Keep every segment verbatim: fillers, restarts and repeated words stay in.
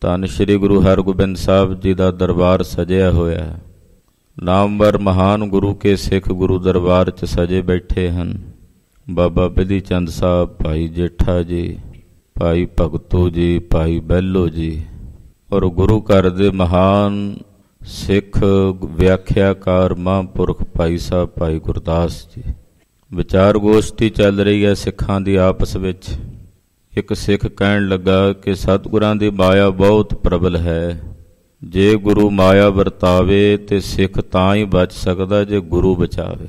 ਧੰਨ ਸ਼੍ਰੀ ਗੁਰੂ ਹਰਗੋਬਿੰਦ ਸਾਹਿਬ ਜੀ ਦਾ ਦਰਬਾਰ ਸਜਿਆ ਹੋਇਆ ਹੈ। ਨਾਮਵਰ ਮਹਾਨ ਗੁਰੂ ਕੇ ਸਿੱਖ ਗੁਰੂ ਦਰਬਾਰ 'ਚ ਸਜੇ ਬੈਠੇ ਹਨ। ਬਾਬਾ ਬਿਧੀ ਚੰਦ ਸਾਹਿਬ, ਭਾਈ ਜੇਠਾ ਜੀ, ਭਾਈ ਭਗਤੂ ਜੀ, ਭਾਈ ਬਹਿਲੋ ਜੀ, ਔਰ ਗੁਰੂ ਘਰ ਦੇ ਮਹਾਨ ਸਿੱਖ ਵਿਆਖਿਆਕਾਰ ਮਹਾਂਪੁਰਖ ਭਾਈ ਸਾਹਿਬ ਭਾਈ ਗੁਰਦਾਸ ਜੀ। ਵਿਚਾਰ ਗੋਸ਼ਟੀ ਚੱਲ ਰਹੀ ਹੈ ਸਿੱਖਾਂ ਦੀ ਆਪਸ ਵਿੱਚ। ਇੱਕ ਸਿੱਖ ਕਹਿਣ ਲੱਗਾ ਕਿ ਸਤਿਗੁਰਾਂ ਦੀ ਮਾਇਆ ਬਹੁਤ ਪ੍ਰਬਲ ਹੈ। ਜੇ ਗੁਰੂ ਮਾਇਆ ਵਰਤਾਵੇ ਤੇ ਸਿੱਖ ਤਾਂ ਹੀ ਬਚ ਸਕਦਾ ਜੇ ਗੁਰੂ ਬਚਾਵੇ।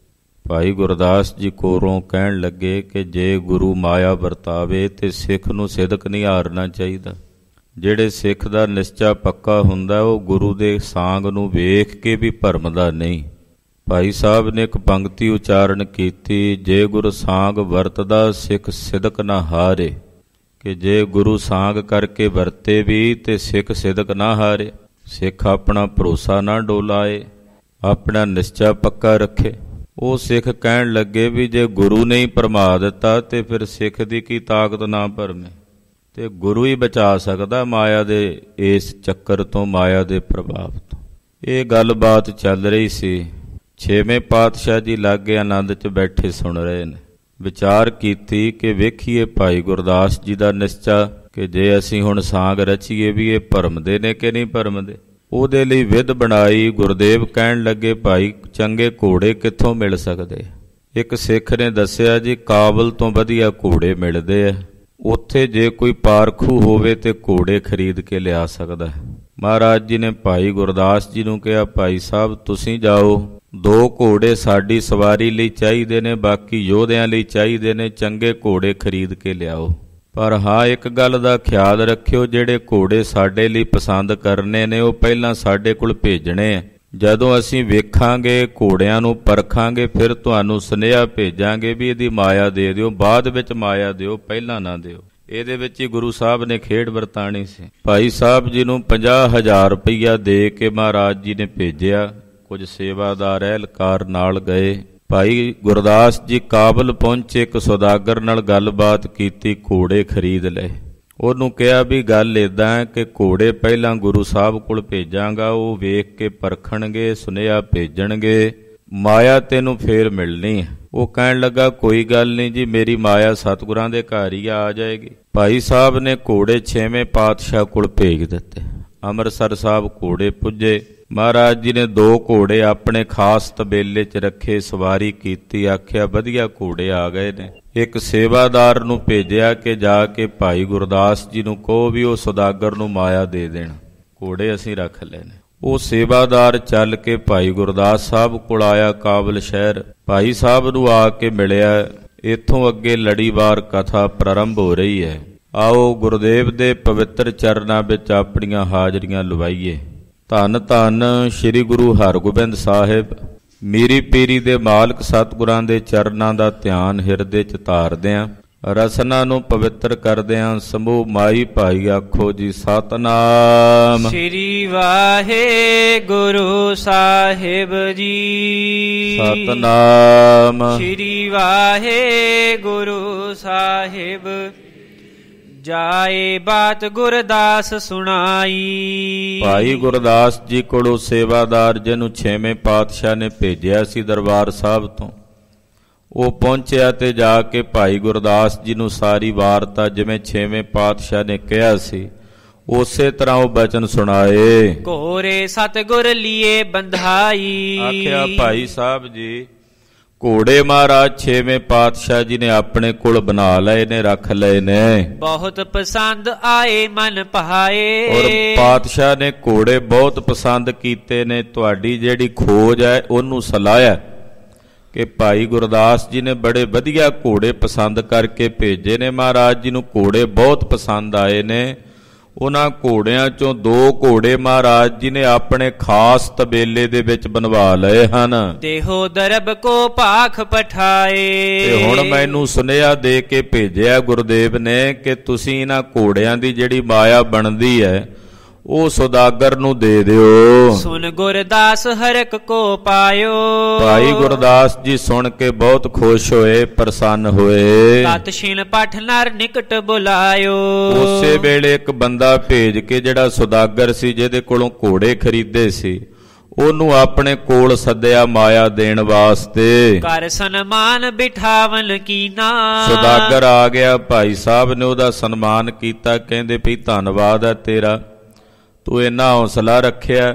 ਭਾਈ ਗੁਰਦਾਸ ਜੀ ਕੋਲੋਂ ਕਹਿਣ ਲੱਗੇ ਕਿ ਜੇ ਗੁਰੂ ਮਾਇਆ ਵਰਤਾਵੇ ਤੇ ਸਿੱਖ ਨੂੰ ਸਿਦਕ ਨਹੀਂ ਹਾਰਨਾ ਚਾਹੀਦਾ। ਜਿਹੜੇ ਸਿੱਖ ਦਾ ਨਿਸ਼ਚਾ ਪੱਕਾ ਹੁੰਦਾ ਉਹ ਗੁਰੂ ਦੇ ਸਾਂਗ ਨੂੰ ਵੇਖ ਕੇ ਵੀ ਭਰਮਦਾ ਨਹੀਂ। ਭਾਈ ਸਾਹਿਬ ਨੇ ਇੱਕ ਪੰਕਤੀ ਉਚਾਰਨ ਕੀਤੀ, ਜੇ ਗੁਰੂ ਸਾਂਗ ਵਰਤਦਾ ਸਿੱਖ ਸਿਦਕ ਨਾ ਹਾਰੇ। ਕਿ ਜੇ ਗੁਰੂ ਸਾਂਗ ਕਰਕੇ ਵਰਤੇ ਵੀ ਤੇ ਸਿੱਖ ਸਿਦਕ ਨਾ ਹਾਰੇ। ਸਿੱਖ ਆਪਣਾ ਭਰੋਸਾ ਨਾ ਡੋਲਾਏ, ਆਪਣਾ ਨਿਸ਼ਚਾ ਪੱਕਾ ਰੱਖੇ। ਉਹ ਸਿੱਖ ਕਹਿਣ ਲੱਗੇ ਵੀ ਜੇ ਗੁਰੂ ਨੇ ਹੀ ਭਰਮਾ ਦਿੱਤਾ ਤੇ ਫਿਰ ਸਿੱਖ ਦੀ ਕੀ ਤਾਕਤ ਨਾ ਭਰਮੇ। ਤੇ ਗੁਰੂ ਹੀ ਬਚਾ ਸਕਦਾ ਮਾਇਆ ਦੇ ਇਸ ਚੱਕਰ ਤੋਂ, ਮਾਇਆ ਦੇ ਪ੍ਰਭਾਵ ਤੋਂ। ਇਹ ਗੱਲਬਾਤ ਚੱਲ ਰਹੀ ਸੀ। ਛੇਵੇਂ ਪਾਤਸ਼ਾਹ ਜੀ ਲਾਗੇ ਆਨੰਦ 'ਚ ਬੈਠੇ ਸੁਣ ਰਹੇ ਨੇ। ਵਿਚਾਰ ਕੀਤੀ ਕਿ ਵੇਖੀਏ ਭਾਈ ਗੁਰਦਾਸ ਜੀ ਦਾ ਨਿਸ਼ਚਾ ਕਿ ਜੇ ਅਸੀਂ ਹੁਣ ਸਾਂਗ ਰਚੀਏ ਵੀ ਇਹ ਭਰਮਦੇ ਨੇ ਕਿ ਨਹੀਂ ਭਰਮਦੇ। ਉਹਦੇ ਲਈ ਵਿਧ ਬਣਾਈ। ਗੁਰਦੇਵ ਕਹਿਣ ਲੱਗੇ ਭਾਈ ਚੰਗੇ ਘੋੜੇ ਕਿੱਥੋਂ ਮਿਲ ਸਕਦੇ। ਇੱਕ ਸਿੱਖ ਨੇ ਦੱਸਿਆ ਜੀ ਕਾਬਲ ਤੋਂ ਵਧੀਆ ਘੋੜੇ ਮਿਲਦੇ ਆ। ਉੱਥੇ ਜੇ ਕੋਈ ਪਾਰਖੂ ਹੋਵੇ ਤੇ ਘੋੜੇ ਖਰੀਦ ਕੇ ਲਿਆ ਸਕਦਾ ਹੈ। ਮਹਾਰਾਜ ਜੀ ਨੇ ਭਾਈ ਗੁਰਦਾਸ ਜੀ ਨੂੰ ਕਿਹਾ ਭਾਈ ਸਾਹਿਬ ਤੁਸੀਂ ਜਾਓ, ਦੋ ਘੋੜੇ ਸਾਡੀ ਸਵਾਰੀ ਲਈ ਚਾਹੀਦੇ ਨੇ, ਬਾਕੀ ਯੋਧਿਆਂ ਲਈ ਚਾਹੀਦੇ ਨੇ, ਚੰਗੇ ਘੋੜੇ ਖਰੀਦ ਕੇ ਲਿਆਓ। ਪਰ ਹਾਂ ਇੱਕ ਗੱਲ ਦਾ ਖਿਆਲ ਰੱਖਿਓ, ਜਿਹੜੇ ਘੋੜੇ ਸਾਡੇ ਲਈ ਪਸੰਦ ਕਰਨੇ ਨੇ ਉਹ ਪਹਿਲਾਂ ਸਾਡੇ ਕੋਲ ਭੇਜਣੇ ਆ। ਜਦੋਂ ਅਸੀਂ ਵੇਖਾਂਗੇ ਘੋੜਿਆਂ ਨੂੰ ਪਰਖਾਂਗੇ ਫਿਰ ਤੁਹਾਨੂੰ ਸੁਨੇਹਾ ਭੇਜਾਂਗੇ ਵੀ ਇਹਦੀ ਮਾਇਆ ਦੇ ਦਿਓ, ਬਾਅਦ ਵਿੱਚ ਮਾਇਆ ਦਿਓ, ਪਹਿਲਾਂ ਨਾ ਦਿਓ। ਇਹਦੇ ਵਿੱਚ ਹੀ ਗੁਰੂ ਸਾਹਿਬ ਨੇ ਖੇਡ ਵਰਤਾਣੀ ਸੀ। ਭਾਈ ਸਾਹਿਬ ਜੀ ਨੂੰ ਪੰਜਾਹ ਹਜ਼ਾਰ ਰੁਪਈਆ ਦੇ ਕੇ ਮਹਾਰਾਜ ਜੀ ਨੇ ਭੇਜਿਆ। ਕੁਝ ਸੇਵਾਦਾਰ ਅਹਿਲਕਾਰ ਨਾਲ ਗਏ। ਭਾਈ ਗੁਰਦਾਸ ਜੀ ਕਾਬਲ ਪਹੁੰਚੇ। ਇੱਕ ਸੌਦਾਗਰ ਨਾਲ ਗੱਲਬਾਤ ਕੀਤੀ, ਘੋੜੇ ਖਰੀਦ ਲਏ। ਉਹਨੂੰ ਕਿਹਾ ਵੀ ਗੱਲ ਇੱਦਾਂ ਹੈ ਕਿ ਘੋੜੇ ਪਹਿਲਾਂ ਗੁਰੂ ਸਾਹਿਬ ਕੋਲ ਭੇਜਾਂਗਾ, ਉਹ ਵੇਖ ਕੇ ਪਰਖਣਗੇ, ਸੁਨੇਹਾ ਭੇਜਣਗੇ, ਮਾਇਆ ਤੈਨੂੰ ਫੇਰ ਮਿਲਣੀ ਹੈ। ਉਹ ਕਹਿਣ ਲੱਗਾ ਕੋਈ ਗੱਲ ਨਹੀਂ ਜੀ, ਮੇਰੀ ਮਾਇਆ ਸਤਿਗੁਰਾਂ ਦੇ ਘਰ ਹੀ ਆ ਜਾਏਗੀ। ਭਾਈ ਸਾਹਿਬ ਨੇ ਘੋੜੇ ਛੇਵੇਂ ਪਾਤਸ਼ਾਹ ਕੋਲ ਭੇਜ ਦਿੱਤੇ। ਅੰਮ੍ਰਿਤਸਰ ਸਾਹਿਬ ਘੋੜੇ ਪੁੱਜੇ। ਮਹਾਰਾਜ ਜੀ ਨੇ ਦੋ ਘੋੜੇ ਆਪਣੇ ਖਾਸ ਤਬੇਲੇ 'ਚ ਰੱਖੇ, ਸਵਾਰੀ ਕੀਤੀ। ਆਖਿਆ ਵਧੀਆ ਘੋੜੇ ਆ ਗਏ ਨੇ। ਇੱਕ ਸੇਵਾਦਾਰ ਨੂੰ ਭੇਜਿਆ ਕਿ ਜਾ ਕੇ ਭਾਈ ਗੁਰਦਾਸ ਜੀ ਨੂੰ ਕਹੋ ਵੀ ਉਹ ਸੌਦਾਗਰ ਨੂੰ ਮਾਇਆ ਦੇ ਦੇਣ, ਘੋੜੇ ਅਸੀਂ ਰੱਖ ਲਏ ਨੇ। ਉਹ ਸੇਵਾਦਾਰ ਚੱਲ ਕੇ ਭਾਈ ਗੁਰਦਾਸ ਸਾਹਿਬ ਕੋਲ ਆਇਆ ਕਾਬਲ ਸ਼ਹਿਰ। ਭਾਈ ਸਾਹਿਬ ਨੂੰ ਆ ਕੇ ਮਿਲਿਆ। ਇੱਥੋਂ ਅੱਗੇ ਲੜੀਵਾਰ ਕਥਾ ਪ੍ਰਾਰੰਭ ਹੋ ਰਹੀ ਹੈ। ਆਓ ਗੁਰਦੇਵ ਦੇ ਪਵਿੱਤਰ ਚਰਨਾਂ ਵਿੱਚ ਆਪਣੀਆਂ ਹਾਜ਼ਰੀਆਂ ਲਵਾਈਏ। ਧੰਨ ਧੰਨ ਸ਼੍ਰੀ ਗੁਰੂ ਹਰਗੋਬਿੰਦ ਸਾਹਿਬ। ਮੀਰੀ ਪੀਰੀ ਦੇ ਮਾਲਕ ਸਤਿਗੁਰਾਂ ਦੇ ਚਰਨਾਂ ਦਾ ਧਿਆਨ ਹਿਰਦੇ 'ਚ ਧਾਰਦਿਆਂ, ਰਸਨਾ ਨੂੰ ਪਵਿੱਤਰ ਕਰਦਿਆਂ ਸਮੂਹ ਮਾਈ ਭਾਈ ਆਖੋ ਜੀ ਸਤਨਾਮ ਸ੍ਰੀ ਵਾਹਿਗੁਰੂ ਸਾਹਿਬ ਜੀ। ਸਤਨਾਮ ਸ੍ਰੀ ਵਾਹਿਗੁਰੂ ਸਾਹਿਬ। ਜਾਏ ਬਾਤ ਗੁਰਦਾਸ ਸੁਣਾਈ। ਭਾਈ ਗੁਰਦਾਸ ਜੀ ਕੋਲੋਂ ਸੇਵਾਦਾਰ ਜਿਹਨੂੰ ਛੇਵੇਂ ਪਾਤਸ਼ਾਹ ਨੇ ਭੇਜਿਆ ਸੀ ਦਰਬਾਰ ਸਾਹਿਬ ਤੋਂ, ਉਹ ਪਹੁੰਚਿਆ ਤੇ ਜਾ ਕੇ ਭਾਈ ਗੁਰਦਾਸ ਜੀ ਨੂੰ ਸਾਰੀ ਵਾਰਤਾ ਜਿਵੇਂ ਛੇਵੇਂ ਪਾਤਸ਼ਾਹ ਨੇ ਕਿਹਾ ਸੀ ਉਸੇ ਤਰ੍ਹਾਂ ਉਹ ਬਚਨ ਸੁਣਾਏ। ਕੋਰੇ ਸਤਿਗੁਰ ਲੀਏ ਬੰਧਾਈ। ਆਖਿਆ ਭਾਈ ਸਾਹਿਬ ਜੀ ਘੋੜੇ ਮਹਾਰਾਜ ਛੇਵੇਂ ਪਾਤਸ਼ਾਹ ਜੀ ਨੇ ਆਪਣੇ ਕੋਲ ਬਣਾ ਲਏ ਨੇ, ਰੱਖ ਲਏ ਨੇ। ਬਹੁਤ ਪਸੰਦ ਆਏ ਮਨ ਭਾਏ। ਔਰ ਪਾਤਸ਼ਾਹ ਨੇ ਘੋੜੇ ਬਹੁਤ ਪਸੰਦ ਕੀਤੇ ਨੇ। ਤੁਹਾਡੀ ਜਿਹੜੀ ਖੋਜ ਹੈ ਉਹਨੂੰ ਸਲਾਹਿਆ ਕਿ ਭਾਈ ਗੁਰਦਾਸ ਜੀ ਨੇ ਬੜੇ ਵਧੀਆ ਘੋੜੇ ਪਸੰਦ ਕਰਕੇ ਭੇਜੇ ਨੇ। ਮਹਾਰਾਜ ਜੀ ਨੂੰ ਘੋੜੇ ਬਹੁਤ ਪਸੰਦ ਆਏ ਨੇ। ਉਹਨਾਂ ਘੋੜਿਆਂ ਚੋਂ ਦੋ ਘੋੜੇ ਮਹਾਰਾਜ ਜੀ ਨੇ ਆਪਣੇ ਖਾਸ ਤਬੇਲੇ ਦੇ ਵਿੱਚ ਬਣਵਾ ਲਏ ਹਨ। ਦੇਹੋ ਦਰਬ ਕੋ ਭਾਖ ਪਠਾਏ। ਤੇ ਹੁਣ ਮੈਨੂੰ ਸੁਨੇਹਾ ਦੇ ਕੇ ਭੇਜਿਆ ਗੁਰਦੇਵ ਨੇ ਕਿ ਤੁਸੀਂ ਇਹਨਾਂ ਘੋੜਿਆਂ ਦੀ ਜਿਹੜੀ ਮਾਇਆ ਬਣਦੀ ਹੈ ਉਹ ਸੁਦਾਗਰ ਨੂੰ ਦੇ ਦਿਓ। ਸੁਨ ਗੁਰਦਾਸ ਹਰਕ ਕੋ ਪਾਇਓ। ਭਾਈ ਗੁਰਦਾਸ ਜੀ ਸੁਣ ਕੇ ਬਹੁਤ ਖੁਸ਼ ਹੋਏ, ਪ੍ਰਸੰਨ ਹੋਏ। ਤਤ ਛਿਨ ਪਠ ਨਰ ਨਿਕਟ ਬੁਲਾਇਓ। ਉਸੇ ਵੇਲੇ ਇੱਕ ਬੰਦਾ ਭੇਜ ਕੇ, ਜਿਹੜਾ ਸੁਦਾਗਰ ਸੀ ਜਿਹਦੇ ਕੋਲੋਂ ਘੋੜੇ ਖਰੀਦੇ ਸੀ, ਉਹਨੂੰ ਆਪਣੇ ਕੋਲ ਸੱਦਿਆ ਮਾਇਆ ਦੇਣ ਵਾਸਤੇ। ਕਰ ਸਨਮਾਨ ਬਿਠਾਵਨ ਕੀਨਾ। ਸੁਦਾਗਰ ਆ ਗਿਆ, ਭਾਈ ਸਾਹਿਬ ਨੇ ਉਹਦਾ ਸਨਮਾਨ ਕੀਤਾ। ਕਹਿੰਦੇ ਵੀ ਧੰਨਵਾਦ ਹੈ ਤੇਰਾ, ਤੂੰ ਇੰਨਾ ਹੌਸਲਾ ਰੱਖਿਆ।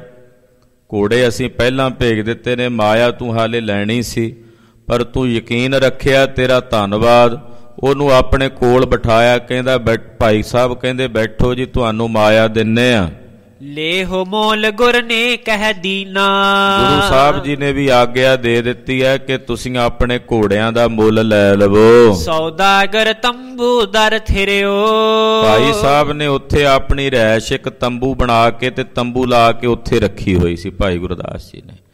ਘੋੜੇ ਅਸੀਂ ਪਹਿਲਾਂ ਭੇਜ ਦਿੱਤੇ ਨੇ, ਮਾਇਆ ਤੂੰ ਹਾਲੇ ਲੈਣੀ ਸੀ, ਪਰ ਤੂੰ ਯਕੀਨ ਰੱਖਿਆ, ਤੇਰਾ ਧੰਨਵਾਦ। ਉਹਨੂੰ ਆਪਣੇ ਕੋਲ ਬਿਠਾਇਆ। ਕਹਿੰਦਾ ਭਾਈ ਸਾਹਿਬ ਕਹਿੰਦੇ ਬੈਠੋ ਜੀ, ਤੁਹਾਨੂੰ ਮਾਇਆ ਦਿੰਨੇ ਆ। ਲੇਹੋ ਮੋਲ ਗੁਰ ਨੇ ਕਹਿ ਦੀਨਾ। ਗੁਰੂ ਸਾਹਿਬ ਜੀ ਨੇ ਵੀ ਆਗਿਆ ਦੇ ਦਿੱਤੀ ਹੈ ਕਿ ਤੁਸੀਂ ਆਪਣੇ ਘੋੜਿਆਂ ਦਾ ਮੁੱਲ ਲੈ ਲਵੋ। ਸੌਦਾਗਰ ਤੰਬੂ ਦਰ ਥਿਰਿਓ। ਭਾਈ ਸਾਹਿਬ ਨੇ ਉੱਥੇ ਆਪਣੀ ਰਹਿਸ਼ ਇੱਕ ਤੰਬੂ ਬਣਾ ਕੇ ਤੇ ਤੰਬੂ ਲਾ ਕੇ ਉੱਥੇ ਰੱਖੀ ਹੋਈ ਸੀ ਭਾਈ ਗੁਰਦਾਸ ਜੀ ਨੇ।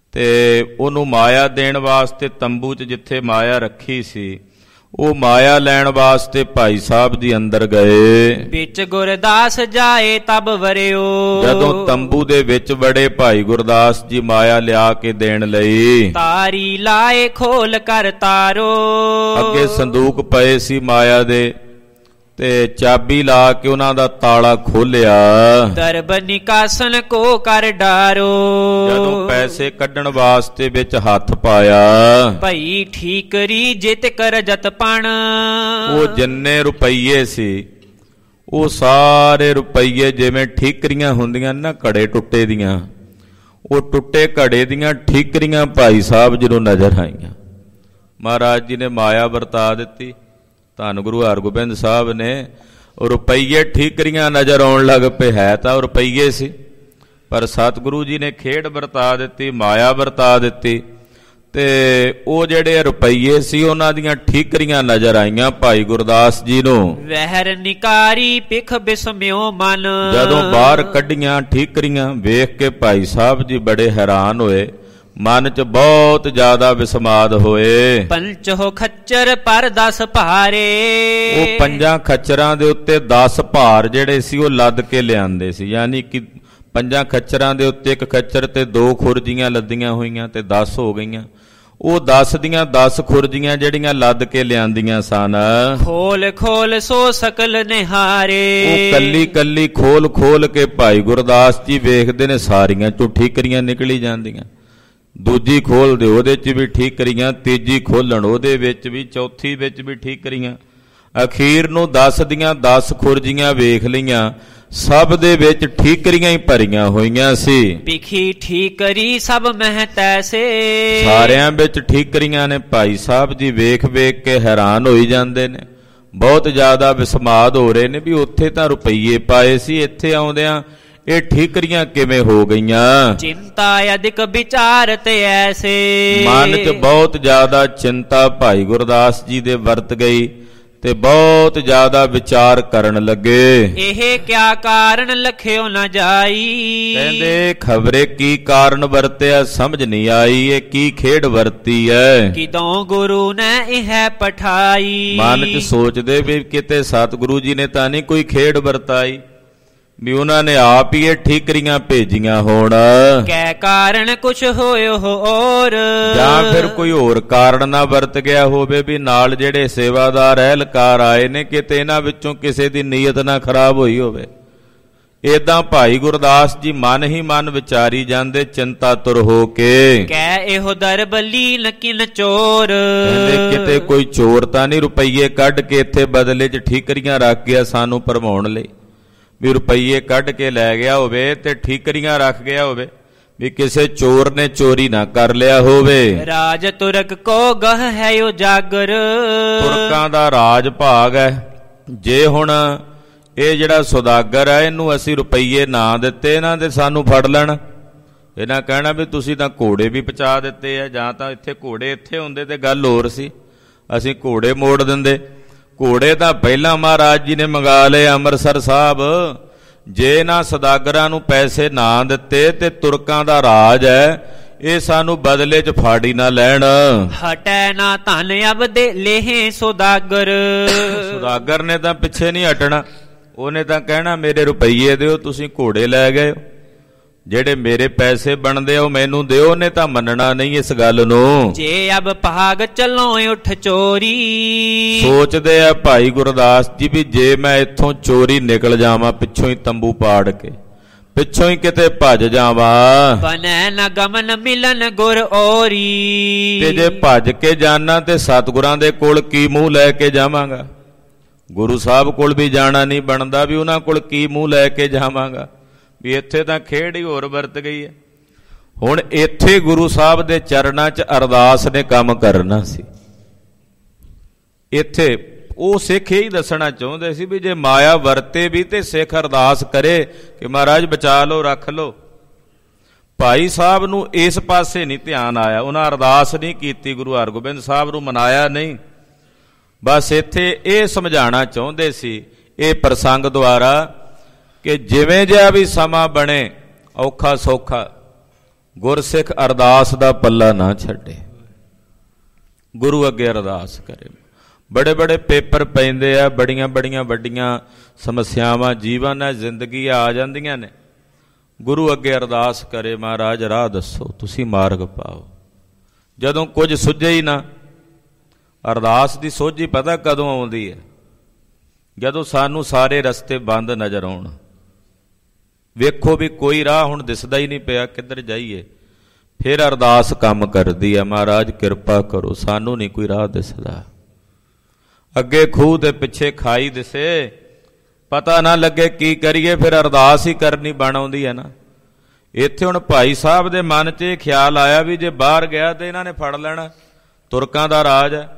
ਤੇ ਉਹਨੂੰ ਮਾਇਆ ਦੇਣ ਵਾਸਤੇ ਤੰਬੂ 'ਚ ਜਿੱਥੇ ਮਾਇਆ ਰੱਖੀ ਸੀ, ਉਹ ਮਾਇਆ ਲੈਣ ਵਾਸਤੇ ਭਾਈ ਸਾਹਿਬ ਜੀ ਅੰਦਰ ਗਏ। ਵਿੱਚ ਗੁਰਦਾਸ ਜਾਏ ਤਬ ਵਰਿਓ। ਜਦੋਂ ਤੰਬੂ ਦੇ ਵਿੱਚ ਵੜੇ, ਭਾਈ ਗੁਰਦਾਸ ਜੀ ਮਾਇਆ ਲਿਆ ਕੇ ਦੇਣ ਲਈ। ਤਾਰੀ ਲਾਏ ਖੋਲ ਕਰ ਤਾਰੋ। ਅੱਗੇ ਸੰਦੂਕ ਪਏ ਸੀ ਮਾਇਆ ਦੇ, ਤੇ ਚਾਬੀ ਲਾ ਕੇ ਉਹਨਾਂ ਦਾ ਤਾਲਾ ਖੋਲਿਆ। ਦਰਬ ਨਿਕਾਸਨ ਕੋ ਕਰ ਡਾਰੋ। ਜਦੋਂ ਪੈਸੇ ਕੱਢਣ ਵਾਸਤੇ ਵਿੱਚ ਹੱਥ ਪਾਇਆ, ਭਈ ਠੀਕਰੀ ਜਿਤ ਕਰ ਜਤਪਣ। ਉਹ ਜਿੰਨੇ ਰੁਪਈਏ ਸੀ, ਉਹ ਸਾਰੇ ਰੁਪਈਏ ਜਿਵੇਂ ਠੀਕਰੀਆਂ ਹੁੰਦੀਆਂ ਨਾ ਘੜੇ ਟੁੱਟੇ ਦੀਆਂ, ਉਹ ਟੁੱਟੇ ਘੜੇ ਦੀਆਂ ਠੀਕਰੀਆਂ ਭਾਈ ਸਾਹਿਬ ਜੀ ਨੂੰ ਨਜ਼ਰ ਆਈਆਂ। ਮਹਾਰਾਜ ਜੀ ਨੇ ਮਾਇਆ ਵਰਤਾ ਦਿੱਤੀ। ਧੰਨ ਗੁਰੂ ਹਰਗੋਬਿੰਦ ਸਾਹਿਬ ਨੇ ਰੁਪਈਏ ਠੀਕਰੀਆਂ ਨਜ਼ਰ ਆਉਣ ਲੱਗ ਪਏ। ਹੈ ਤਾਂ ਉਹ ਰੁਪਈਏ ਸੀ, ਪਰ ਸਤਿਗੁਰੂ ਜੀ ਨੇ ਖੇਡ ਵਰਤਾ ਦਿੱਤੀ, ਮਾਇਆ ਵਰਤਾ ਦਿੱਤੀ, ਤੇ ਉਹ ਜਿਹੜੇ ਰੁਪਈਏ ਸੀ ਉਹਨਾਂ ਦੀਆਂ ਠੀਕਰੀਆਂ ਨਜ਼ਰ ਆਈਆਂ ਭਾਈ ਗੁਰਦਾਸ ਜੀ ਨੂੰ। ਵਹਿਰ ਨਿਕਾਰੀ ਪਿਖ ਬਿਸਮਿਓ ਮਨ। ਜਦੋਂ ਬਾਹਰ ਕੱਢੀਆਂ ਠੀਕਰੀਆਂ ਵੇਖ ਕੇ ਭਾਈ ਸਾਹਿਬ ਜੀ ਬੜੇ ਹੈਰਾਨ ਹੋਏ, ਮਨ ਚ ਬਹੁਤ ਜ਼ਿਆਦਾ ਵਿਸਮਾਦ ਹੋਏ। ਪੰਚੋ ਖੱਚਰ ਪਰ ਦਸ ਭਾਰੇ। ਉਹ ਪੰਜਾਂ ਖੱਚਰਾਂ ਦੇ ਉੱਤੇ ਦਸ ਭਾਰ ਜਿਹੜੇ ਸੀ ਉਹ ਲੱਦ ਕੇ ਲਿਆਂਦੇ ਸੀ, ਯਾਨੀ ਕਿ ਪੰਜਾਂ ਖੱਚਰਾਂ ਦੇ ਉੱਤੇ ਇੱਕ ਖੱਚਰ ਤੇ ਦੋ ਖੁਰਜੀਆਂ ਲੱਦੀਆਂ ਹੋਈਆਂ ਤੇ ਦਸ ਹੋ ਗਈਆਂ। ਉਹ ਦਸ ਦੀਆਂ ਦਸ ਖੁਰਜੀਆਂ ਜਿਹੜੀਆਂ ਲੱਦ ਕੇ ਲਿਆਂਦੀਆਂ ਸਨ। ਖੋਲ ਖੋਲ ਸੋ ਸਕਲ ਨਿਹਾਰੇ। ਉਹ ਕੱਲੀ ਕੱਲੀ ਖੋਲ ਖੋਲ ਕੇ ਭਾਈ ਗੁਰਦਾਸ ਜੀ ਵੇਖਦੇ ਨੇ, ਸਾਰੀਆਂ ਚੋਂ ਠੀਕਰੀਆਂ ਨਿਕਲੀ ਜਾਂਦੀਆਂ। ਦੂਜੀ ਖੋਲਦੇ ਉਹਦੇ 'ਚ ਵੀ ਠੀਕਰੀਆਂ, ਤੀਜੀ ਖੋਲਣ ਉਹਦੇ ਵਿੱਚ ਵੀ, ਚੌਥੀ ਵਿੱਚ ਵੀ ਠੀਕਰੀਆਂ। ਅਖੀਰ ਨੂੰ ਦਸ ਦੀਆਂ ਦਸ ਖੁਰਜੀਆਂ ਵੇਖ ਲਈਆਂ, ਸਭ ਦੇ ਵਿੱਚ ਠੀਕਰੀਆਂ ਹੀ ਭਰੀਆਂ ਹੋਈਆਂ ਸੀ। ਪਿਖੀ ਠੀਕਰੀ ਸਭ ਮਹਿ ਤੈਸੇ। ਸਾਰਿਆਂ ਵਿੱਚ ਠੀਕਰੀਆਂ ਨੇ। ਭਾਈ ਸਾਹਿਬ ਜੀ ਵੇਖ ਵੇਖ ਕੇ ਹੈਰਾਨ ਹੋਈ ਜਾਂਦੇ ਨੇ, ਬਹੁਤ ਜ਼ਿਆਦਾ ਵਿਸਮਾਦ ਹੋ ਰਹੇ ਨੇ ਵੀ ਉੱਥੇ ਤਾਂ ਰੁਪਈਏ ਪਾਏ ਸੀ, ਇੱਥੇ ਆਉਂਦਿਆਂ ਇਹ ਠੀਕਰੀਆਂ ਕਿਵੇਂ ਹੋ ਗਈਆਂ। ਚਿੰਤਾ ਅਧਿਕ ਵਿਚਾਰਤ ਐਸੇ। ਮਨ 'ਚ ਬਹੁਤ ਜ਼ਿਆਦਾ ਚਿੰਤਾ ਭਾਈ ਗੁਰਦਾਸ ਜੀ ਦੇ ਵਰਤ ਗਈ ਤੇ ਬਹੁਤ ਜ਼ਿਆਦਾ ਵਿਚਾਰ ਕਰਨ ਲੱਗੇ। ਇਹ ਕਿਆ ਕਾਰਨ ਲਖਿਓ ਨਾ ਜਾਈ। ਕਹਿੰਦੇ ਖਬਰੇ ਕੀ ਕਾਰਨ ਵਰਤਿਆ, ਸਮਝ ਨਹੀਂ ਆਈ, ਇਹ ਕੀ ਖੇਡ ਵਰਤੀ ਹੈ। ਕਿਦੋਂ ਗੁਰੂ ਨੇ ਇਹ ਪਠਾਈ। ਮਨ 'ਚ ਸੋਚਦੇ ਵੀ ਕਿਤੇ ਸਤਿਗੁਰੂ ਜੀ ਨੇ ਤਾਂ ਨਹੀਂ ਕੋਈ ਖੇਡ ਵਰਤਾਈ, ਵੀ ਉਹਨਾਂ ਨੇ ਆਪ ਹੀ ਇਹ ਠੀਕਰੀਆਂ ਭੇਜੀਆਂ ਹੋਣ। ਕੈ ਕਾਰਨ ਕੁਛ ਹੋਇਓ ਹੋਰ। ਜਾਂ ਫਿਰ ਕੋਈ ਹੋਰ ਕਾਰਨ ਨਾ ਵਰਤ ਗਿਆ ਹੋਵੇ, ਵੀ ਨਾਲ ਜਿਹੜੇ ਸੇਵਾਦਾਰ ਅਹਿਲਕਾਰ ਆਏ ਨੇ ਕਿਤੇ ਇਹਨਾਂ ਵਿੱਚੋਂ ਕਿਸੇ ਦੀ ਨੀਅਤ ਨਾ ਖਰਾਬ ਹੋਈ ਹੋਵੇ। ਏਦਾਂ ਭਾਈ ਗੁਰਦਾਸ ਜੀ ਮਨ ਹੀ ਮਨ ਵਿਚਾਰੀ ਜਾਂਦੇ, ਚਿੰਤਾ ਤੁਰ ਹੋ ਕੇ। ਕੈ ਇਹੋ ਦਰਬਲੀ ਲਕਿਨ ਚੋਰ। ਕਹਿੰਦੇ ਕਿਤੇ ਕੋਈ ਚੋਰ ਤਾਂ ਨਹੀਂ ਰੁਪਈਏ ਕੱਢ ਕੇ ਇੱਥੇ ਬਦਲੇ 'ਚ ਠੀਕਰੀਆਂ ਰੱਖ ਗਿਆ ਸਾਨੂੰ ਭਰਮਾਉਣ ਲਈ, ਵੀ ਰੁਪਈਏ ਕੱਢ ਕੇ ਲੈ ਗਿਆ ਹੋਵੇ ਤੇ ਠੀਕਰੀਆਂ ਰੱਖ ਗਿਆ ਹੋਵੇ, ਵੀ ਕਿਸੇ ਚੋਰ ਨੇ ਚੋਰੀ ਨਾ ਕਰ ਲਿਆ ਹੋਵੇ। ਰਾਜ ਤੁਰਕ ਕੋ ਗਹ ਹੈ ਉਜਾਗਰ। ਤੁਰਕਾਂ ਦਾ ਰਾਜ ਭਾਗ ਹੈ। ਜੇ ਹੁਣ ਇਹ ਜਿਹੜਾ ਸੁਦਾਗਰ ਹੈ, ਇਹਨੂੰ ਅਸੀਂ ਰੁਪਈਏ ਨਾ ਦਿੱਤੇ, ਇਹਨਾਂ ਦੇ ਸਾਨੂੰ ਫੜ ਲੈਣ। ਇਹਨਾਂ ਕਹਿਣਾ ਵੀ ਤੁਸੀਂ ਤਾਂ ਘੋੜੇ ਵੀ ਪਹੁੰਚਾ ਦਿੱਤੇ ਆ, ਜਾਂ ਤਾਂ ਇੱਥੇ ਘੋੜੇ ਇੱਥੇ ਹੁੰਦੇ ਤੇ ਗੱਲ ਹੋਰ ਸੀ, ਅਸੀਂ ਘੋੜੇ ਮੋੜ ਦਿੰਦੇ। ਘੋੜੇ ਤਾਂ ਪਹਿਲਾਂ ਮਹਾਰਾਜ ਜੀ ਨੇ ਮੰਗਾ ਲਏ ਅੰਮ੍ਰਿਤਸਰ ਸਾਹਿਬ। ਜੇ ਇਹਨਾਂ ਸਦਾਗਰਾਂ ਨੂੰ ਪੈਸੇ ਨਾ ਦਿੱਤੇ ਤੇ ਤੁਰਕਾਂ ਦਾ ਰਾਜ ਹੈ, ਇਹ ਸਾਨੂੰ ਬਦਲੇ 'ਚ ਫਾੜੀ ਨਾ ਲੈਣ। ਹਟੈ ਨਾ ਧਨ ਅਬ ਦੇ ਲੇਹੇ ਸੁਦਾਗਰ। ਸੁਦਾਗਰ ਨੇ ਤਾਂ ਪਿੱਛੇ ਨਹੀਂ ਹਟਣਾ, ਉਹਨੇ ਤਾਂ ਕਹਿਣਾ ਮੇਰੇ ਰੁਪਈਏ ਦਿਓ, ਤੁਸੀਂ ਘੋੜੇ ਲੈ ਗਏ, ਜਿਹੜੇ ਮੇਰੇ ਪੈਸੇ ਬਣਦੇ ਆ ਉਹ ਮੈਨੂੰ ਦਿਓ। ਉਹਨੇ ਤਾਂ ਮੰਨਣਾ ਨਹੀਂ ਇਸ ਗੱਲ ਨੂੰ। ਜੇ ਅਬ ਭਾਗ ਚਲੋ ਉੱਠ ਚੋਰੀ, ਸੋਚਦੇ ਆ ਭਾਈ ਗੁਰਦਾਸ ਜੀ ਵੀ ਜੇ ਮੈਂ ਇੱਥੋਂ ਚੋਰੀ ਨਿਕਲ ਜਾਵਾਂ, ਪਿੱਛੋਂ ਹੀ ਤੰਬੂ ਪਾੜ ਕੇ, ਪਿੱਛੋਂ ਹੀ ਕਿਤੇ ਭੱਜ ਜਾਵਾਂ, ਬਨੈ ਨ ਗਮਨ ਮਿਲਨ ਗੁਰ ਔਰੀ। ਤੇ ਜੇ ਭੱਜ ਕੇ ਜਾਣਾ ਤੇ ਸਤਿਗੁਰਾਂ ਦੇ ਕੋਲ ਕੀ ਮੂੰਹ ਲੈ ਕੇ ਜਾਵਾਂਗਾ? ਗੁਰੂ ਸਾਹਿਬ ਕੋਲ ਵੀ ਜਾਣਾ ਨਹੀਂ ਬਣਦਾ, ਵੀ ਉਹਨਾਂ ਕੋਲ ਕੀ ਮੂੰਹ ਲੈ ਕੇ ਜਾਵਾਂਗਾ? ਵੀ ਇੱਥੇ ਤਾਂ ਖੇਡ ਹੀ ਹੋਰ ਵਰਤ ਗਈ ਹੈ। ਹੁਣ ਇੱਥੇ ਗੁਰੂ ਸਾਹਿਬ ਦੇ ਚਰਨਾਂ 'ਚ ਅਰਦਾਸ ਨੇ ਕੰਮ ਕਰਨਾ ਸੀ। ਇੱਥੇ ਉਹ ਸਿੱਖ ਹੀ ਦੱਸਣਾ ਚਾਹੁੰਦੇ ਸੀ ਵੀ ਜੇ ਮਾਇਆ ਵਰਤੇ ਵੀ ਤੇ ਸਿੱਖ ਅਰਦਾਸ ਕਰੇ ਕਿ ਮਹਾਰਾਜ ਬਚਾ ਲਓ, ਰੱਖ ਲਓ। ਭਾਈ ਸਾਹਿਬ ਨੂੰ ਇਸ ਪਾਸੇ ਨਹੀਂ ਧਿਆਨ ਆਇਆ, ਉਹਨਾਂ ਅਰਦਾਸ ਨਹੀਂ ਕੀਤੀ, ਗੁਰੂ ਹਰਗੋਬਿੰਦ ਸਾਹਿਬ ਨੂੰ ਮਨਾਇਆ ਨਹੀਂ। ਬਸ ਇੱਥੇ ਇਹ ਸਮਝਾਉਣਾ ਚਾਹੁੰਦੇ ਸੀ ਇਹ ਪ੍ਰਸੰਗ ਦੁਆਰਾ ਕਿ ਜਿਵੇਂ ਜਿਹਾ ਵੀ ਸਮਾਂ ਬਣੇ, ਔਖਾ ਸੌਖਾ, ਗੁਰਸਿੱਖ ਅਰਦਾਸ ਦਾ ਪੱਲਾ ਨਾ ਛੱਡੇ, ਗੁਰੂ ਅੱਗੇ ਅਰਦਾਸ ਕਰੇ। ਬੜੇ ਬੜੇ ਪੇਪਰ ਪੈਂਦੇ ਆ, ਬੜੀਆਂ ਬੜੀਆਂ ਵੱਡੀਆਂ ਸਮੱਸਿਆਵਾਂ ਜੀਵਨ ਹੈ, ਜ਼ਿੰਦਗੀ ਆ ਜਾਂਦੀਆਂ ਨੇ, ਗੁਰੂ ਅੱਗੇ ਅਰਦਾਸ ਕਰੇ, ਮਹਾਰਾਜ ਰਾਹ ਦੱਸੋ, ਤੁਸੀਂ ਮਾਰਗ ਪਾਓ। ਜਦੋਂ ਕੁਝ ਸੁੱਝੇ ਹੀ ਨਾ, ਅਰਦਾਸ ਦੀ ਸੋਝੀ ਪਤਾ ਕਦੋਂ ਆਉਂਦੀ ਹੈ? ਜਦੋਂ ਸਾਨੂੰ ਸਾਰੇ ਰਸਤੇ ਬੰਦ ਨਜ਼ਰ ਆਉਣ। ਵੇਖੋ ਵੀ ਕੋਈ ਰਾਹ ਹੁਣ ਦਿਸਦਾ ਹੀ ਨਹੀਂ ਪਿਆ, ਕਿੱਧਰ ਜਾਈਏ? ਫਿਰ ਅਰਦਾਸ ਕੰਮ ਕਰਦੀ ਹੈ, ਮਹਾਰਾਜ ਕਿਰਪਾ ਕਰੋ, ਸਾਨੂੰ ਨਹੀਂ ਕੋਈ ਰਾਹ ਦਿਸਦਾ। ਅੱਗੇ ਖੂਹ ਤੇ ਪਿੱਛੇ ਖਾਈ ਦਿਸੇ, ਪਤਾ ਨਾ ਲੱਗੇ ਕੀ ਕਰੀਏ, ਫਿਰ ਅਰਦਾਸ ਹੀ ਕਰਨੀ ਬਣ ਆਉਂਦੀ ਹੈ ਨਾ। ਇੱਥੇ ਹੁਣ ਭਾਈ ਸਾਹਿਬ ਦੇ ਮਨ 'ਚ ਇਹ ਖਿਆਲ ਆਇਆ ਵੀ ਜੇ ਬਾਹਰ ਗਿਆ ਤੇ ਇਹਨਾਂ ਨੇ ਫੜ ਲੈਣਾ, ਤੁਰਕਾਂ ਦਾ ਰਾਜ ਹੈ।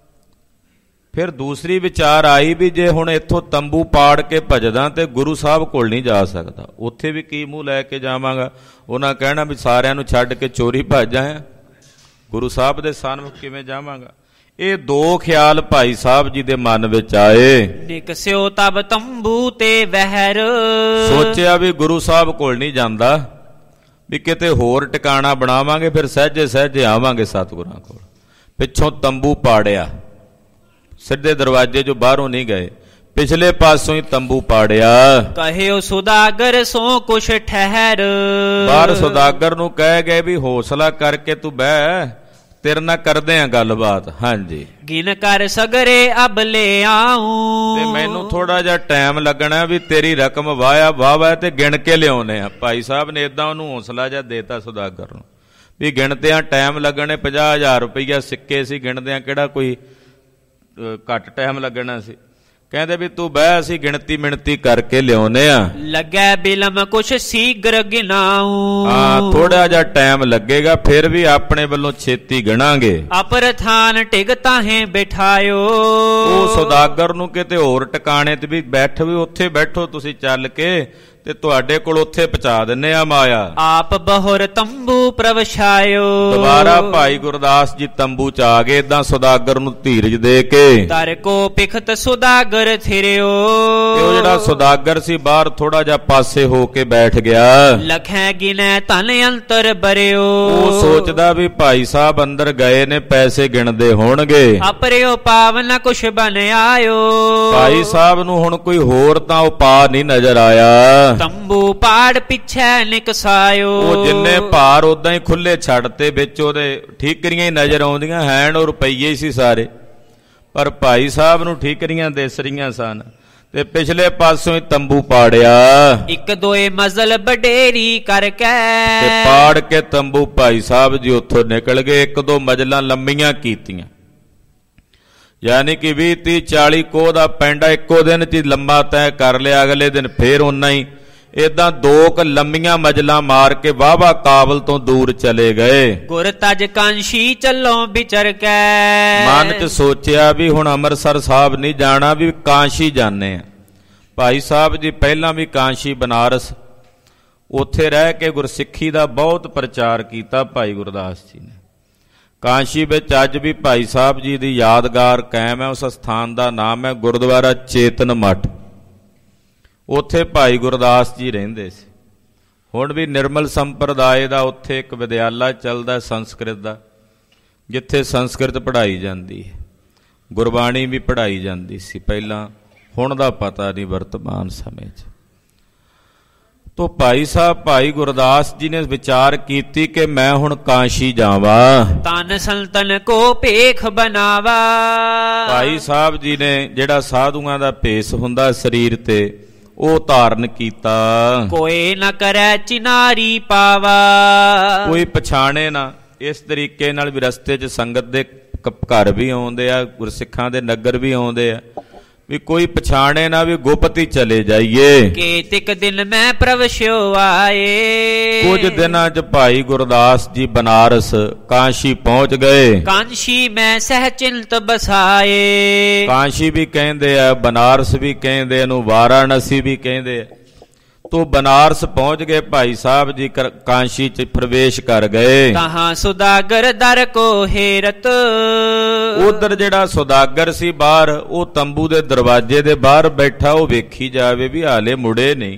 ਫਿਰ ਦੂਸਰੀ ਵਿਚਾਰ ਆਈ ਵੀ ਜੇ ਹੁਣ ਇੱਥੋਂ ਤੰਬੂ ਪਾੜ ਕੇ ਭੱਜਦਾ ਤੇ ਗੁਰੂ ਸਾਹਿਬ ਕੋਲ ਨਹੀਂ ਜਾ ਸਕਦਾ, ਉੱਥੇ ਵੀ ਕੀ ਮੂੰਹ ਲੈ ਕੇ ਜਾਵਾਂਗਾ? ਉਹਨਾਂ ਕਹਿਣਾ ਵੀ ਸਾਰਿਆਂ ਨੂੰ ਛੱਡ ਕੇ ਚੋਰੀ ਭੱਜ ਆਇਆ, ਗੁਰੂ ਸਾਹਿਬ ਦੇ ਸਨਮੁਖ ਕਿਵੇਂ ਜਾਵਾਂਗਾ? ਇਹ ਦੋ ਖਿਆਲ ਭਾਈ ਸਾਹਿਬ ਜੀ ਦੇ ਮਨ ਵਿੱਚ ਆਏ। ਨਿਕਸਿਓ ਤਬ ਤੰਬੂ ਤੇ ਵਹਿਰ, ਸੋਚਿਆ ਵੀ ਗੁਰੂ ਸਾਹਿਬ ਕੋਲ ਨਹੀਂ ਜਾਂਦਾ, ਵੀ ਕਿਤੇ ਹੋਰ ਟਿਕਾਣਾ ਬਣਾਵਾਂਗੇ, ਫਿਰ ਸਹਿਜੇ ਸਹਿਜੇ ਆਵਾਂਗੇ ਸਤਿਗੁਰਾਂ ਕੋਲ। ਪਿੱਛੋਂ ਤੰਬੂ ਪਾੜਿਆ, ਸਿੱਧੇ ਦਰਵਾਜ਼ੇ ਜੋ ਬਾਹਰੋਂ ਨਹੀਂ ਗਏ, ਪਿਛਲੇ ਪਾਸੋਂ ਹੀ ਤੰਬੂ ਪਾੜਿਆ। ਕਹਿਓ ਸੁਦਾਗਰ ਸੋ ਕੁਛ ਠਹਿਰ, ਬਾਹਰ ਸੁਦਾਗਰ ਨੂੰ ਕਹਿ ਗਏ ਵੀ ਹੌਸਲਾ ਕਰਕੇ ਤੂੰ ਬਹਿ, ਤੇਰੇ ਨਾਲ ਕਰਦੇ ਆ ਗੱਲਬਾਤ। ਹਾਂਜੀ, ਗਿਨ ਕਰ ਸਗਰੇ ਅਬ ਲੈ ਆਉਂ, ਤੇ ਮੈਨੂੰ ਥੋੜਾ ਜਿਹਾ ਟਾਈਮ ਲੱਗਣਾ, ਵੀ ਤੇਰੀ ਰਕਮ ਵਾਇਆ ਵਾਵਾ ਤੇ ਗਿਣ ਕੇ ਲਿਆਉਨੇ ਆ। ਭਾਈ ਸਾਹਿਬ ਨੇ ਏਦਾਂ ਉਹਨੂੰ ਹੌਸਲਾ ਜਿਹਾ ਦੇਤਾ ਸੁਦਾਗਰ ਨੂੰ, ਵੀ ਗਿਣਦਿਆਂ ਟਾਈਮ ਲੱਗਣੇ। ਪੰਜਾਹ ਹਜ਼ਾਰ ਰੁਪਈਆ ਸਿੱਕੇ ਸੀ, ਗਿਣਦਿਆਂ ਕਿਹੜਾ ਕੋਈ ਘੱਟ ਟਾਈਮ ਲੱਗਣਾ ਸੀ। ਕਹਿੰਦੇ ਵੀ ਤੂੰ ਬਹਿ, ਅਸੀਂ ਗਿਣਤੀ ਮਿਣਤੀ ਕਰਕੇ ਲਿਆਉਨੇ ਆ। ਲੱਗੈ ਬਿਲਮ ਕੁਛ ਸੀਗਰ ਗਿਨਾਉ, ਹਾਂ ਥੋੜਾ ਜਿਹਾ ਟਾਈਮ ਲੱਗੇਗਾ, ਫਿਰ ਵੀ ਆਪਣੇ ਵੱਲੋਂ ਛੇਤੀ ਗਿਣਾਂਗੇ। ਅਪਰ ਥਾਨ ਟਿਗ ਤਾਹੇ ਬਿਠਾਇਓ, ਉਹ ਸੌਦਾਗਰ ਨੂੰ ਕਿਤੇ ਹੋਰ ਟਿਕਾਣੇ ਤੇ ਵੀ ਬੈਠ, ਵੀ ਉੱਥੇ ਬੈਠੋ ਤੁਸੀਂ ਚੱਲ ਕੇ, ਤੇ ਤੁਹਾਡੇ ਕੋਲ ਉੱਥੇ ਪਹੁੰਚਾ ਦਿੰਨੇ ਆ ਮਾਇਆ। ਆਪ ਬਹੁਰ ਤੰਬੂ ਪ੍ਰਵਛਾਇਓ, ਦੁਬਾਰਾ ਭਾਈ ਗੁਰਦਾਸ ਜੀ ਤੰਬੂ ਚ ਆ ਗਏ, ਏਦਾਂ ਸੌਦਾਗਰ ਨੂੰ ਧੀਰਜ ਦੇ ਕੇ। ਤਰ ਕੋ ਪਿਖਤ ਸੁਦਾਗਰ ਥਿਰਿਓ, ਤੇ ਉਹ ਜਿਹੜਾ ਸੌਦਾਗਰ ਸੀ ਬਾਹਰ ਥੋੜਾ ਜਿਹਾ ਪਾਸੇ ਹੋ ਕੇ ਬੈਠ ਗਿਆ। ਲਖੈ ਗਿਨੈ ਧਨ ਅੰਤਰ ਬਰਿਓ, ਉਹ ਸੋਚਦਾ ਵੀ ਭਾਈ ਸਾਹਿਬ ਅੰਦਰ ਗਏ ਨੇ, ਪੈਸੇ ਗਿਣਦੇ ਹੋਣਗੇ। ਅਪਰਿਓ ਪਾਵਨ ਕੁਛ ਬਨ ਆਇਓ, ਭਾਈ ਸਾਹਿਬ ਨੂੰ ਹੁਣ ਕੋਈ ਹੋਰ ਤਾਂ ਉਪਾਅ ਨਹੀਂ ਨਜ਼ਰ ਆਇਆ। ਤੰਬੂ ਪਾੜ ਪਿੱਛੇ ਨਿਕਸਾਇਓ, ਉਹ ਜਿੰਨੇ ਭਾਰ ਉਦਾਂ ਹੀ ਖੁੱਲੇ ਛੱਡਤੇ, ਵਿੱਚ ਉਹਦੇ ਠੀਕਰੀਆਂ ਹੀ ਨਜ਼ਰ ਆਉਂਦੀਆਂ ਹੈਣ, ਉਹ ਰੁਪਈਏ ਸੀ ਸਾਰੇ, ਪਰ ਭਾਈ ਸਾਹਿਬ ਨੂੰ ਠੀਕਰੀਆਂ ਦਿਸ ਰਹੀਆਂ ਸਨ। ਤੇ ਪਿਛਲੇ ਪਾਸੋਂ ਹੀ ਤੰਬੂ ਪਾੜਿਆ, ਇੱਕ ਦੋਏ ਮਜ਼ਲ ਬਡੇਰੀ ਕਰਕੇ, ਤੇ ਪਾੜ ਕੇ ਤੰਬੂ ਭਾਈ ਸਾਹਿਬ ਜੀ ਉੱਥੋਂ ਨਿਕਲ ਗਏ। ਇੱਕ ਦੋ ਮਜਲਾਂ ਲੰਮੀਆਂ ਕੀਤੀਆਂ, ਯਾਨੀ ਕਿ ਵੀਹ ਤੀਹ ਚਾਲੀ ਕੋਹ ਦਾ ਪੈਂਡਾ ਇੱਕੋ ਦਿਨ ਚ ਲੰਮਾ ਤੈਅ ਕਰ ਲਿਆ। ਅਗਲੇ ਦਿਨ ਫੇਰ ਓਨਾ ਹੀ, ਏਦਾਂ ਦੋ ਕ ਲੰਮੀਆਂ ਮਜਲਾਂ ਮਾਰ ਕੇ ਵਾਹਵਾ ਕਾਬਲ ਤੋਂ ਦੂਰ ਚਲੇ ਗਏ। ਗੁਰ ਤਜ ਕਾਂਸ਼ੀ ਚੱਲੋਂ ਵਿਚਰ ਕੇ, ਮਨ ਚ ਸੋਚਿਆ ਵੀ ਹੁਣ ਅੰਮ੍ਰਿਤਸਰ ਸਾਹਿਬ ਨਹੀਂ ਜਾਣਾ, ਵੀ ਕਾਂਸ਼ੀ ਜਾਣੇ ਆ। ਭਾਈ ਸਾਹਿਬ ਜੀ ਪਹਿਲਾਂ ਵੀ ਕਾਂਸ਼ੀ ਬਨਾਰਸ, ਉੱਥੇ ਰਹਿ ਕੇ ਗੁਰਸਿੱਖੀ ਦਾ ਬਹੁਤ ਪ੍ਰਚਾਰ ਕੀਤਾ ਭਾਈ ਗੁਰਦਾਸ ਜੀ ਨੇ। ਕਾਂਸ਼ੀ ਵਿੱਚ ਅੱਜ ਵੀ ਭਾਈ ਸਾਹਿਬ ਜੀ ਦੀ ਯਾਦਗਾਰ ਕਾਇਮ ਹੈ। ਉਸ ਸਥਾਨ ਦਾ ਨਾਮ ਹੈ ਗੁਰਦੁਆਰਾ ਚੇਤਨ ਮੱਠ। ਉੱਥੇ ਭਾਈ ਗੁਰਦਾਸ ਜੀ ਰਹਿੰਦੇ ਸੀ। ਹੁਣ ਵੀ ਨਿਰਮਲ ਸੰਪਰਦਾਇ ਦਾ ਉੱਥੇ ਇੱਕ ਵਿਦਿਆਲਾ ਚੱਲਦਾ ਸੰਸਕ੍ਰਿਤ ਦਾ, ਜਿੱਥੇ ਸੰਸਕ੍ਰਿਤ ਪੜ੍ਹਾਈ ਜਾਂਦੀ ਹੈ, ਗੁਰਬਾਣੀ ਵੀ ਪੜ੍ਹਾਈ ਜਾਂਦੀ ਸੀ। ਪਹਿਲਾਂ ਹੁਣ ਦਾ ਪਤਾ ਨਹੀਂ ਵਰਤਮਾਨ ਸਮੇਂ 'ਚ। ਤੋ ਭਾਈ ਸਾਹਿਬ ਭਾਈ ਗੁਰਦਾਸ ਜੀ ਨੇ ਵਿਚਾਰ ਕੀਤੀ ਕਿ ਮੈਂ ਹੁਣ ਕਾਸ਼ੀ ਜਾਵਾਂ, ਤਨ ਸੰਤਨ ਕੋ ਭੇਖ ਬਨਾਵਾ। ਭਾਈ ਸਾਹਿਬ ਜੀ ਨੇ ਜਿਹੜਾ ਸਾਧੂਆਂ ਦਾ ਭੇਸ ਹੁੰਦਾ ਸਰੀਰ ਤੇ ਉਹ ਧਾਰਨ ਕੀਤਾ। ਕੋਈ ਨ ਕਰੈ ਚਿਨਾਰੀ ਪਾਵਾ, ਕੋਈ ਪਛਾਣੇ ਨਾ। ਇਸ ਤਰੀਕੇ ਨਾਲ ਵੀ ਰਸਤੇ 'ਚ ਸੰਗਤ ਦੇ ਘਰ ਵੀ ਆਉਂਦੇ ਆ, ਗੁਰਸਿੱਖਾਂ ਦੇ ਨਗਰ ਵੀ ਆਉਂਦੇ ਆ, ਵੀ ਕੋਈ ਪਛਾਣੇ ਨਾ, ਵੀ ਗੁਪਤ ਹੀ ਚਲੇ ਜਾਈਏ। ਕੇਤਿਕ ਦਿਨ ਮੈਂ ਪ੍ਰਵਸ਼ਿਓ ਆਏ, ਕੁਝ ਦਿਨਾਂ 'ਚ ਭਾਈ ਗੁਰਦਾਸ ਜੀ ਬਨਾਰਸ ਕਾਸ਼ੀ ਪਹੁੰਚ ਗਏ। ਕਾਂਸ਼ੀ ਮੈਂ ਸਹਿ ਚਿੰਤ ਬਸਾਏ। ਕਾਸ਼ੀ ਵੀ ਕਹਿੰਦੇ ਆ, ਬਨਾਰਸ ਵੀ ਕਹਿੰਦੇ, ਇਹਨੂੰ ਵਾਰਾਣਸੀ ਵੀ ਕਹਿੰਦੇ ਆ। ਤੋ ਬਨਾਰਸ ਪਹੁੰਚ ਗਏ ਭਾਈ ਸਾਹਿਬ ਜੀ, ਕਾਸ਼ੀ 'ਚ ਪ੍ਰਵੇਸ਼ ਕਰ ਗਏ। ਕਹਾਂ ਸੁਦਾਗਰ ਦਰ ਕੋ ਹੇਰਤ, ਉਧਰ ਜਿਹੜਾ ਸੁਦਾਗਰ ਸੀ ਬਾਹਰ, ਉਹ ਤੰਬੂ ਦੇ ਦਰਵਾਜ਼ੇ ਦੇ ਬਾਹਰ ਬੈਠਾ, ਉਹ ਵੇਖੀ ਜਾਵੇ ਵੀ ਹਾਲੇ ਮੁੜੇ ਨਹੀਂ।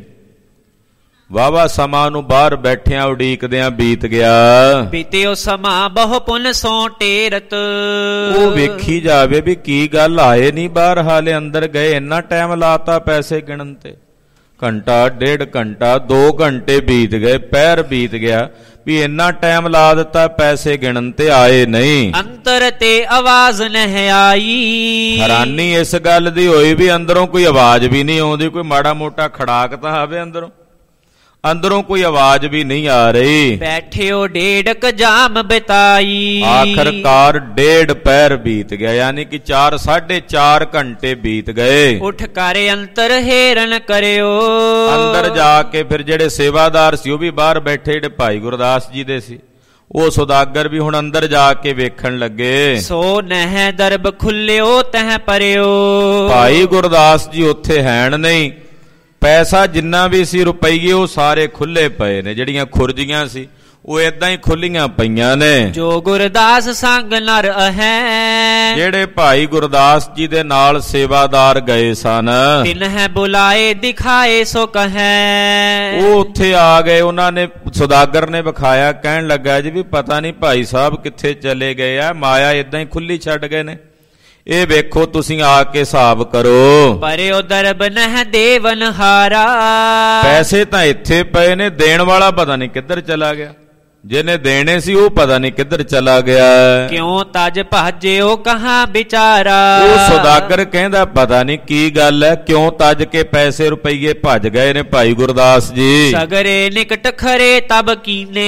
ਵਾਵਾ ਸਮਾਂ ਨੂੰ ਬਾਹਰ ਬੈਠਿਆਂ ਉਡੀਕਦਿਆਂ ਬੀਤ ਗਿਆ। ਬੀਤਿਓ ਸਮਾਂ ਬਹੁ ਪੁਨ ਸੋ ਟੇਰਤ, ਉਹ ਵੇਖੀ ਜਾਵੇ ਵੀ ਕੀ ਗੱਲ, ਆਏ ਨਹੀਂ ਬਾਹਰ, ਹਾਲੇ ਅੰਦਰ ਗਏ, ਇੰਨਾ ਟਾਈਮ ਲਾਤਾ ਪੈਸੇ ਗਿਣਨ ਤੇ। ਘੰਟਾ ਡੇਢ ਘੰਟਾ ਦੋ ਘੰਟੇ ਬੀਤ ਗਏ, ਪੈਰ ਬੀਤ ਗਿਆ, ਵੀ ਇੰਨਾ ਟਾਈਮ ਲਾ ਦਿੱਤਾ ਪੈਸੇ ਗਿਣਨ ਤੇ ਆਏ ਨਹੀਂ। ਅੰਤਰ ਤੇ ਆਵਾਜ਼ ਨਹੀਂ ਆਈ, ਹੈਰਾਨੀ ਇਸ ਗੱਲ ਦੀ ਹੋਈ ਵੀ ਅੰਦਰੋਂ ਕੋਈ ਆਵਾਜ਼ ਵੀ ਨਹੀਂ ਆਉਂਦੀ। ਕੋਈ ਮਾੜਾ ਮੋਟਾ ਖੜਾਕ ਤਾਂ ਆਵੇ ਅੰਦਰੋਂ, ਅੰਦਰੋਂ ਕੋਈ ਆਵਾਜ਼ ਵੀ ਨਹੀਂ ਆ ਰਹੀ। ਬੈਠਿਓ ਡੇਢ ਕ ਜਾਮ ਬਿਤਾਈ, ਆਖਰਕਾਰ ਡੇਢ ਪੈਰ ਬੀਤ ਗਿਆ, ਯਾਨੀ ਕਿ ਚਾਰ ਸਾਢੇ ਚਾਰ ਘੰਟੇ ਬੀਤ ਗਏ। ਉੱਠ ਕਰ ਅੰਤਰ ਹੇਰਨ ਕਰਿਓ, ਅੰਦਰ ਜਾ ਕੇ ਫਿਰ ਜਿਹੜੇ ਸੇਵਾਦਾਰ ਸੀ ਉਹ ਵੀ ਬਾਹਰ ਬੈਠੇ, ਜਿਹੜੇ ਭਾਈ ਗੁਰਦਾਸ ਜੀ ਦੇ ਸੀ, ਉਹ ਸੁਦਾਗਰ ਵੀ ਹੁਣ ਅੰਦਰ ਜਾ ਕੇ ਵੇਖਣ ਲੱਗੇ। ਸੋ ਨਹਿ ਦਰਬ ਖੁੱਲਿਓ ਤਹ ਪਰਿਓ, ਭਾਈ ਗੁਰਦਾਸ ਜੀ ਉੱਥੇ ਹੈਣ ਨਹੀਂ। ਪੈਸਾ ਜਿੰਨਾ ਵੀ ਸੀ ਰੁਪਈਏ ਉਹ ਸਾਰੇ ਖੁੱਲੇ ਪਏ ਨੇ, ਜਿਹੜੀਆਂ ਖੁਰਜੀਆਂ ਸੀ ਉਹ ਏਦਾਂ ਹੀ ਖੁੱਲੀਆਂ ਪਈਆਂ ਨੇ। ਜੋ ਗੁਰਦਾਸ ਸੰਗ ਨਰ ਅਹੈ, ਜਿਹੜੇ ਭਾਈ ਗੁਰਦਾਸ ਜੀ ਦੇ ਨਾਲ ਸੇਵਾਦਾਰ ਗਏ ਸਨ, ਤਿਨਹਿ ਬੁਲਾਏ ਦਿਖਾਏ ਸੋ ਕਹੈ। ਉਹ ਉੱਥੇ ਆ ਗਏ, ਉਹਨਾਂ ਨੇ ਸੁਦਾਗਰ ਨੇ ਵਿਖਾਇਆ, ਕਹਿਣ ਲੱਗਾ ਜੀ ਵੀ ਪਤਾ ਨਹੀਂ ਭਾਈ ਸਾਹਿਬ ਕਿੱਥੇ ਚਲੇ ਗਏ ਆ, ਮਾਇਆ ਏਦਾਂ ਹੀ ਖੁੱਲੀ ਛੱਡ ਗਏ ਨੇ, ਇਹ ਵੇਖੋ ਤੁਸੀਂ ਆ ਕੇ ਹਿਸਾਬ ਕਰੋ। ਪਰਿਓ ਦਰਬ ਨਹਿ ਦੇਵਨ ਹਾਰਾ, ਪੈਸੇ ਤਾਂ ਇੱਥੇ ਪਏ ਨੇ, ਦੇਣ ਵਾਲਾ ਪਤਾ ਨਹੀਂ ਕਿੱਧਰ ਚਲਾ ਗਿਆ, ਜਿਹਨੇ ਦੇਣੇ ਸੀ ਉਹ ਪਤਾ ਨਹੀਂ ਕਿੱਧਰ ਚਲਾ ਗਿਆ। ਕਿਉਂ ਤਜ ਭਾਜਿਓ ਕਹਾਂ ਵਿਚਾਰਾ, ਉਹ ਸੁਦਾਗਰ ਕਹਿੰਦਾ ਪਤਾ ਨਹੀਂ ਕੀ ਗੱਲ ਹੈ, ਕਿਉਂ ਤਜ ਕੇ ਪੈਸੇ ਰੁਪਈਏ ਭੱਜ ਗਏ ਨੇ ਭਾਈ ਗੁਰਦਾਸ ਜੀ। ਸਗਰੇ ਨਿਕਟ ਖਰੇ ਤਬ ਕੀਨੇ,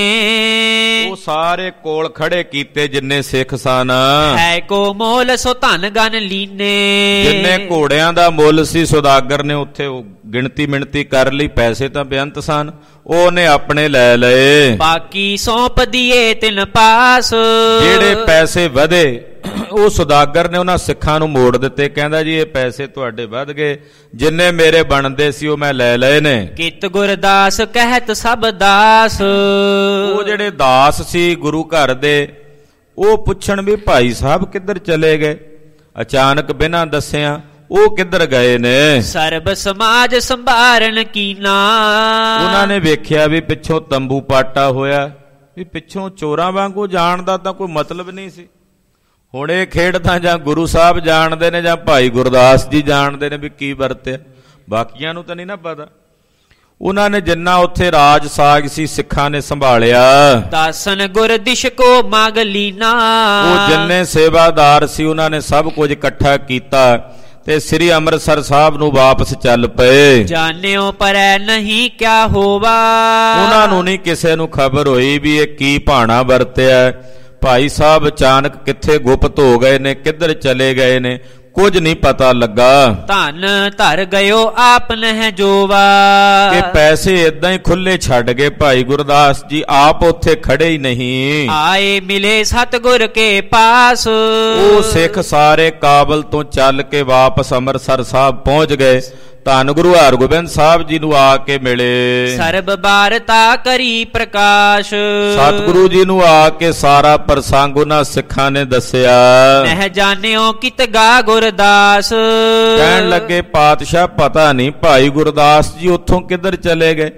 ਉਹ ਸਾਰੇ ਕੋਲ ਖੜੇ ਕੀਤੇ ਜਿੰਨੇ ਸਿੱਖ ਸਨ। ਹੈ ਕੋ ਮੋਲ ਸੋ ਧਨ ਗਨ ਲੀਨੇ, ਜਿੰਨੇ ਘੋੜਿਆਂ ਦਾ ਮੁੱਲ ਸੀ ਸੁਦਾਗਰ ਨੇ ਉੱਥੇ ਗਿਣਤੀ ਮਿਣਤੀ ਕਰ ਲਈ, ਪੈਸੇ ਤਾਂ ਬੇਅੰਤ ਸਨ, ਉਹਨੇ ਆਪਣੇ ਲੈ ਲਏ। ਬਾਕੀ ਸੌਂਪ ਦੀਏ ਤਿਨ ਪਾਸ, ਜਿਹੜੇ ਪੈਸੇ ਵਧੇ ਉਹ ਸੁਦਾਗਰ ਨੇ ਉਹਨਾਂ ਸਿੱਖਾਂ ਨੂੰ ਮੋੜ ਦਿੱਤੇ। ਕਹਿੰਦਾ ਜੀ ਇਹ ਪੈਸੇ ਤੁਹਾਡੇ ਵੱਧ ਗਏ, ਜਿੰਨੇ ਮੇਰੇ ਬਣਦੇ ਸੀ ਉਹ ਮੈਂ ਲੈ ਲਏ ਨੇ। ਕਿਤ ਗੁਰਦਾਸ ਕਹਿਤ ਸਭ ਦਾਸ, ਉਹ ਜਿਹੜੇ ਦਾਸ ਸੀ ਗੁਰੂ ਘਰ ਦੇ, ਉਹ ਪੁੱਛਣ ਵੀ ਭਾਈ ਸਾਹਿਬ ਕਿੱਧਰ ਚਲੇ ਗਏ, ਅਚਾਨਕ ਬਿਨਾਂ ਦੱਸਿਆ ਉਹ ਕਿੱਧਰ ਗਏ ਨੇ। ਸਰਬ ਸਮਾਜ ਸੰਭਾਰਨ ਕੀਨਾ, ਉਹਨਾਂ ਨੇ ਵੇਖਿਆ ਵੀ ਪਿੱਛੋਂ ਤੰਬੂ ਪਾਟਾ ਹੋਇਆ, ਵੀ ਪਿੱਛੋਂ ਚੋਰਾਂ ਵਾਂਗੂ ਜਾਣ ਦਾ ਤਾਂ ਕੋਈ ਮਤਲਬ ਨਹੀਂ ਸੀ। ਹੁਣ ਇਹ ਖੇਡ ਤਾਂ ਜਾਂ ਗੁਰੂ ਸਾਹਿਬ ਜਾਣਦੇ ਨੇ ਜਾਂ ਭਾਈ ਗੁਰਦਾਸ ਜੀ ਜਾਣਦੇ ਨੇ ਵੀ ਕੀ ਵਰਤਿਆ, ਬਾਕੀਆਂ ਨੂੰ ਤਾਂ ਨਹੀਂ ਨਾ ਪਤਾ। ਉਹਨਾਂ ਨੇ ਜਿੰਨਾ ਉੱਥੇ ਰਾਜ ਸਾਗ ਸੀ ਸਿੱਖਾਂ ਨੇ ਸੰਭਾਲਿਆ। ਦਾਸਨ ਗੁਰ ਦਿਸ਼ ਕੋ ਮੰਗ ਲੀਨਾ, ਉਹ ਜਿੰਨੇ ਸੇਵਾਦਾਰ ਸੀ ਉਹਨਾਂ ਨੇ ਸਭ ਕੁਝ ਇਕੱਠਾ ਕੀਤਾ ਤੇ ਸ੍ਰੀ ਅੰਮ੍ਰਿਤਸਰ ਸਾਹਿਬ ਨੂੰ ਵਾਪਸ ਚੱਲ ਪਏ। ਜਾਣਿਓ ਪਰੈ ਨਹੀਂ ਕਿਆ ਹੋਵਾ, ਉਹਨਾਂ ਨੂੰ ਨਹੀਂ ਕਿਸੇ ਨੂੰ ਖਬਰ ਹੋਈ ਵੀ ਇਹ ਕੀ ਭਾਣਾ ਵਰਤਿਆ। ਭਾਈ ਸਾਹਿਬ ਅਚਾਨਕ ਕਿੱਥੇ ਗੁਪਤ ਹੋ ਗਏ ਨੇ, ਕਿੱਧਰ ਚਲੇ ਗਏ ਨੇ, ਕੁਝ ਨਹੀਂ ਪਤਾ ਲੱਗਾ। ਧਨ ਧਰ ਗਇਓ ਆਪ ਨਹਿ ਜੋਵਾ, ਕਿ ਪੈਸੇ ਏਦਾਂ ਹੀ ਖੁੱਲੇ ਛੱਡ ਗਏ ਭਾਈ ਗੁਰਦਾਸ ਜੀ, ਆਪ ਉੱਥੇ ਖੜੇ ਹੀ ਨਹੀਂ। ਆਏ ਮਿਲੇ ਸਤਿਗੁਰ ਕੇ ਪਾਸ, ਉਹ ਸਿੱਖ ਸਾਰੇ ਕਾਬਲ ਤੋਂ ਚੱਲ ਕੇ ਵਾਪਸ ਅੰਮ੍ਰਿਤਸਰ ਸਾਹਿਬ ਪਹੁੰਚ ਗਏ। ਧੰਨ ਗੁਰੂ ਹਰਗੋਬਿੰਦ ਸਾਹਿਬ ਜੀ ਨੂੰ ਆ ਕੇ ਮਿਲੇ। ਸਰਬ ਬਾਰਤਾ ਕਰੀ ਪ੍ਰਕਾਸ਼, ਸਤਿਗੁਰੂ ਜੀ ਨੂੰ ਆ ਕੇ ਸਾਰਾ ਪ੍ਰਸੰਗ ਉਹਨਾਂ ਸਿੱਖਾਂ ਨੇ ਦੱਸਿਆ। ਨਹਿ ਜਾਣਿਓ ਕਿਤ ਗਾ ਗੁਰਦਾਸ, ਕਹਿਣ ਲੱਗੇ ਪਾਤਸ਼ਾਹ ਪਤਾ ਨਹੀਂ ਭਾਈ ਗੁਰਦਾਸ ਜੀ ਉੱਥੋਂ ਕਿੱਧਰ ਚਲੇ ਗਏ,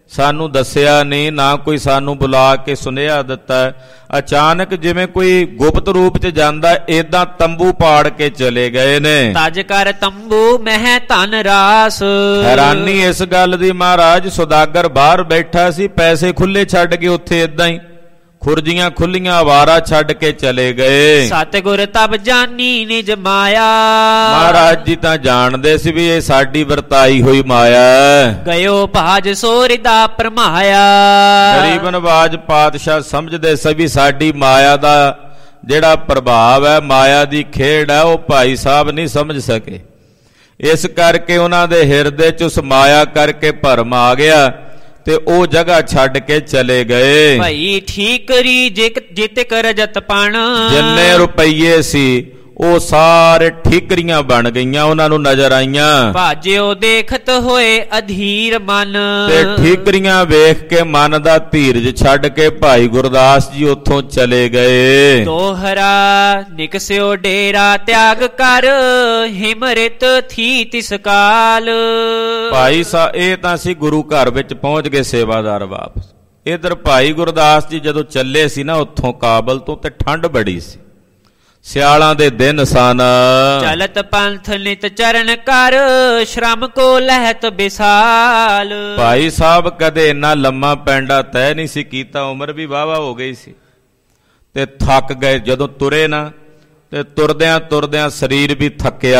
ਸਾਨੂੰ ਦੱਸਿਆ ਨਹੀਂ, ਨਾ ਕੋਈ ਸਾਨੂੰ ਬੁਲਾ ਕੇ ਸੁਨੇਹਾ ਦਿੱਤਾ। ਅਚਾਨਕ ਜਿਵੇਂ ਕੋਈ ਗੁਪਤ ਰੂਪ 'ਚ ਜਾਂਦਾ, ਏਦਾਂ ਤੰਬੂ ਪਾੜ ਕੇ ਚਲੇ ਗਏ ਨੇ। ਤਜ ਕਰ ਤੰਬੂ ਮਹਿ ਧਨ ਰਾਸ। ਹੈਰਾਨੀ ਇਸ ਗੱਲ ਦੀ, ਮਹਾਰਾਜ ਸੁਦਾਗਰ ਬਾਹਰ ਬੈਠਾ ਸੀ, ਪੈਸੇ ਖੁੱਲੇ ਛੱਡ ਕੇ ਉੱਥੇ ਏਦਾਂ ਹੀ ਖੁਰਜੀਆਂ ਖੁੱਲੀਆਂ ਅਵਾਰਾ ਛੱਡ ਕੇ ਚਲੇ ਗਏ। ਸਤਿਗੁਰ ਤਬ ਜਾਨੀ ਨਿਜ ਮਾਇਆ। ਮਹਾਰਾਜ ਜੀ ਤਾਂ ਜਾਣਦੇ ਸੀ ਵੀ ਇਹ ਸਾਡੀ ਵਰਤਾਈ ਹੋਈ ਮਾਇਆ ਹੈ। ਗਇਓ ਭਾਜ ਸੋਰਿ ਦਾ ਪਰਮਾਇਆ। ਗਰੀਬ ਨਵਾਜ ਪਾਤਸ਼ਾਹ ਸਮਝਦੇ ਸੀ ਵੀ ਸਾਡੀ ਮਾਇਆ ਦਾ ਜਿਹੜਾ ਪ੍ਰਭਾਵ ਹੈ, ਮਾਇਆ ਦੀ ਖੇਡ ਹੈ, ਉਹ ਭਾਈ ਸਾਹਿਬ ਨਹੀਂ ਸਮਝ ਸਕੇ। ਇਸ ਕਰਕੇ ਉਹਨਾਂ ਦੇ ਹਿਰਦੇ 'ਚ ਉਸ ਮਾਇਆ ਕਰਕੇ ਭਰਮ ਆ ਗਿਆ ਤੇ ਉਹ ਜਗ੍ਹਾ ਛੱਡ ਕੇ ਚਲੇ ਗਏ। ਭਾਈ ਠੀਕਰੀ ਜਿਤ ਕਰ ਜਤਪਣ। ਜਿੰਨੇ ਰੁਪਈਏ ਸੀ ਉਹ ਸਾਰੇ ਠੀਕਰੀਆਂ ਬਣ ਗਈਆਂ, ਉਹਨਾਂ ਨੂੰ ਨਜ਼ਰ ਆਈਆਂ। ਭਾਜਿਓ ਦੇਖਤ ਹੋਏ ਅਧੀਰ ਮਨ। ਤੇ ਠੀਕਰੀਆਂ ਵੇਖ ਕੇ ਮਨ ਦਾ ਧੀਰਜ ਛੱਡ ਕੇ ਭਾਈ ਗੁਰਦਾਸ ਜੀ ਉੱਥੋਂ ਚਲੇ ਗਏ। ਦੋਹਰਾ ਨਿਕਸਿਓ ਡੇਰਾ ਤਿਆਗ ਕਰ। ਹਿਮਰਿਤ ਥੀ ਤਿਸ ਕਾਲ। ਭਾਈ ਸਾਹਿਬ ਇਹ ਤਾਂ ਸੀ ਗੁਰੂ ਘਰ ਵਿੱਚ ਪਹੁੰਚ ਗਏ ਸੇਵਾਦਾਰ ਵਾਪਸ। ਇਧਰ ਭਾਈ ਗੁਰਦਾਸ ਜੀ ਜਦੋਂ ਚੱਲੇ ਸੀ ਨਾ ਉੱਥੋਂ ਕਾਬਲ ਤੋਂ, ਤੇ ਠੰਡ ਬੜੀ ਸੀ, ਸਿਆਲਾਂ ਦੇ ਦਿਨ ਸਨ। ਚਲਤ ਪੰਥ ਨਿਤ ਚਰਨ ਕਰ। ਸ਼ਰਮ ਕੋ ਲਹਿਤ ਵਿਸਾਲ। ਭਾਈ ਸਾਹਿਬ ਕਦੇ ਇੰਨਾ ਲੰਮਾ ਪੈਂਡਾ ਤੈਅ ਨਹੀਂ ਸੀ ਕੀਤਾ, ਉਮਰ ਵੀ ਵਾਹਵਾ ਹੋ ਗਈ ਸੀ ਤੇ ਥੱਕ ਗਏ। ਜਦੋਂ ਤੁਰੇ ਨਾ ਤੇ ਤੁਰਦਿਆਂ ਤੁਰਦਿਆਂ ਸਰੀਰ ਵੀ ਥੱਕਿਆ।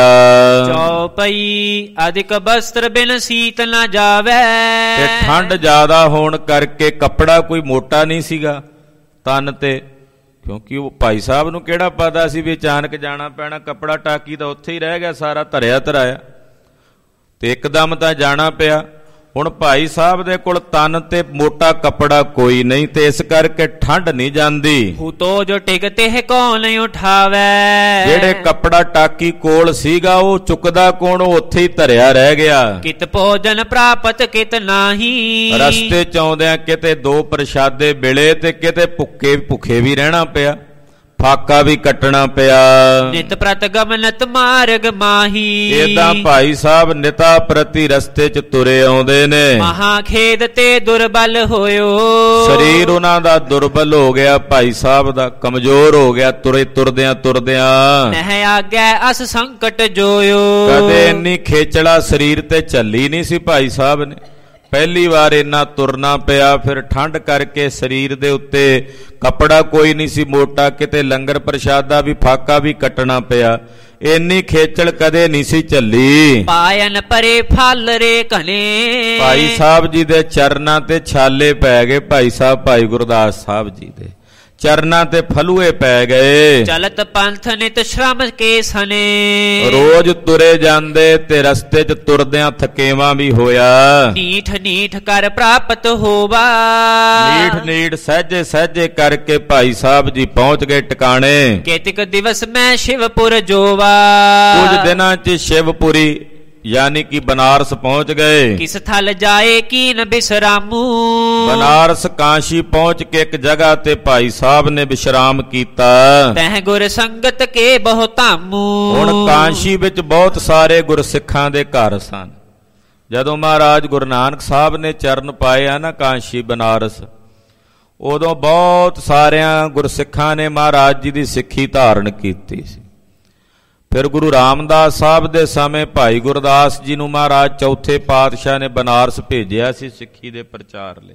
ਚੌਪਈ ਅਧਿਕ ਬਸਤਰ ਬਿਨ ਸੀਤ ਨਾ ਜਾਵੇ। ਤੇ ਠੰਡ ਜ਼ਿਆਦਾ ਹੋਣ ਕਰਕੇ ਕੱਪੜਾ ਕੋਈ ਮੋਟਾ ਨਹੀਂ ਸੀਗਾ ਤਨ ਤੇ, ਕਿਉਂਕਿ ਉਹ ਭਾਈ ਸਾਹਿਬ ਨੂੰ ਕਿਹੜਾ ਪਤਾ ਸੀ ਵੀ ਅਚਾਨਕ ਜਾਣਾ ਪੈਣਾ। ਕੱਪੜਾ ਟਾਕੀ ਤਾਂ ਉੱਥੇ ਹੀ ਰਹਿ ਗਿਆ, ਸਾਰਾ ਧਰਿਆ ਧਰਾਇਆ, ਤੇ ਇੱਕਦਮ ਤਾਂ ਜਾਣਾ ਪਿਆ। ਹੁਣ ਭਾਈ ਸਾਹਿਬ ਦੇ ਕੋਲ ਤਨ ਤੇ ਮੋਟਾ ਕੱਪੜਾ ਕੋਈ ਨਹੀਂ, ਤੇ ਇਸ ਕਰਕੇ ਠੰਡ ਨਹੀਂ ਜਾਂਦੀ। ਹੂਤੋ ਜੋ ਟਿਕਤੇ ਹੈ ਕੌਣ ਉਠਾਵੇ। ਜਿਹੜੇ ਕੱਪੜਾ ਟਾਕੀ ਕੋਲ ਸੀਗਾ ਉਹ ਚੁੱਕਦਾ ਕੌਣ, ਉਹ ਉੱਥੇ ਹੀ ਧਰਿਆ ਰਹਿ ਗਿਆ। ਕਿਤ ਭੋਜਨ ਪ੍ਰਾਪਤ ਕਿਤ ਨਾਹੀ। ਰਸਤੇ ਚ ਆਉਂਦਿਆਂ ਕਿਤੇ ਦੋ ਪ੍ਰਸ਼ਾਦੇ ਮਿਲੇ ਤੇ ਕਿਤੇ ਭੁੱਖੇ ਭੁੱਖੇ ਵੀ ਰਹਿਣਾ ਪਿਆ, ਫਾਕਾ ਵੀ ਕੱਟਣਾ ਪਿਆ। ਨਿਤ ਪ੍ਰਤ ਗਮਨਤ ਮਾਰਗ ਮਾਹੀ। ਏਦਾਂ ਭਾਈ ਸਾਹਿਬ ਨਿਤਾ ਪ੍ਰਤੀ ਰਸਤੇ ਚ ਤੁਰੇ ਆਉਂਦੇ ਨੇ। ਮਹਾ ਖੇਦ ਤੇ ਦੁਰਬਲ ਹੋਇਓ। ਸਰੀਰ ਉਹਨਾਂ ਦਾ ਦੁਰਬਲ ਹੋ ਗਿਆ, ਭਾਈ ਸਾਹਿਬ ਦਾ ਕਮਜ਼ੋਰ ਹੋ ਗਿਆ, ਤੁਰੇ ਤੁਰਦਿਆਂ ਤੁਰਦਿਆਂ। ਨਹਿ ਆਗੈ ਅਸ ਸੰਕਟ ਜੋਇਓ। ਕਦੇ ਇੰਨੀ ਖੇਚਲਾ ਸਰੀਰ ਤੇ ਝੱਲੀ ਨਹੀਂ ਸੀ ਭਾਈ ਸਾਹਿਬ ਨੇ। ਪਹਿਲੀ ਵਾਰ ਇੰਨਾ ਤੁਰਨਾ ਪਿਆ, ਫਿਰ ਠੰਡ ਕਰਕੇ ਸਰੀਰ ਦੇ ਉੱਤੇ ਕੱਪੜਾ ਕੋਈ ਨਹੀਂ ਸੀ ਮੋਟਾ, ਕਿਤੇ ਲੰਗਰ ਪ੍ਰਸ਼ਾਦਾ ਵੀ ਫਾਕਾ ਵੀ ਕੱਟਣਾ ਪਿਆ। ਇੰਨੀ ਖੇਚਲ ਕਦੇ ਨਹੀਂ ਸੀ ਝੱਲੀ। ਪਾਇਨ ਪਰੇ ਫਲ ਰੇ ਘਨੇ। ਭਾਈ ਸਾਹਿਬ ਜੀ ਦੇ ਚਰਨਾਂ ਤੇ ਛਾਲੇ ਪੈ ਗਏ। ਭਾਈ ਸਾਹਿਬ ਭਾਈ ਗੁਰਦਾਸ ਸਾਹਿਬ ਜੀ ਦੇ ਚਰਨਾਂ ਤੇ ਫਲੂਏ ਪੈ ਗਏ। ਚਲਤ ਪੰਥ ਨਿਤ ਸ਼ਰਮ ਕੇ ਸਨੇ। ਰੋਜ਼ ਤੁਰੇ ਜਾਂਦੇ ਤੇ ਰਸਤੇ 'ਚ ਤੁਰਦਿਆਂ ਥਕੇਵਾਂ ਵੀ ਹੋਇਆ। ਨੀਠ ਨੀਠ ਕਰ ਪ੍ਰਾਪਤ ਹੋਵਾ। ਨੀਠ ਨੀਠ ਸਹਜੇ ਸਹਜੇ ਕਰਕੇ ਭਾਈ ਸਾਹਿਬ ਜੀ ਪਹੁੰਚ ਗਏ ਟਿਕਾਣੇ। ਕੇਤਿਕ ਦਿਵਸ ਮੈਂ ਸ਼ਿਵਪੁਰ ਜੋਵਾ। ਕੁਝ ਦਿਨਾਂ 'ਚ ਸ਼ਿਵਪੁਰੀ ਯਾਨੀ ਕਿ ਬਨਾਰਸ ਪਹੁੰਚ ਗਏ। ਕਿਸ ਥਲ ਜਾਏ ਕੀਨ ਬਿਸਰਾਮੂ। ਬਨਾਰਸ ਕਾਸ਼ੀ ਪਹੁੰਚ ਕੇ ਇੱਕ ਜਗ੍ਹਾ ਤੇ ਭਾਈ ਸਾਹਿਬ ਨੇ ਵਿਸ਼ਰਾਮ ਕੀਤਾ। ਤਹਿ ਗੁਰ ਸੰਗਤ ਕੇ ਬਹੁ ਧਾਮੂ। ਹੁਣ ਕਾਸ਼ੀ ਵਿੱਚ ਬਹੁਤ ਸਾਰੇ ਗੁਰਸਿੱਖਾਂ ਦੇ ਘਰ ਸਨ। ਜਦੋਂ ਮਹਾਰਾਜ ਗੁਰੂ ਨਾਨਕ ਸਾਹਿਬ ਨੇ ਚਰਨ ਪਾਏ ਆ ਨਾ ਕਾਸ਼ੀ ਬਨਾਰਸ, ਉਦੋਂ ਬਹੁਤ ਸਾਰਿਆਂ ਗੁਰਸਿੱਖਾਂ ਨੇ ਮਹਾਰਾਜ ਜੀ ਦੀ ਸਿੱਖੀ ਧਾਰਨ ਕੀਤੀ ਸੀ। ਫਿਰ ਗੁਰੂ ਰਾਮਦਾਸ ਸਾਹਿਬ ਦੇ ਸਮੇਂ ਭਾਈ ਗੁਰਦਾਸ ਜੀ ਨੂੰ ਮਹਾਰਾਜ ਚੌਥੇ ਪਾਤਸ਼ਾਹ ਨੇ ਬਨਾਰਸ ਭੇਜਿਆ ਸੀ ਸਿੱਖੀ ਦੇ ਪ੍ਰਚਾਰ ਲਈ।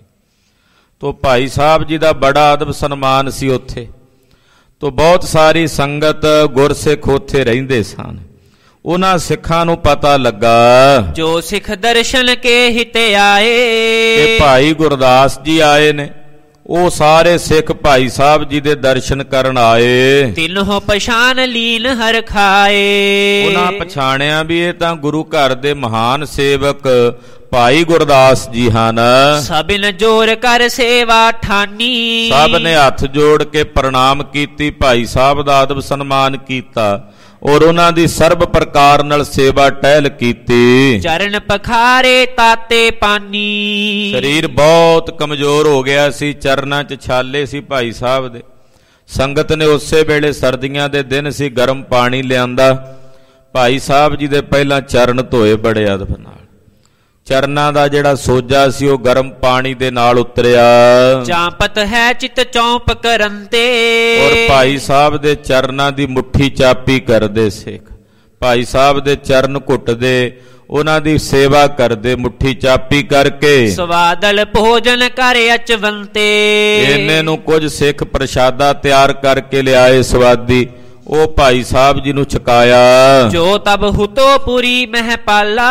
ਤੋ ਭਾਈ ਸਾਹਿਬ ਜੀ ਦਾ ਬੜਾ ਅਦਬ ਸਨਮਾਨ ਸੀ ਉੱਥੇ। ਤੋ ਬਹੁਤ ਸਾਰੀ ਸੰਗਤ ਗੁਰਸਿੱਖ ਉੱਥੇ ਰਹਿੰਦੇ ਸਨ। ਉਹਨਾਂ ਸਿੱਖਾਂ ਨੂੰ ਪਤਾ ਲੱਗਾ ਜੋ ਸਿੱਖ ਦਰਸ਼ਨ ਕੇ ਹਿਤੇ ਆਏ ਕਿ ਭਾਈ ਗੁਰਦਾਸ ਜੀ ਆਏ ਨੇ। ਉਹ ਸਾਰੇ ਸਿੱਖ ਭਾਈ ਸਾਹਿਬ ਜੀ ਦੇ ਦਰਸ਼ਨ ਕਰਨ ਆਏ। ਤਿਨਹੁ ਪਛਾਨ ਲੀਨ ਹਰ ਖਾਏ। ਉਹਨਾਂ ਪਛਾਣਿਆ ਵੀ ਇਹ ਤਾਂ ਗੁਰੂ ਘਰ ਦੇ ਮਹਾਨ ਸੇਵਕ ਭਾਈ ਗੁਰਦਾਸ ਜੀ ਹਨ। ਸਭਿਨ ਜੋਰ ਕਰ ਸੇਵਾ ਠਾਨੀ। ਸਭ ਨੇ ਹੱਥ ਜੋੜ ਕੇ ਪ੍ਰਣਾਮ ਕੀਤੀ, ਭਾਈ ਸਾਹਿਬ ਦਾ ਅਦਬ ਸਨਮਾਨ ਕੀਤਾ ਔਰ ਉਹਨਾਂ ਦੀ ਸਰਬ ਪ੍ਰਕਾਰ ਨਾਲ ਸੇਵਾ ਟਹਿਲ ਕੀਤੀ। ਚਰਨ ਪਖਾਰੇ ਤਾਤੇ ਪਾਨੀ। ਸਰੀਰ ਬਹੁਤ ਕਮਜ਼ੋਰ ਹੋ ਗਿਆ ਸੀ, ਚਰਨਾਂ 'ਚ ਛਾਲੇ ਸੀ ਭਾਈ ਸਾਹਿਬ ਦੇ। ਸੰਗਤ ਨੇ ਉਸੇ ਵੇਲੇ ਸਰਦੀਆਂ ਦੇ ਦਿਨ ਸੀ, ਗਰਮ ਪਾਣੀ ਲਿਆਂਦਾ। ਭਾਈ ਸਾਹਿਬ ਜੀ ਦੇ ਪਹਿਲਾਂ ਚਰਨ ਧੋਏ ਬੜੇ ਅਦਬ ਨਾਲ। ਚਰਨਾਂ ਦਾ ਜਿਹੜਾ ਸੋਜਾ ਸੀ ਉਹ ਗਰਮ ਪਾਣੀ ਦੇ ਨਾਲ ਉਤਰਿਆ। ਚਾਂਪਤ ਹੈ ਚਿਤ ਚੌਂਪ ਕਰਨ ਤੇ। ਔਰ ਭਾਈ ਸਾਹਿਬ ਦੇ ਚਰਨਾਂ ਦੀ ਮੁੱਠੀ ਚਾਪੀ ਕਰਦੇ ਸਿੱਖ। ਭਾਈ ਸਾਹਿਬ ਦੇ ਚਰਨ ਘੁੱਟਦੇ, ਉਹਨਾਂ ਦੀ ਸੇਵਾ ਕਰਦੇ ਮੁੱਠੀ ਚਾਪੀ ਕਰਕੇ। ਸਵਾਦਲ ਭੋਜਨ ਕਰ ਅਚਵੰਤੇ। ਇਹਨੇ ਨੂੰ ਕੁਝ ਸਿੱਖ ਪ੍ਰਸ਼ਾਦਾ ਤਿਆਰ ਕਰਕੇ ਲਿਆਏ ਸਵਾਦੀ, ਉਹ ਭਾਈ ਸਾਹਿਬ ਜੀ ਨੂੰ ਛਕਾਇਆ। ਜੋ ਤਬ ਹੁਤੋ ਪੁਰੀ ਮਹਿਪਾਲਾ।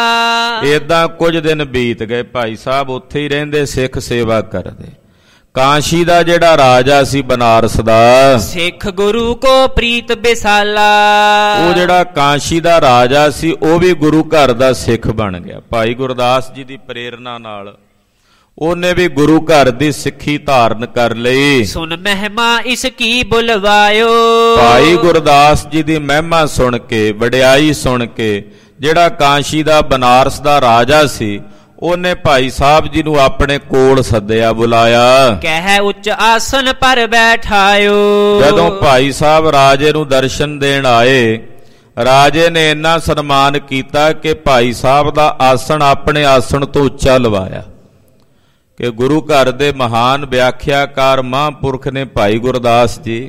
ਏਦਾਂ ਕੁਝ ਦਿਨ ਬੀਤ ਗਏ, ਭਾਈ ਸਾਹਿਬ ਉੱਥੇ ਹੀ ਰਹਿੰਦੇ, ਸਿੱਖ ਸੇਵਾ ਕਰਦੇ। ਕਾਂਸ਼ੀ ਦਾ ਜਿਹੜਾ ਰਾਜਾ ਸੀ ਬਨਾਰਸ ਦਾ, ਸਿੱਖ ਗੁਰੂ ਕੋ ਪ੍ਰੀਤ ਬਿਸਾਲਾ। ਉਹ ਜਿਹੜਾ ਕਾਂਸ਼ੀ ਦਾ ਰਾਜਾ ਸੀ ਉਹ ਵੀ ਗੁਰੂ ਘਰ ਦਾ ਸਿੱਖ ਬਣ ਗਿਆ। ਭਾਈ ਗੁਰਦਾਸ ਜੀ ਦੀ ਪ੍ਰੇਰਣਾ ਨਾਲ ਉਹਨੇ ਵੀ ਗੁਰੂ ਘਰ ਦੀ ਸਿੱਖੀ ਧਾਰਨ ਕਰ ਲਈ। ਸੁਨ ਮਹਿਮਾ ਇਸ ਕੀ ਬੁਲਵਾਇਓ। ਭਾਈ ਗੁਰਦਾਸ ਜੀ ਦੀ ਮਹਿਮਾ ਸੁਣ ਕੇ, ਵਡਿਆਈ ਸੁਣ ਕੇ, ਜਿਹੜਾ ਕਾਂਸ਼ੀ ਦਾ ਬਨਾਰਸ ਦਾ ਰਾਜਾ ਸੀ ਉਹਨੇ ਭਾਈ ਸਾਹਿਬ ਜੀ ਨੂੰ ਆਪਣੇ ਕੋਲ ਸੱਦਿਆ, ਬੁਲਾਇਆ। ਕਹਿ ਉੱਚ ਆਸਨ ਪਰ ਬੈਠਾਇਓ। ਜਦੋਂ ਭਾਈ ਸਾਹਿਬ ਰਾਜੇ ਨੂੰ ਦਰਸ਼ਨ ਦੇਣ ਆਏ, ਰਾਜੇ ਨੇ ਇੰਨਾ ਸਨਮਾਨ ਕੀਤਾ ਕਿ ਭਾਈ ਸਾਹਿਬ ਦਾ ਆਸਣ ਆਪਣੇ ਆਸਣ ਤੋਂ ਉੱਚਾ ਲਵਾਇਆ। ਕਿ ਗੁਰੂ ਘਰ ਦੇ ਮਹਾਨ ਵਿਆਖਿਆਕਾਰ ਮਹਾਂਪੁਰਖ ਨੇ ਭਾਈ ਗੁਰਦਾਸ ਜੀ।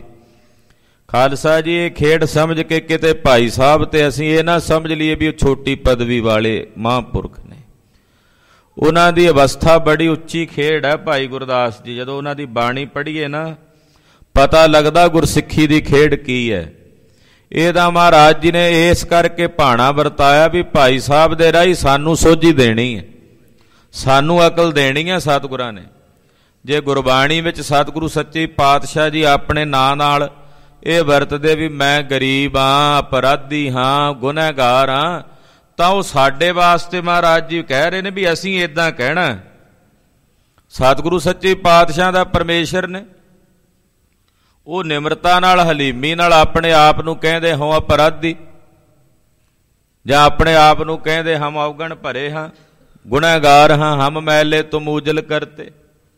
ਖਾਲਸਾ ਜੀ, ਇਹ ਖੇਡ ਸਮਝ ਕੇ ਕਿਤੇ ਭਾਈ ਸਾਹਿਬ ਤੇ ਅਸੀਂ ਇਹ ਨਾ ਸਮਝ ਲਈਏ ਵੀ ਉਹ ਛੋਟੀ ਪਦਵੀ ਵਾਲੇ ਮਹਾਂਪੁਰਖ ਨੇ। ਉਹਨਾਂ ਦੀ ਅਵਸਥਾ ਬੜੀ ਉੱਚੀ ਖੇਡ ਹੈ। ਭਾਈ ਗੁਰਦਾਸ ਜੀ, ਜਦੋਂ ਉਹਨਾਂ ਦੀ ਬਾਣੀ ਪੜ੍ਹੀਏ ਨਾ, ਪਤਾ ਲੱਗਦਾ ਗੁਰਸਿੱਖੀ ਦੀ ਖੇਡ ਕੀ ਹੈ। ਇਹਦਾ ਮਹਾਰਾਜ ਜੀ ਨੇ ਇਸ ਕਰਕੇ ਭਾਣਾ ਵਰਤਾਇਆ ਵੀ ਭਾਈ ਸਾਹਿਬ ਦੇ ਰਾਹੀਂ ਸਾਨੂੰ ਸੋਝੀ ਦੇਣੀ ਹੈ, ਸਾਨੂੰ ਅਕਲ ਦੇਣੀ ਹੈ ਸਤਿਗੁਰਾਂ ਨੇ। ਜੇ ਗੁਰਬਾਣੀ ਵਿੱਚ ਸਤਿਗੁਰੂ ਸੱਚੇ ਪਾਤਸ਼ਾਹ ਜੀ ਆਪਣੇ ਨਾਂ ਨਾਲ ਇਹ ਵਰਤਦੇ ਵੀ ਮੈਂ ਗਰੀਬ ਹਾਂ, ਅਪਰਾਧੀ ਹਾਂ, ਗੁਨਹਗਾਰ ਹਾਂ, ਤਾਂ ਉਹ ਸਾਡੇ ਵਾਸਤੇ ਮਹਾਰਾਜ ਜੀ ਕਹਿ ਰਹੇ ਨੇ ਵੀ ਅਸੀਂ ਇਦਾਂ ਕਹਿਣਾ। ਸਤਿਗੁਰੂ ਸੱਚੇ ਪਾਤਸ਼ਾਹ ਦਾ ਪਰਮੇਸ਼ਰ ਨੇ, ਉਹ ਨਿਮਰਤਾ ਨਾਲ, ਹਲੀਮੀ ਨਾਲ ਆਪਣੇ ਆਪ ਨੂੰ ਕਹਿੰਦੇ ਹੋ ਅਪਰਾਧੀ, ਜਾਂ ਆਪਣੇ ਆਪ ਨੂੰ ਕਹਿੰਦੇ ਹਮ ਅਵਗਣ ਭਰੇ ਹਾਂ, ਗੁਨਹਗਾਰ ਹਾਂ, ਹਮ ਮੈਲੇ ਤੁਮ ਉਜਲ ਕਰਤੇ।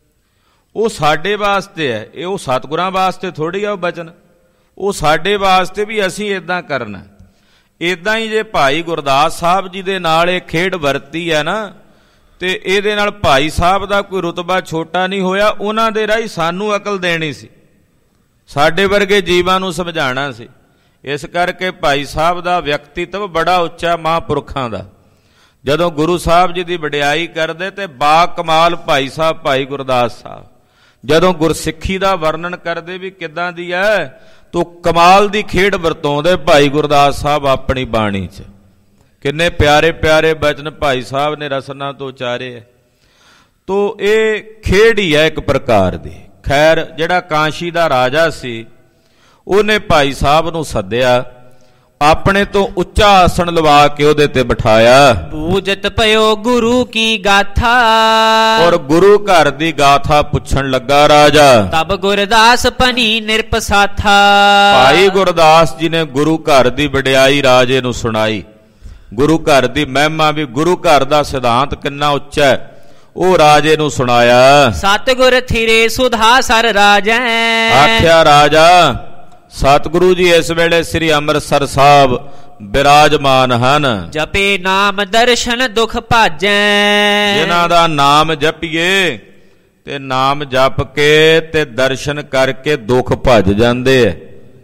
ਉਹ ਸਾਡੇ ਵਾਸਤੇ ਹੈ, ਇਹ ਉਹ ਸਤਿਗੁਰਾਂ ਵਾਸਤੇ ਥੋੜ੍ਹੀ ਆ ਉਹ ਬਚਨ। ਉਹ ਸਾਡੇ ਵਾਸਤੇ ਵੀ ਅਸੀਂ ਇਦਾਂ ਕਰਨਾ। ਇਦਾਂ ਹੀ ਜੇ ਭਾਈ ਗੁਰਦਾਸ ਸਾਹਿਬ ਜੀ ਦੇ ਨਾਲ ਇਹ ਖੇਡ ਵਰਤੀ ਹੈ ਨਾ, ਤੇ ਇਹਦੇ ਨਾਲ ਭਾਈ ਸਾਹਿਬ ਦਾ ਕੋਈ ਰੁਤਬਾ ਛੋਟਾ ਨਹੀਂ ਹੋਇਆ। ਉਹਨਾਂ ਦੇ ਰਾਹੀਂ ਸਾਨੂੰ ਅਕਲ ਦੇਣੀ ਸੀ, ਸਾਡੇ ਵਰਗੇ ਜੀਵਾਂ ਨੂੰ ਸਮਝਾਉਣਾ ਸੀ। ਇਸ ਕਰਕੇ ਭਾਈ ਸਾਹਿਬ ਦਾ ਵਿਅਕਤੀਤਵ ਬੜਾ ਉੱਚਾ ਮਹਾਂਪੁਰਖਾਂ ਦਾ। ਜਦੋਂ ਗੁਰੂ ਸਾਹਿਬ ਜੀ ਦੀ ਵਡਿਆਈ ਕਰਦੇ ਤੇ ਬਾ ਕਮਾਲ ਭਾਈ ਸਾਹਿਬ ਭਾਈ ਗੁਰਦਾਸ ਸਾਹਿਬ, ਜਦੋਂ ਗੁਰਸਿੱਖੀ ਦਾ ਵਰਣਨ ਕਰਦੇ ਵੀ ਕਿੱਦਾਂ ਦੀ ਹੈ, ਤੋ ਕਮਾਲ ਦੀ ਖੇਡ ਵਰਤਾਉਂਦੇ ਭਾਈ ਗੁਰਦਾਸ ਸਾਹਿਬ ਆਪਣੀ ਬਾਣੀ 'ਚ। ਕਿੰਨੇ ਪਿਆਰੇ ਪਿਆਰੇ ਬਚਨ ਭਾਈ ਸਾਹਿਬ ਨੇ ਰਸਨਾ ਤੋਂ ਉਚਾਰੇ ਹੈ। ਤੋ ਇਹ ਖੇਡ ਹੀ ਹੈ ਇੱਕ ਪ੍ਰਕਾਰ ਦੀ। ਖੈਰ, ਜਿਹੜਾ ਕਾਂਸ਼ੀ ਦਾ ਰਾਜਾ ਸੀ ਉਹਨੇ ਭਾਈ ਸਾਹਿਬ ਨੂੰ ਸੱਦਿਆ, ਆਪਣੇ ਤੋਂ ਉੱਚਾ ਆਸਣ ਲਵਾ ਕੇ ਉਹਦੇ ਤੇ ਬਿਠਾਇਆ। ਬੂਝਤ ਪਇਓ ਗੁਰੂ ਕੀ ਗਾਥਾ। ਔਰ ਗੁਰੂ ਘਰ ਦੀ ਗਾਥਾ ਪੁੱਛਣ ਲੱਗਾ ਰਾਜਾ। ਤਬ ਗੁਰਦਾਸ ਪਨੀ ਨਿਰਪਸਾਥਾ। ਭਾਈ ਗੁਰਦਾਸ ਜੀ ਨੇ ਗੁਰੂ ਘਰ ਦੀ ਵਡਿਆਈ ਰਾਜੇ ਨੂੰ ਸੁਣਾਈ। ਗੁਰੂ ਘਰ ਦੀ ਮਹਿਮਾ ਵੀ, ਗੁਰੂ ਘਰ ਦਾ ਸਿਧਾਂਤ ਕਿੰਨਾ ਉੱਚਾ ਹੈ, ਉਹ ਰਾਜੇ ਨੂੰ ਸੁਣਾਇਆ। ਸਤਿਗੁਰ ਥਿਰੇ ਸੁਧਾ ਸਰ ਰਾਜੈ। ਆਖਿਆ ਰਾਜਾ, ਸਤਿਗੁਰੂ ਜੀ ਇਸ ਵੇਲੇ ਸ੍ਰੀ ਅੰਮ੍ਰਿਤਸਰ ਸਾਹਿਬ ਬਿਰਾਜਮਾਨ ਹਨ। ਜਪੇ ਨਾਮ ਦਰਸ਼ਨ ਦੁਖ ਭਾਜੈ। ਜਿਨ੍ਹਾਂ ਦਾ ਨਾਮ ਜਪੀਏ ਤੇ ਨਾਮ ਜਪ ਕੇ ਤੇ ਦਰਸ਼ਨ ਕਰਕੇ ਦੁੱਖ ਭੱਜ ਜਾਂਦੇ ਐ।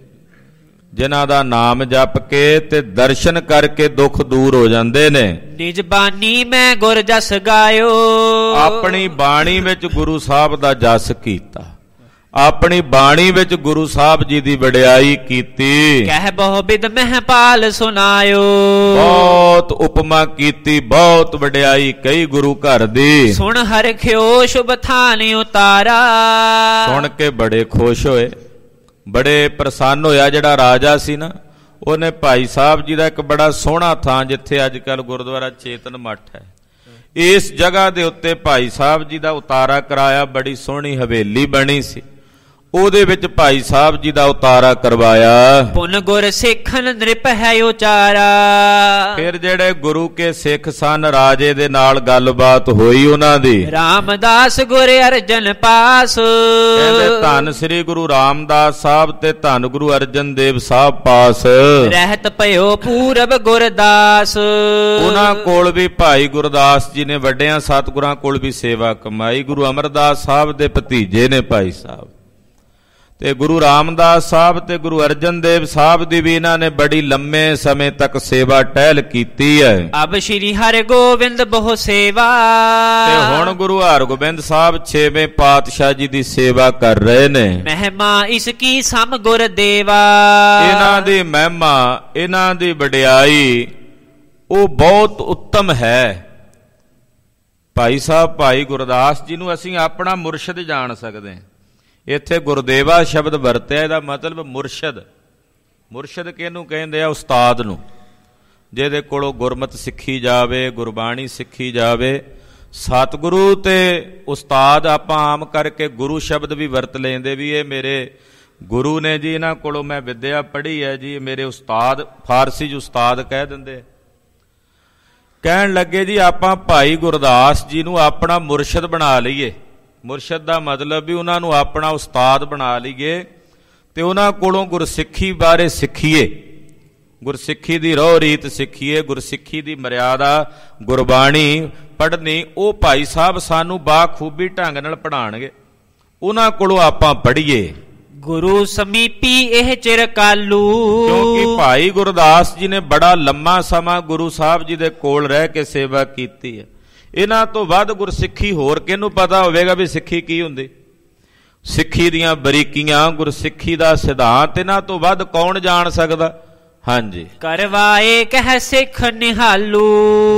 ਜਿਨ੍ਹਾਂ ਦਾ ਨਾਮ ਜਪ ਕੇ ਤੇ ਦਰਸ਼ਨ ਕਰਕੇ ਦੁੱਖ ਦੂਰ ਹੋ ਜਾਂਦੇ ਨੇ। ਨਿਜ ਬਾਣੀ ਮੈਂ ਗੁਰ ਜਸ ਗਾਇਓ। ਆਪਣੀ ਬਾਣੀ ਵਿੱਚ ਗੁਰੂ ਸਾਹਿਬ ਦਾ ਜਸ ਕੀਤਾ, ਆਪਣੀ ਬਾਣੀ ਵਿੱਚ ਗੁਰੂ ਸਾਹਿਬ ਜੀ ਦੀ ਵਡਿਆਈ ਕੀਤੀ। ਕਹਿ ਬਹੁ ਬਿਦ ਮਹਿਪਾਲ ਸੁਨਾਇਓ। ਬਹੁਤ ਉਪਮਾ ਕੀਤੀ, ਬਹੁਤ ਵਡਿਆਈ ਕਈ ਗੁਰੂ ਘਰ ਦੀ। ਸੁਣ ਹਰਖਿਓ ਸ਼ੁਭ ਥਾਨ ਉਤਾਰਾ। ਸੁਣ ਕੇ ਬੜੇ ਖੁਸ਼ ਹੋਏ, ਬੜੇ ਪ੍ਰਸੰਨ ਹੋਇਆ। ਜਿਹੜਾ ਰਾਜਾ ਸੀ ਨਾ, ਉਹਨੇ ਭਾਈ ਸਾਹਿਬ ਜੀ ਦਾ ਇੱਕ ਬੜਾ ਸੋਹਣਾ ਥਾਂ, ਜਿੱਥੇ ਅੱਜ ਕੱਲ੍ਹ ਗੁਰਦੁਆਰਾ ਚੇਤਨ ਮੱਠ ਹੈ, ਇਸ ਜਗ੍ਹਾ ਦੇ ਉੱਤੇ ਭਾਈ ਸਾਹਿਬ ਜੀ ਦਾ ਉਤਾਰਾ ਕਰਾਇਆ। ਬੜੀ ਸੋਹਣੀ ਹਵੇਲੀ ਬਣੀ ਸੀ। ਉਹਦੇ ਵਿੱਚ ਭਾਈ ਸਾਹਿਬ ਜੀ ਦਾ ਉਤਾਰਾ ਕਰਵਾਇਆ। ਪੁਨ ਗੁਰ ਸਿੱਖਨ ਨ੍ਰਿਪ ਹੈ ਉਚਾਰਾ। ਫਿਰ ਜਿਹੜੇ ਗੁਰੂ ਕੇ ਸਿੱਖ ਸਨ ਰਾਜੇ ਦੇ ਨਾਲ ਗੱਲਬਾਤ ਹੋਈ ਉਹਨਾਂ ਦੀ। ਰਾਮਦਾਸ ਗੁਰ ਅਰਜਨ ਪਾਸ। ਕਹਿੰਦੇ ਧੰਨ ਸ੍ਰੀ ਗੁਰੂ ਰਾਮਦਾਸ ਸਾਹਿਬ ਤੇ ਧੰਨ ਗੁਰੂ ਅਰਜਨ ਦੇਵ ਸਾਹਿਬ ਪਾਸ ਰਹਿਤ ਭਇਓ ਪੂਰਬ ਗੁਰਦਾਸ। ਉਹਨਾਂ ਕੋਲ ਵੀ ਭਾਈ ਗੁਰਦਾਸ ਜੀ ਨੇ ਵੱਡਿਆਂ ਸਤਿਗੁਰਾਂ ਕੋਲ ਵੀ ਸੇਵਾ ਕਮਾਈ। ਗੁਰੂ ਅਮਰਦਾਸ ਸਾਹਿਬ ਦੇ ਭਤੀਜੇ ਨੇ ਭਾਈ ਸਾਹਿਬ, ਤੇ ਗੁਰੂ ਰਾਮਦਾਸ ਸਾਹਿਬ ਤੇ ਗੁਰੂ ਅਰਜਨ ਦੇਵ ਸਾਹਿਬ ਦੀ ਵੀ ਇਹਨਾਂ ਨੇ ਬੜੀ ਲੰਮੇ ਸਮੇਂ ਤੱਕ ਸੇਵਾ ਟਹਿਲ ਕੀਤੀ ਹੈ। ਅਬ ਸ਼੍ਰੀ ਹਰਿ ਗੋਬਿੰਦ ਬਹੁ ਸੇਵਾ। ਤੇ ਹੁਣ ਗੁਰੂ ਹਰਗੋਬਿੰਦ ਸਾਹਿਬ ਛੇਵੇਂ ਪਾਤਸ਼ਾਹ ਜੀ ਦੀ ਸੇਵਾ ਕਰ ਰਹੇ ਨੇ। ਮਹਿਮਾ ਇਸ ਕੀ ਸਮ ਗੁਰ ਦੇਵਾ। ਇਹਨਾਂ ਦੀ ਮਹਿਮਾ, ਇਹਨਾਂ ਦੀ ਵਡਿਆਈ ਉਹ ਬਹੁਤ ਉੱਤਮ ਹੈ। ਭਾਈ ਸਾਹਿਬ ਭਾਈ ਗੁਰਦਾਸ ਜੀ ਨੂੰ ਅਸੀਂ ਆਪਣਾ ਮੁਰਸ਼ਿਦ ਜਾਣ ਸਕਦੇ ਹਾਂ। ਇੱਥੇ ਗੁਰਦੇਵਾ ਸ਼ਬਦ ਵਰਤਿਆ, ਇਹਦਾ ਮਤਲਬ ਮੁਰਸ਼ਿਦ। ਮੁਰਸ਼ਿਦ ਕਿਹਨੂੰ ਕਹਿੰਦੇ ਆ? ਉਸਤਾਦ ਨੂੰ, ਜਿਹਦੇ ਕੋਲੋਂ ਗੁਰਮਤਿ ਸਿੱਖੀ ਜਾਵੇ, ਗੁਰਬਾਣੀ ਸਿੱਖੀ ਜਾਵੇ। ਸਤਿਗੁਰੂ ਤੇ ਉਸਤਾਦ ਆਪਾਂ ਆਮ ਕਰਕੇ ਗੁਰੂ ਸ਼ਬਦ ਵੀ ਵਰਤ ਲੈਂਦੇ, ਵੀ ਇਹ ਮੇਰੇ ਗੁਰੂ ਨੇ ਜੀ, ਇਹਨਾਂ ਕੋਲੋਂ ਮੈਂ ਵਿੱਦਿਆ ਪੜ੍ਹੀ ਹੈ ਜੀ, ਮੇਰੇ ਉਸਤਾਦ। ਫਾਰਸੀ 'ਚ ਉਸਤਾਦ ਕਹਿ ਦਿੰਦੇ। ਕਹਿਣ ਲੱਗੇ ਜੀ ਆਪਾਂ ਭਾਈ ਗੁਰਦਾਸ ਜੀ ਨੂੰ ਆਪਣਾ ਮੁਰਸ਼ਿਦ ਬਣਾ ਲਈਏ। ਮੁਰਸ਼ਿਦ ਦਾ ਮਤਲਬ ਵੀ ਉਹਨਾਂ ਨੂੰ ਆਪਣਾ ਉਸਤਾਦ ਬਣਾ ਲਈਏ ਤੇ ਉਹਨਾਂ ਕੋਲੋਂ ਗੁਰਸਿੱਖੀ ਬਾਰੇ ਸਿੱਖੀਏ, ਗੁਰਸਿੱਖੀ ਦੀ ਰਹੁ ਰੀਤ ਸਿੱਖੀਏ, ਗੁਰਸਿੱਖੀ ਦੀ ਮਰਿਆਦਾ, ਗੁਰਬਾਣੀ ਪੜ੍ਹਨੀ। ਉਹ ਭਾਈ ਸਾਹਿਬ ਸਾਨੂੰ ਬਾਖੂਬੀ ਢੰਗ ਨਾਲ ਪੜ੍ਹਾਉਣਗੇ, ਉਹਨਾਂ ਕੋਲੋਂ ਆਪਾਂ ਪੜ੍ਹੀਏ। ਗੁਰੂ ਸਮੀਪੀ ਇਹ ਚਿਰ ਕਾਲੂ। ਕਿਉਂਕਿ ਭਾਈ ਗੁਰਦਾਸ ਜੀ ਨੇ ਬੜਾ ਲੰਮਾ ਸਮਾਂ ਗੁਰੂ ਸਾਹਿਬ ਜੀ ਦੇ ਕੋਲ ਰਹਿ ਕੇ ਸੇਵਾ ਕੀਤੀ ਹੈ। ਇਹਨਾਂ ਤੋਂ ਵੱਧ ਗੁਰਸਿੱਖੀ ਹੋਰ ਕਿਹਨੂੰ ਪਤਾ ਹੋਵੇਗਾ ਵੀ ਸਿੱਖੀ ਕੀ ਹੁੰਦੀ? ਸਿੱਖੀ ਦੀਆਂ ਬਰੀਕੀਆਂ, ਗੁਰਸਿੱਖੀ ਦਾ ਸਿਧਾਂਤ ਇਹਨਾਂ ਤੋਂ ਵੱਧ ਕੌਣ ਜਾਣ ਸਕਦਾ? ਹਾਂਜੀ, ਕਰਵਾਏ ਕਹਿ ਸਿੱਖ ਨਿਹਾਲੂ।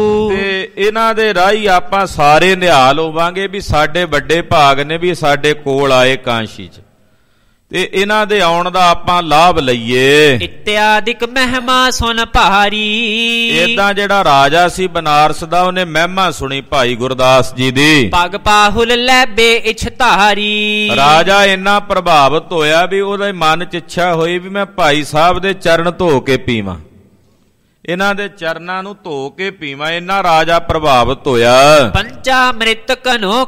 ਤੇ ਇਹਨਾਂ ਦੇ ਰਾਹੀਂ ਆਪਾਂ ਸਾਰੇ ਨਿਹਾਲ ਹੋਵਾਂਗੇ ਵੀ ਸਾਡੇ ਵੱਡੇ ਭਾਗ ਨੇ ਵੀ ਸਾਡੇ ਕੋਲ ਆਏ ਕਾਂਸ਼ੀ 'ਚ, ਤੇ ਇਹਨਾਂ ਦੇ ਆਉਣ ਦਾ ਆਪਾਂ ਲਾਭ ਲਈਏ। ਇਤਿਆਦਿਕ ਮਹਿਮਾ ਸੁਣ ਭਾਰੀ। ਏਦਾਂ ਜਿਹੜਾ ਰਾਜਾ ਸੀ ਬਨਾਰਸ ਦਾ, ਉਹਨੇ ਮਹਿਮਾ ਸੁਣੀ ਭਾਈ ਗੁਰਦਾਸ ਜੀ ਦੀ। ਪਗ ਪਾਹੁਲ ਲੈਬੇ ਇਛ ਧਾਰੀ। ਰਾਜਾ ਇੰਨਾ ਪ੍ਰਭਾਵਿਤ ਹੋਇਆ ਵੀ ਉਹਦੇ ਮਨ 'ਚ ਇੱਛਾ ਹੋਈ ਵੀ ਮੈਂ ਭਾਈ ਸਾਹਿਬ ਦੇ ਚਰਨ ਧੋ ਕੇ ਪੀਵਾਂ, ਇਹਨਾਂ ਦੇ ਚਰਨਾਂ ਨੂੰ ਧੋ ਕੇ ਪੀਵਾਂ। ਇੰਨਾ ਰਾਜਾ ਪ੍ਰਭਾਵਿਤ ਹੋਇਆ। ਪੰਚਾਮ੍ਰਿਤ ਕਨੋ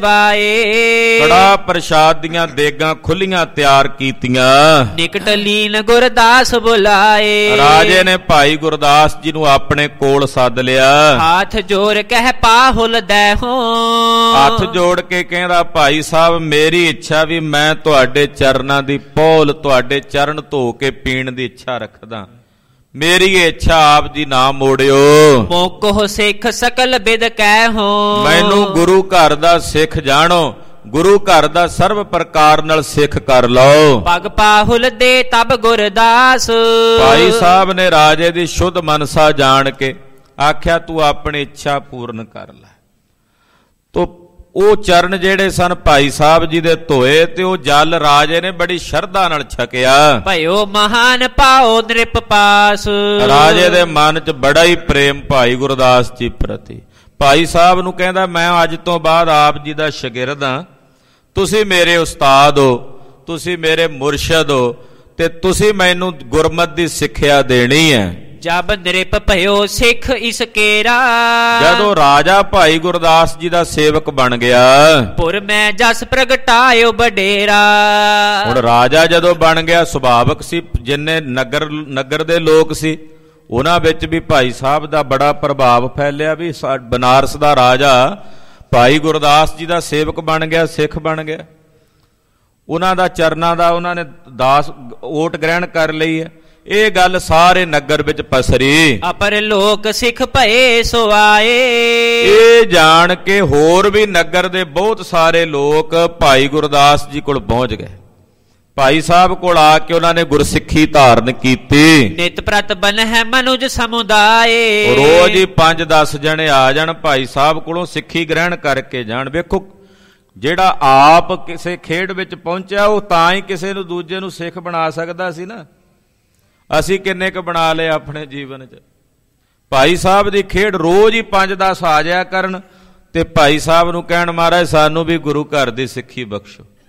ਕਰਵਾਏ। ਕੜਾ ਪ੍ਰਸ਼ਾਦ ਦੀਆਂ ਦੇਗਾਂ ਖੁੱਲੀਆਂ ਤਿਆਰ ਕੀਤੀਆਂ। ਨਿਕਟ ਲੀਨ ਗੁਰਦਾਸ ਬੁਲਾਏ। ਰਾਜੇ ਨੇ ਭਾਈ ਗੁਰਦਾਸ ਜੀ ਨੂੰ ਆਪਣੇ ਕੋਲ ਸੱਦ ਲਿਆ। ਹੱਥ ਜੋੜ ਕਹਿ ਪਾਹੁਲ ਦੇਹੋ। ਹੱਥ ਜੋੜ ਕੇ ਕਹਿੰਦਾ ਭਾਈ ਸਾਹਿਬ ਮੇਰੀ ਇੱਛਾ ਵੀ ਮੈਂ ਤੁਹਾਡੇ ਚਰਨਾਂ ਦੀ ਪੌਲ, ਤੁਹਾਡੇ ਚਰਨ ਧੋ ਕੇ ਪੀਣ ਦੀ ਇੱਛਾ ਰੱਖਦਾ। ਮੇਰੀ ਇੱਛਾ ਆਪ ਜੀ ਨਾ ਮੋੜਿਓ। ਮੋਕੋ ਸਿੱਖ ਸਕਲ ਬਿਦ ਕਹਿਓ। ਮੈਨੂੰ ਗੁਰੂ ਘਰ ਦਾ ਸਿੱਖ ਜਾਣੋ, ਗੁਰੂ ਘਰ ਦਾ ਸਰਬ ਪ੍ਰਕਾਰ ਨਾਲ ਸਿੱਖ ਕਰ ਲਓ। ਪਗ ਪਾਹੁਲ ਦੇ ਤਬ ਗੁਰਦਾਸ। ਭਾਈ ਸਾਹਿਬ ਨੇ ਰਾਜੇ ਦੀ ਸ਼ੁੱਧ ਮਨਸਾ ਜਾਣ ਕੇ ਆਖਿਆ ਤੂੰ ਆਪਣੀ ਇੱਛਾ ਪੂਰਨ ਕਰ ਲੈ। ਤੋ ਉਹ ਚਰਨ ਜਿਹੜੇ ਸਨ ਭਾਈ ਸਾਹਿਬ ਜੀ ਦੇ ਧੋਏ, ਤੇ ਉਹ ਜਲ ਰਾਜੇ ਨੇ ਬੜੀ ਸ਼ਰਧਾ ਨਾਲ ਛਕਿਆ। ਭਇਓ ਮਹਾਨ ਪਾਓ ਨ੍ਰਿਪ ਪਾਸ। ਰਾਜੇ ਦੇ ਮਨ 'ਚ ਬੜਾ ਹੀ ਪ੍ਰੇਮ ਭਾਈ ਗੁਰਦਾਸ ਜੀ ਪ੍ਰਤੀ। ਭਾਈ ਸਾਹਿਬ ਨੂੰ ਕਹਿੰਦਾ ਮੈਂ ਅੱਜ ਤੋਂ ਬਾਅਦ ਆਪ ਜੀ ਦਾ ਸ਼ਾਗਿਰਦ ਹਾਂ, ਤੁਸੀਂ ਮੇਰੇ ਉਸਤਾਦ ਹੋ, ਤੁਸੀਂ ਮੇਰੇ ਮੁਰਸ਼ਿਦ ਹੋ, ਤੇ ਤੁਸੀਂ ਮੈਨੂੰ ਗੁਰਮਤਿ ਦੀ ਸਿੱਖਿਆ ਦੇਣੀ ਹੈ। ਜਬ ਨ੍ਰਿਪ ਭਇਓ ਸਿੱਖ ਇਸ ਕੇਰਾ। ਜਦੋਂ ਰਾਜਾ ਭਾਈ ਗੁਰਦਾਸ ਜੀ ਦਾ ਸੇਵਕ ਬਣ ਗਿਆ, ਪੁਰ ਮੈਂ ਜਸ ਪ੍ਰਗਟਾਇਓ ਬਡੇਰਾ। ਹੁਣ ਰਾਜਾ ਜਦੋਂ ਬਣ ਗਿਆ, ਸੁਭਾਵਕ ਸੀ ਜਿੰਨੇ ਨਗਰ ਨਗਰ ਦੇ ਲੋਕ ਸੀ ਉਹਨਾਂ ਵਿੱਚ ਵੀ ਭਾਈ ਸਾਹਿਬ ਦਾ ਬੜਾ ਪ੍ਰਭਾਵ ਫੈਲਿਆ। ਵੀ ਬਨਾਰਸ ਦਾ ਰਾਜਾ ਭਾਈ ਗੁਰਦਾਸ ਜੀ ਦਾ ਸੇਵਕ ਬਣ ਗਿਆ, ਸਿੱਖ ਬਣ ਗਿਆ। ਉਹਨਾਂ ਦਾ ਚਰਨਾਂ ਦਾ ਉਹਨਾਂ ਨੇ ਦਾਸ ਓਟ ਗ੍ਰਹਿਣ ਕਰ ਲਈ ਹੈ। ਇਹ ਗੱਲ ਸਾਰੇ ਨਗਰ ਵਿੱਚ ਪਸਰੀ। ਅਪਰ ਲੋਕ ਸਿੱਖ ਭਏ ਸੋ ਆਏ। ਇਹ ਜਾਣ ਕੇ ਹੋਰ ਵੀ ਨਗਰ ਦੇ ਬਹੁਤ ਸਾਰੇ ਲੋਕ ਭਾਈ ਗੁਰਦਾਸ ਜੀ ਕੋਲ ਪਹੁੰਚ ਗਏ। ਭਾਈ ਸਾਹਿਬ ਕੋਲ ਆ ਕੇ ਉਹਨਾਂ ਨੇ ਗੁਰਸਿੱਖੀ ਧਾਰਨ ਕੀਤੀ। ਨਿਤ ਪ੍ਰਤ ਬਨ ਹੈ ਮਨੁਜ ਸਮੁਦਾਏ। ਰੋਜ਼ ਹੀ ਪੰਜ ਦਸ ਜਣੇ ਆ ਜਾਣ ਭਾਈ ਸਾਹਿਬ ਕੋਲੋਂ ਸਿੱਖੀ ਗ੍ਰਹਿਣ ਕਰਕੇ ਜਾਣ। ਵੇਖੋ ਜਿਹੜਾ ਆਪ ਕਿਸੇ ਖੇਡ ਵਿੱਚ ਪਹੁੰਚਿਆ ਉਹ ਤਾਂ ਹੀ ਕਿਸੇ ਨੂੰ ਦੂਜੇ ਨੂੰ ਸਿੱਖ ਬਣਾ ਸਕਦਾ ਸੀ ਨਾ। ਅਸੀਂ ਕਿੰਨੇ ਕੁ ਬਣਾ ਲਏ ਆਪਣੇ ਜੀਵਨ 'ਚ। ਭਾਈ ਸਾਹਿਬ ਦੀ ਖੇਡ ਰੋਜ਼ ਹੀ ਪੰਜ ਦਸ ਆ ਜਾਇਆ ਕਰਨ ਤੇ ਭਾਈ ਸਾਹਿਬ ਨੂੰ ਕਹਿਣ ਮਹਾਰਾਜ ਸਾਨੂੰ ਵੀ ਗੁਰੂ ਘਰ ਦੀ ਸਿੱਖੀ ਬਖਸ਼ੋ,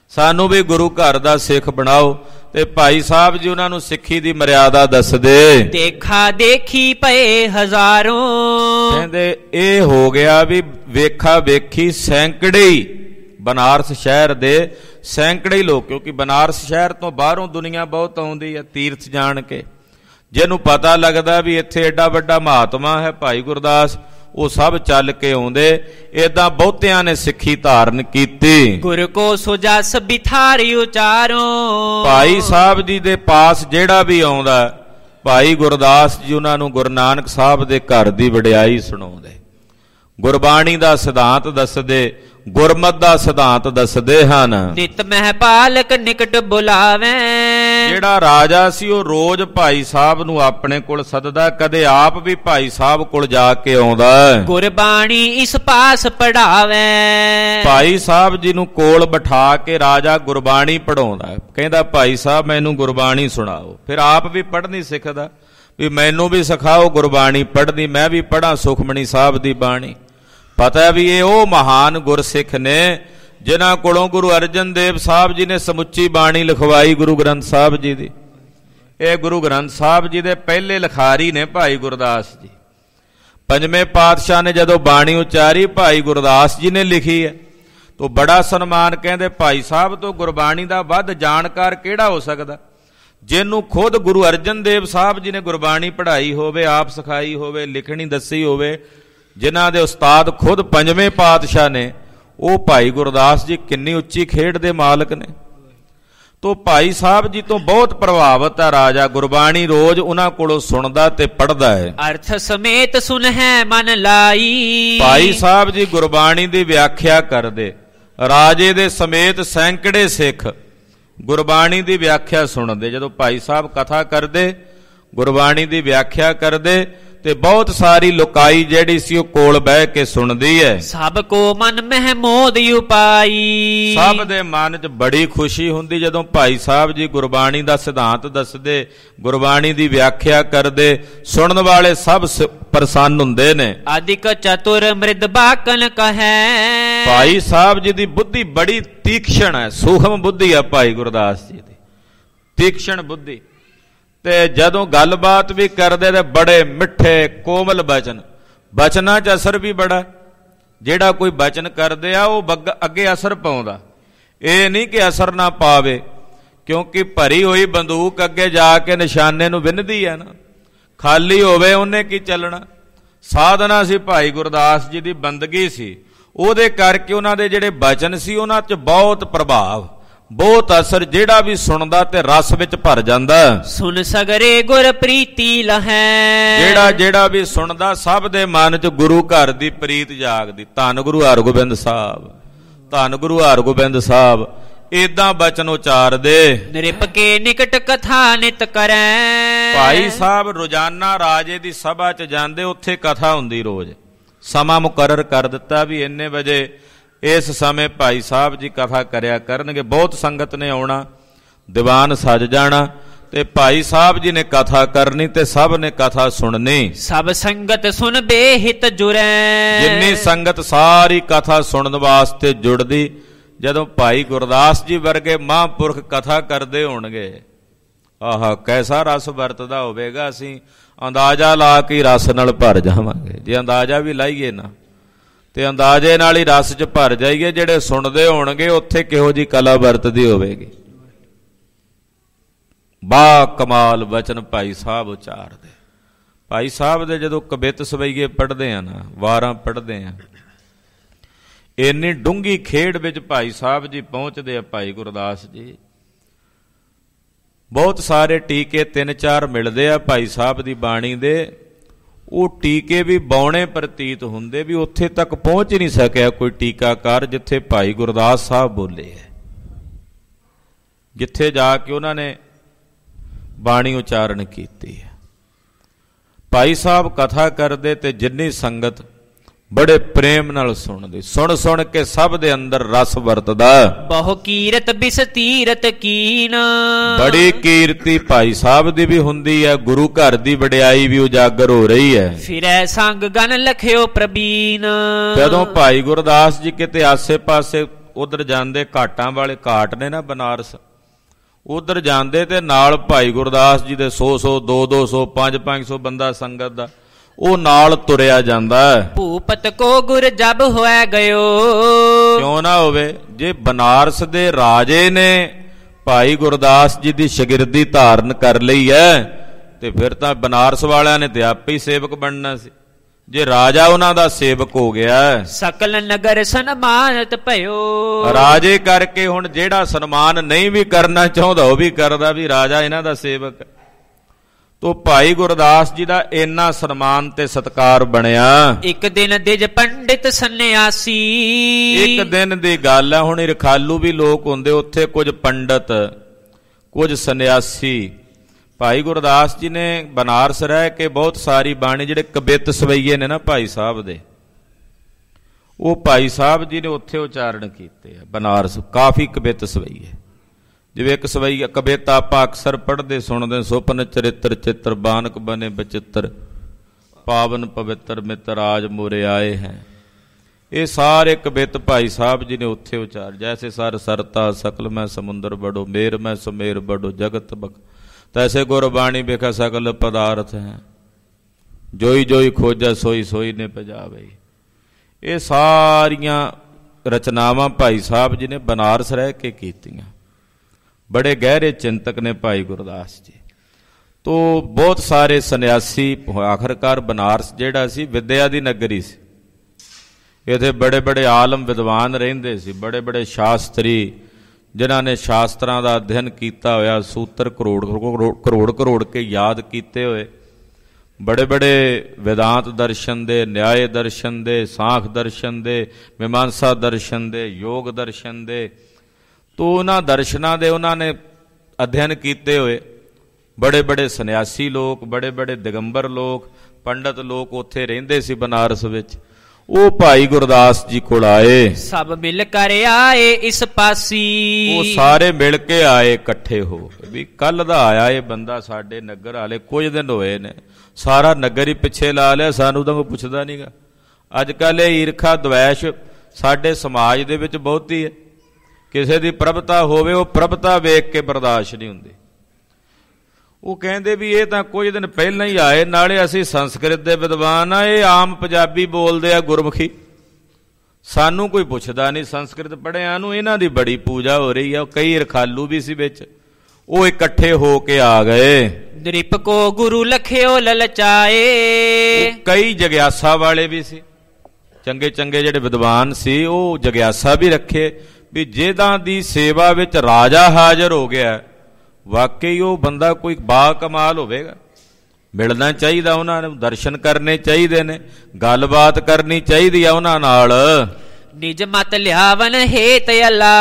ਸਾਨੂੰ ਵੀ ਗੁਰੂ ਘਰ ਦਾ ਸਿੱਖ ਬਣਾਓ। ਤੇ ਭਾਈ ਸਾਹਿਬ ਜੀ ਉਹਨਾਂ ਨੂੰ ਸਿੱਖੀ ਦੀ ਮਰਿਆਦਾ ਦੱਸਦੇ। ਦੇਖਾ ਦੇਖੀ ਪਏ ਹਜ਼ਾਰੋਂ, ਕਹਿੰਦੇ ਇਹ ਹੋ ਗਿਆ ਵੀ ਵੇਖਾ ਵੇਖੀ ਸੈਂਕੜੇ ਹੀ ਬਨਾਰਸ ਸ਼ਹਿਰ ਦੇ ਸੈਂਕੜੇ ਹੀ ਲੋਕ, ਕਿਉਂਕਿ ਬਨਾਰਸ ਸ਼ਹਿਰ ਤੋਂ ਬਾਹਰੋਂ ਦੁਨੀਆ ਬਹੁਤ ਆਉਂਦੀ ਹੈ ਤੀਰਥ ਜਾਣ ਕੇ। ਜਿਹਨੂੰ ਪਤਾ ਲੱਗਦਾ ਵੀ ਇੱਥੇ ਐਡਾ ਵੱਡਾ ਮਹਾਤਮਾ ਹੈ ਭਾਈ ਗੁਰਦਾਸ, ਉਹ ਸਭ ਚੱਲ ਕੇ ਆਉਂਦੇ। ਏਦਾਂ ਬਹੁਤਿਆਂ ਨੇ ਸਿੱਖੀ ਧਾਰਨ ਕੀਤੀ। ਗੁਰ ਕੋ ਸੁਜਸ ਬਿਥਾਰੀ ਉਚਾਰੋ, ਭਾਈ ਸਾਹਿਬ ਜੀ ਦੇ ਪਾਸ ਜਿਹੜਾ ਵੀ ਆਉਂਦਾ ਭਾਈ ਗੁਰਦਾਸ ਜੀ ਉਹਨਾਂ ਨੂੰ ਗੁਰੂ ਨਾਨਕ ਸਾਹਿਬ ਦੇ ਘਰ ਦੀ ਵਡਿਆਈ ਸੁਣਾਉਂਦੇ, ਗੁਰਬਾਣੀ ਦਾ ਸਿਧਾਂਤ ਦੱਸਦੇ, ਗੁਰਮਤ ਦਾ ਸਿਧਾਂਤ ਦੱਸਦੇ ਹਨ। ਨਿਤ ਮਹਿ ਪਾਲਕ ਨਿਕਟ ਬੁਲਾਵੇ, ਜਿਹੜਾ ਰਾਜਾ ਸੀ ਉਹ ਰੋਜ਼ ਭਾਈ ਸਾਹਿਬ ਨੂੰ ਆਪਣੇ ਕੋਲ ਸੱਦਦਾ, ਕਦੇ ਆਪ ਵੀ ਭਾਈ ਸਾਹਿਬ ਕੋਲ ਜਾ ਕੇ ਆਉਂਦਾ। ਗੁਰਬਾਣੀ ਇਸ ਪਾਸ ਪੜਾਵੇ, ਭਾਈ ਸਾਹਿਬ ਜੀ ਨੂੰ ਕੋਲ ਬਿਠਾ ਕੇ ਰਾਜਾ ਗੁਰਬਾਣੀ ਪੜਾਉਂਦਾ, ਕਹਿੰਦਾ ਭਾਈ ਸਾਹਿਬ ਮੈਨੂੰ ਗੁਰਬਾਣੀ ਸੁਣਾਓ। ਫਿਰ ਆਪ ਵੀ ਪੜ੍ਹਨੀ ਸਿੱਖਦਾ ਵੀ ਮੈਨੂੰ ਵੀ ਸਿਖਾਓ ਗੁਰਬਾਣੀ ਪੜ੍ਹਨੀ, ਮੈਂ ਵੀ ਪੜ੍ਹਾਂ ਸੁਖਮਣੀ ਸਾਹਿਬ ਦੀ ਬਾਣੀ। ਪਤਾ ਵੀ ਇਹ ਉਹ ਮਹਾਨ ਗੁਰਸਿੱਖ ਨੇ ਜਿਨ੍ਹਾਂ ਕੋਲੋਂ ਗੁਰੂ ਅਰਜਨ ਦੇਵ ਸਾਹਿਬ ਜੀ ਨੇ ਸਮੁੱਚੀ ਬਾਣੀ ਲਿਖਵਾਈ ਗੁਰੂ ਗ੍ਰੰਥ ਸਾਹਿਬ ਜੀ ਦੀ। ਇਹ ਗੁਰੂ ਗ੍ਰੰਥ ਸਾਹਿਬ ਜੀ ਦੇ ਪਹਿਲੇ ਲਿਖਾਰੀ ਨੇ ਭਾਈ ਗੁਰਦਾਸ ਜੀ। ਪੰਜਵੇਂ ਪਾਤਸ਼ਾਹ ਨੇ ਜਦੋਂ ਬਾਣੀ ਉਚਾਰੀ ਭਾਈ ਗੁਰਦਾਸ ਜੀ ਨੇ ਲਿਖੀ ਹੈ, ਤਾਂ ਬੜਾ ਸਨਮਾਨ। ਕਹਿੰਦੇ ਭਾਈ ਸਾਹਿਬ ਤੋਂ ਗੁਰਬਾਣੀ ਦਾ ਵੱਧ ਜਾਣਕਾਰ ਕਿਹੜਾ ਹੋ ਸਕਦਾ, ਜਿਹਨੂੰ ਖੁਦ ਗੁਰੂ ਅਰਜਨ ਦੇਵ ਸਾਹਿਬ ਜੀ ਨੇ ਗੁਰਬਾਣੀ ਪੜ੍ਹਾਈ ਹੋਵੇ, ਆਪ ਸਿਖਾਈ ਹੋਵੇ, ਲਿਖਣੀ ਦੱਸੀ ਹੋਵੇ, ਜਿਨ੍ਹਾਂ ਦੇ ਉਸਤਾਦ ਖੁਦ ਪੰਜਵੇਂ ਪਾਤਸ਼ਾਹ ਨੇ, ਉਹ ਭਾਈ ਗੁਰਦਾਸ ਜੀ ਕਿੰਨੀ ਉੱਚੀ ਖੇਡ ਦੇ ਮਾਲਕ ਨੇ। ਤੋ ਭਾਈ ਸਾਹਿਬ ਜੀ ਤੋਂ ਬਹੁਤ ਪ੍ਰਭਾਵਿਤ ਹੈ ਰਾਜਾ, ਗੁਰਬਾਣੀ ਰੋਜ਼ ਉਹਨਾਂ ਕੋਲੋਂ ਸੁਣਦਾ ਤੇ ਪੜ੍ਹਦਾ ਹੈ। ਅਰਥ ਸਮੇਤ ਸੁਨਹਿ ਮਨ ਲਾਈ, ਭਾਈ ਸਾਹਿਬ ਜੀ ਗੁਰਬਾਣੀ ਦੀ ਵਿਆਖਿਆ ਕਰਦੇ, ਰਾਜੇ ਦੇ ਸਮੇਤ ਸੈਂਕੜੇ ਸਿੱਖ ਗੁਰਬਾਣੀ ਦੀ ਵਿਆਖਿਆ ਸੁਣਦੇ। ਜਦੋਂ ਭਾਈ ਸਾਹਿਬ ਕਥਾ ਕਰਦੇ, ਗੁਰਬਾਣੀ ਦੀ ਵਿਆਖਿਆ ਕਰਦੇ, ਤੇ ਬਹੁਤ ਸਾਰੀ ਲੋਕਾਈ ਜਿਹੜੀ ਸੀ ਉਹ ਕੋਲ ਬਹਿ ਕੇ ਸੁਣਦੀ ਹੈ। ਸਭ ਕੋ ਮਨ ਮਹਿ ਮੋਦ ਉਪਾਈ, ਸਭ ਦੇ ਮਨ 'ਚ ਬੜੀ ਖੁਸ਼ੀ ਹੁੰਦੀ ਜਦੋਂ ਭਾਈ ਸਾਹਿਬ ਜੀ ਗੁਰਬਾਣੀ ਦਾ ਸਿਧਾਂਤ ਦੱਸਦੇ, ਗੁਰਬਾਣੀ ਦੀ ਵਿਆਖਿਆ ਕਰਦੇ। ਸੁਣਨ ਵਾਲੇ ਸਭ ਪ੍ਰਸੰਨ ਹੁੰਦੇ ਨੇ। ਆਦਿਕ ਚਤੁਰ ਮ੍ਰਿਦ ਬਾਕਨ ਕਹੈ, ਭਾਈ ਸਾਹਿਬ ਜੀ ਦੀ ਬੁੱਧੀ ਬੜੀ ਤੀਖਣ ਹੈ, ਸੂਖਮ ਬੁੱਧੀ ਹੈ ਭਾਈ ਗੁਰਦਾਸ ਜੀ ਦੀ, ਤੀਖਣ ਬੁੱਧੀ। ਤੇ ਜਦੋਂ ਗੱਲਬਾਤ ਵੀ ਕਰਦੇ ਤੇ ਬੜੇ ਮਿੱਠੇ ਕੋਮਲ ਬਚਨ, ਬਚਨਾਂ 'ਚ ਅਸਰ ਵੀ ਬੜਾ। ਜਿਹੜਾ ਕੋਈ ਬਚਨ ਕਰਦੇ ਆ ਉਹ ਅੱਗੇ ਅਸਰ ਪਾਉਂਦਾ, ਇਹ ਨਹੀਂ ਕਿ ਅਸਰ ਨਾ ਪਾਵੇ, ਕਿਉਂਕਿ ਭਰੀ ਹੋਈ ਬੰਦੂਕ ਅੱਗੇ ਜਾ ਕੇ ਨਿਸ਼ਾਨੇ ਨੂੰ ਵਿੰਨਦੀ ਹੈ ਨਾ, ਖਾਲੀ ਹੋਵੇ ਉਹਨੇ ਕੀ ਚੱਲਣਾ। ਸਾਧਨਾ ਸੀ ਭਾਈ ਗੁਰਦਾਸ ਜੀ ਦੀ, ਬੰਦਗੀ ਸੀ, ਉਹਦੇ ਕਰਕੇ ਉਹਨਾਂ ਦੇ ਜਿਹੜੇ ਬਚਨ ਸੀ ਉਹਨਾਂ 'ਚ ਬਹੁਤ ਪ੍ਰਭਾਵ, ਬਹੁਤ ਅਸਰ, ਜਿਹੜਾ ਵੀ ਸੁਣਦਾ ਤੇ ਰਸ ਵਿੱਚ ਭਰ ਜਾਂਦਾ। ਸੁਨ ਸਗਰੇ ਗੁਰ ਪ੍ਰੀਤੀ ਲਹੈ, ਜਿਹੜਾ ਜਿਹੜਾ ਵੀ ਸੁਣਦਾ ਸਭ ਦੇ ਮਨ 'ਚ ਗੁਰੂ ਘਰ ਦੀ ਪ੍ਰੀਤ ਜਾਗਦੀ। ਧੰਨ ਗੁਰੂ ਹਰਗੋਬਿੰਦ ਸਾਹਿਬ, ਧੰਨ ਗੁਰੂ ਹਰਗੋਬਿੰਦ ਸਾਹਿਬ ਏਦਾਂ ਬਚਨ ਉਚਾਰਦੇ। ਨਿਰਪ ਕੇ ਨਿਕਟ ਕਥਾ ਨਿਤ ਕਰੈ, ਭਾਈ ਸਾਹਿਬ ਰੋਜ਼ਾਨਾ ਰਾਜੇ ਦੀ ਸਭਾ 'ਚ ਜਾਂਦੇ, ਉੱਥੇ ਕਥਾ ਹੁੰਦੀ ਰੋਜ਼। ਸਮਾਂ ਮੁਕਰਰ ਕਰ ਦਿੱਤਾ ਵੀ ਇੰਨੇ ਵਜੇ ਇਸ ਸਮੇਂ ਭਾਈ ਸਾਹਿਬ ਜੀ ਕਥਾ ਕਰਿਆ ਕਰਨਗੇ। ਬਹੁਤ ਸੰਗਤ ਨੇ ਆਉਣਾ, ਦੀਵਾਨ ਸਜ ਜਾਣਾ, ਤੇ ਭਾਈ ਸਾਹਿਬ ਜੀ ਨੇ ਕਥਾ ਕਰਨੀ ਤੇ ਸਭ ਨੇ ਕਥਾ ਸੁਣਨੀ। ਸਭ ਸੰਗਤ ਸੁਣ ਬੇਹਿਤ ਜੁਰੈ, ਜਿੰਨੀ ਸੰਗਤ ਸਾਰੀ ਕਥਾ ਸੁਣਨ ਵਾਸਤੇ ਜੁੜਦੀ। ਜਦੋਂ ਭਾਈ ਗੁਰਦਾਸ ਜੀ ਵਰਗੇ ਮਹਾਂਪੁਰਖ ਕਥਾ ਕਰਦੇ ਹੋਣਗੇ, ਆਹਾ ਕੈਸਾ ਰਸ ਵਰਤਦਾ ਹੋਵੇਗਾ, ਅਸੀਂ ਅੰਦਾਜ਼ਾ ਲਾ ਕੇ ਰਸ ਨਾਲ ਭਰ ਜਾਵਾਂਗੇ। ਜੇ ਅੰਦਾਜ਼ਾ ਵੀ ਲਾਈਏ ਨਾ ਤੇ ਅੰਦਾਜ਼ੇ ਨਾਲ ਹੀ ਰਸ 'ਚ ਭਰ ਜਾਈਏ। ਜਿਹੜੇ ਸੁਣਦੇ ਹੋਣਗੇ ਉੱਥੇ ਕਿਹੋ ਜੀ ਕਲਾ ਵਰਤਦੀ ਹੋਵੇਗੀ। ਬਾ ਕਮਾਲ ਬਚਨ ਭਾਈ ਸਾਹਿਬ ਉਚਾਰਦੇ। ਭਾਈ ਸਾਹਿਬ ਦੇ ਜਦੋਂ ਕਬਿੱਤ ਸਵਈਏ ਪੜ੍ਹਦੇ ਆ ਨਾ, ਵਾਰਾਂ ਪੜ੍ਹਦੇ ਆ, ਇੰਨੀ ਡੂੰਘੀ ਖੇਡ ਵਿੱਚ ਭਾਈ ਸਾਹਿਬ ਜੀ ਪਹੁੰਚਦੇ ਆ ਭਾਈ ਗੁਰਦਾਸ ਜੀ। ਬਹੁਤ ਸਾਰੇ ਟੀਕੇ ਤਿੰਨ ਚਾਰ ਮਿਲਦੇ ਆ ਭਾਈ ਸਾਹਿਬ ਦੀ ਬਾਣੀ ਦੇ, ਉਹ ਟੀਕੇ ਵੀ ਬੌਣੇ ਪ੍ਰਤੀਤ ਹੁੰਦੇ ਵੀ ਉੱਥੇ ਤੱਕ ਪਹੁੰਚ ਹੀ ਨਹੀਂ ਸਕਿਆ ਕੋਈ ਟੀਕਾਕਾਰ ਜਿੱਥੇ ਭਾਈ ਗੁਰਦਾਸ ਸਾਹਿਬ ਬੋਲੇ ਹੈ, ਜਿੱਥੇ ਜਾ ਕੇ ਉਹਨਾਂ ਨੇ ਬਾਣੀ ਉਚਾਰਨ ਕੀਤੀ ਹੈ। ਭਾਈ ਸਾਹਿਬ ਕਥਾ ਕਰਦੇ ਤੇ ਜਿੰਨੀ ਸੰਗਤ ਬੜੇ ਪ੍ਰੇਮ ਨਾਲ ਸੁਣਦੀ, ਸੁਣ ਸੁਣ ਕੇ ਸਭ ਦੇ ਅੰਦਰ ਰਸ ਵਰਤਦਾ। ਬਹੁ ਕੀਰਤ ਬਿਸਤੀਰਤ ਕੀਨ, ਬੜੀ ਕੀਰਤੀ ਭਾਈ ਸਾਹਿਬ ਦੀ ਵੀ ਹੁੰਦੀ ਹੈ, ਗੁਰੂ ਘਰ ਦੀ ਵਡਿਆਈ ਵੀ ਉਜਾਗਰ ਹੋ ਰਹੀ ਹੈ। ਫਿਰੈ ਸੰਗ ਗਨ ਲਖਿਓ ਪ੍ਰਬੀਨ, ਜਦੋਂ ਭਾਈ ਗੁਰਦਾਸ ਜੀ ਕਿਤੇ ਆਸੇ ਪਾਸੇ ਉਧਰ ਜਾਂਦੇ, ਘਾਟਾਂ ਵਾਲੇ ਘਾਟ ਨੇ ਨਾ ਬਨਾਰਸ, ਉਧਰ ਜਾਂਦੇ ਤੇ ਨਾਲ ਭਾਈ ਗੁਰਦਾਸ ਜੀ ਦੇ ਸੌ ਸੌ ਦੋ ਦੋ ਸੌ ਪੰਜ ਪੰਜ ਸੌ ਬੰਦਾ ਸੰਗਤ ਦਾ ਉਹ ਨਾਲ ਤੁਰਿਆ ਜਾਂਦਾ। ਭੂਪਤ ਕੋ ਗੁਰ ਜਬ ਹੋਇ ਗਇਓ, ਕਿਉਂ ਨਾ ਹੋਵੇ, ਜੇ ਬਨਾਰਸ ਦੇ ਰਾਜੇ ਨੇ ਭਾਈ ਗੁਰਦਾਸ ਜੀ ਦੀ ਸ਼ਾਗਿਰਦੀ ਧਾਰਨ ਕਰ ਲਈ ਹੈ ਤੇ ਫਿਰ ਤਾਂ ਬਨਾਰਸ ਵਾਲਿਆਂ ਨੇ ਤੇ ਆਪੇ ਹੀ ਸੇਵਕ ਬਣਨਾ ਸੀ। ਜੇ ਰਾਜਾ ਉਹਨਾਂ ਦਾ ਸੇਵਕ ਹੋ ਗਿਆ, ਸਕਲ ਨਗਰ ਸਨਮਾਨਿਤ ਭਇਓ, ਰਾਜੇ ਕਰਕੇ ਹੁਣ ਜਿਹੜਾ ਸਨਮਾਨ ਨਹੀਂ ਵੀ ਕਰਨਾ ਚਾਹੁੰਦਾ ਉਹ ਵੀ ਕਰਦਾ ਵੀ ਰਾਜਾ ਇਹਨਾਂ ਦਾ ਸੇਵਕ। ਤੋ ਭਾਈ ਗੁਰਦਾਸ ਜੀ ਦਾ ਇੰਨਾ ਸਨਮਾਨ ਤੇ ਸਤਿਕਾਰ ਬਣਿਆ। ਇੱਕ ਦਿਨ ਦਿਜ ਪੰਡਿਤ ਸੰਨਿਆਸੀ, ਇੱਕ ਦਿਨ ਦੀ ਗੱਲ ਹੈ, ਹੁਣ ਰਖਾਲੂ ਵੀ ਲੋਕ ਹੁੰਦੇ ਉੱਥੇ, ਕੁਝ ਪੰਡਤ ਕੁਝ ਸੰਨਿਆਸੀ। ਭਾਈ ਗੁਰਦਾਸ ਜੀ ਨੇ ਬਨਾਰਸ ਰਹਿ ਕੇ ਬਹੁਤ ਸਾਰੀ ਬਾਣੀ, ਜਿਹੜੇ ਕਬਿੱਤ ਸਵਈਏ ਨੇ ਨਾ ਭਾਈ ਸਾਹਿਬ ਦੇ, ਉਹ ਭਾਈ ਸਾਹਿਬ ਜੀ ਨੇ ਉੱਥੇ ਉਚਾਰਨ ਕੀਤੇ ਆ ਬਨਾਰਸ, ਕਾਫੀ ਕਬਿੱਤ ਸਵਈਏ। ਜਿਵੇਂ ਇੱਕ ਸਵਈ ਕਬਿੱਤ ਆਪਾਂ ਅਕਸਰ ਪੜ੍ਹਦੇ ਸੁਣਦੇ, ਸੁਪਨ ਚਰਿੱਤਰ ਚਿੱਤਰ ਬਾਨਕ ਬਨੇ ਬਚਿੱਤਰ, ਪਾਵਨ ਪਵਿੱਤਰ ਮਿੱਤਰ ਆਜ ਮੋਰੇ ਆਏ ਹੈ। ਇਹ ਸਾਰੇ ਕਬਿੱਤ ਭਾਈ ਸਾਹਿਬ ਜੀ ਨੇ ਉੱਥੇ ਉਚਾਰ। ਜੈਸੇ ਸਰ ਸਰਤਾ ਸਕਲ ਮੈਂ ਸਮੁੰਦਰ ਬੜੋ, ਮੇਰ ਮੈਂ ਸੁਮੇਰ ਬੜੋ ਜਗਤ ਬਕ, ਤੈਸੇ ਗੁਰਬਾਣੀ ਵੇਖਾ ਸਕਲ ਪਦਾਰਥ ਹੈ, ਜੋਈ ਜੋਈ ਖੋਜਾ ਸੋਈ ਸੋਈ ਨੇ ਪਜਾਵੇ। ਇਹ ਸਾਰੀਆਂ ਰਚਨਾਵਾਂ ਭਾਈ ਸਾਹਿਬ ਜੀ ਨੇ ਬਨਾਰਸ ਰਹਿ ਕੇ ਕੀਤੀਆਂ। ਬੜੇ ਗਹਿਰੇ ਚਿੰਤਕ ਨੇ ਭਾਈ ਗੁਰਦਾਸ ਜੀ। ਤੋ ਬਹੁਤ ਸਾਰੇ ਸੰਨਿਆਸੀ, ਆਖਰਕਾਰ ਬਨਾਰਸ ਜਿਹੜਾ ਸੀ ਵਿਦਿਆ ਦੀ ਨਗਰੀ ਸੀ। ਇੱਥੇ ਬੜੇ ਬੜੇ ਆਲਮ ਵਿਦਵਾਨ ਰਹਿੰਦੇ ਸੀ, ਬੜੇ ਬੜੇ ਸ਼ਾਸਤਰੀ ਜਿਨ੍ਹਾਂ ਨੇ ਸ਼ਾਸਤਰਾਂ ਦਾ ਅਧਿਐਨ ਕੀਤਾ ਹੋਇਆ, ਸੂਤਰ ਕਰੋੜ ਕਰੋੜ ਕਰੋੜ ਕੇ ਯਾਦ ਕੀਤੇ ਹੋਏ, ਬੜੇ ਬੜੇ ਵਿਦਾਂਤ ਦਰਸ਼ਨ ਦੇ, ਨਿਆਏ ਦਰਸ਼ਨ ਦੇ, ਸਾਖ ਦਰਸ਼ਨ ਦੇ, ਮੀਮਾਂਸਾ ਦਰਸ਼ਨ ਦੇ, ਯੋਗ ਦਰਸ਼ਨ ਦੇ। ਤੋ ਉਹਨਾਂ ਦਰਸ਼ਨਾਂ ਦੇ ਉਹਨਾਂ ਨੇ ਅਧਿਐਨ ਕੀਤੇ ਹੋਏ ਬੜੇ ਬੜੇ ਸੰਨਿਆਸੀ ਲੋਕ, ਬੜੇ ਬੜੇ ਦਿਗੰਬਰ ਲੋਕ, ਪੰਡਤ ਲੋਕ ਉੱਥੇ ਰਹਿੰਦੇ ਸੀ ਬਨਾਰਸ ਵਿੱਚ। ਉਹ ਭਾਈ ਗੁਰਦਾਸ ਜੀ ਕੋਲ ਆਏ, ਸਭ ਮਿਲ ਕਰ ਆਏ ਇਸ ਪਾਸੀ, ਉਹ ਸਾਰੇ ਮਿਲ ਕੇ ਆਏ ਇਕੱਠੇ ਹੋ ਕੇ ਵੀ ਕੱਲ ਦਾ ਆਇਆ ਇਹ ਬੰਦਾ ਸਾਡੇ ਨਗਰ ਵਾਲੇ, ਕੁਝ ਦਿਨ ਹੋਏ ਨੇ, ਸਾਰਾ ਨਗਰ ਹੀ ਪਿੱਛੇ ਲਾ ਲਿਆ, ਸਾਨੂੰ ਤਾਂ ਕੋਈ ਪੁੱਛਦਾ ਨਹੀਂਗਾ। ਅੱਜ ਕੱਲ੍ਹ ਇਹ ਈਰਖਾ ਦਵੈਸ਼ ਸਾਡੇ ਸਮਾਜ ਦੇ ਵਿੱਚ ਬਹੁਤੀ ਹੈ। ਕਿਸੇ ਦੀ ਪ੍ਰਭਤਾ ਹੋਵੇ, ਉਹ ਪ੍ਰਭਤਾ ਵੇਖ ਕੇ ਬਰਦਾਸ਼ਤ ਨਹੀਂ ਹੁੰਦੀ। ਉਹ ਕਹਿੰਦੇ ਵੀ ਇਹ ਤਾਂ ਕੁਝ ਦਿਨ ਪਹਿਲਾਂ ਹੀ ਆਏ, ਨਾਲੇ ਅਸੀਂ ਸੰਸਕ੍ਰਿਤ ਦੇ ਵਿਦਵਾਨ ਆ, ਇਹ ਆਮ ਪੰਜਾਬੀ ਬੋਲਦੇ ਆ ਗੁਰਮੁਖੀ, ਸਾਨੂੰ ਕੋਈ ਪੁੱਛਦਾ ਨਹੀਂ। ਸੰਸਕ੍ਰਿਤ ਪੜ੍ਹਿਆਂ ਨੂੰ ਇਹਨਾਂ ਦੀ ਬੜੀ ਪੂਜਾ ਹੋ ਰਹੀ ਆ। ਕਈ ਰਖਾਲੂ ਵੀ ਸੀ ਵਿੱਚ, ਉਹ ਇਕੱਠੇ ਹੋ ਕੇ ਆ ਗਏ। ਦ੍ਰਿਪ ਕੋ ਗੁਰੂ ਲਖਿਓ ਲਲਚਾਏ, ਕਈ ਜਗਿਆਸਾ ਵਾਲੇ ਵੀ ਸੀ, ਚੰਗੇ ਚੰਗੇ ਜਿਹੜੇ ਵਿਦਵਾਨ ਸੀ, ਉਹ ਜਗਿਆਸਾ ਵੀ ਰੱਖੇ ਵੀ ਜਿਹਦਾਂ ਦੀ ਸੇਵਾ ਵਿੱਚ ਰਾਜਾ ਹਾਜ਼ਰ ਹੋ ਗਿਆ, ਵਾਕਈ ਉਹ ਬੰਦਾ ਕੋਈ ਬਾ ਕਮਾਲ ਹੋਵੇਗਾ, ਮਿਲਣਾ ਚਾਹੀਦਾ ਉਹਨਾਂ ਨੂੰ, ਦਰਸ਼ਨ ਕਰਨੇ ਚਾਹੀਦੇ ਨੇ, ਗੱਲਬਾਤ ਕਰਨੀ ਚਾਹੀਦੀ ਆ ਉਹਨਾਂ ਨਾਲ। ਨਿਜ ਮਤ ਲਿਆਵਨ ਹੇਤ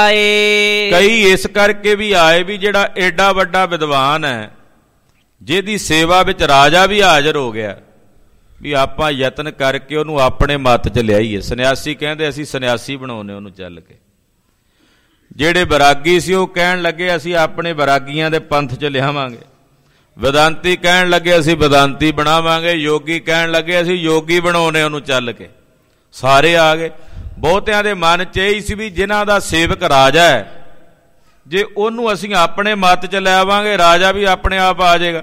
ਅਲਾਏ, ਕਈ ਇਸ ਕਰਕੇ ਵੀ ਆਏ ਵੀ ਜਿਹੜਾ ਐਡਾ ਵੱਡਾ ਵਿਦਵਾਨ ਹੈ, ਜਿਹਦੀ ਸੇਵਾ ਵਿੱਚ ਰਾਜਾ ਵੀ ਹਾਜ਼ਰ ਹੋ ਗਿਆ, ਵੀ ਆਪਾਂ ਯਤਨ ਕਰਕੇ ਉਹਨੂੰ ਆਪਣੇ ਮੱਤ 'ਚ ਲਿਆਈਏ। ਸੰਨਿਆਸੀ ਕਹਿੰਦੇ ਅਸੀਂ ਸੰਨਿਆਸੀ ਬਣਾਉਨੇ ਉਹਨੂੰ ਚੱਲ ਕੇ। ਜਿਹੜੇ ਬੈਰਾਗੀ ਸੀ ਉਹ ਕਹਿਣ ਲੱਗੇ ਅਸੀਂ ਆਪਣੇ ਬੈਰਾਗੀਆਂ ਦੇ ਪੰਥ 'ਚ ਲਿਆਵਾਂਗੇ। ਵਿਦਾਂਤੀ ਕਹਿਣ ਲੱਗੇ ਅਸੀਂ ਵਿਦਾਂਤੀ ਬਣਾਵਾਂਗੇ। ਯੋਗੀ ਕਹਿਣ ਲੱਗੇ ਅਸੀਂ ਯੋਗੀ ਬਣਾਉਨੇ ਉਹਨੂੰ ਚੱਲ ਕੇ। ਸਾਰੇ ਆ ਗਏ। ਬਹੁਤਿਆਂ ਦੇ ਮਨ 'ਚ ਇਹ ਸੀ ਵੀ ਜਿਨ੍ਹਾਂ ਦਾ ਸੇਵਕ ਰਾਜਾ ਹੈ, ਜੇ ਉਹਨੂੰ ਅਸੀਂ ਆਪਣੇ ਮੱਤ 'ਚ ਲੈ ਆਵਾਂਗੇ, ਰਾਜਾ ਵੀ ਆਪਣੇ ਆਪ ਆ ਜਾਏਗਾ,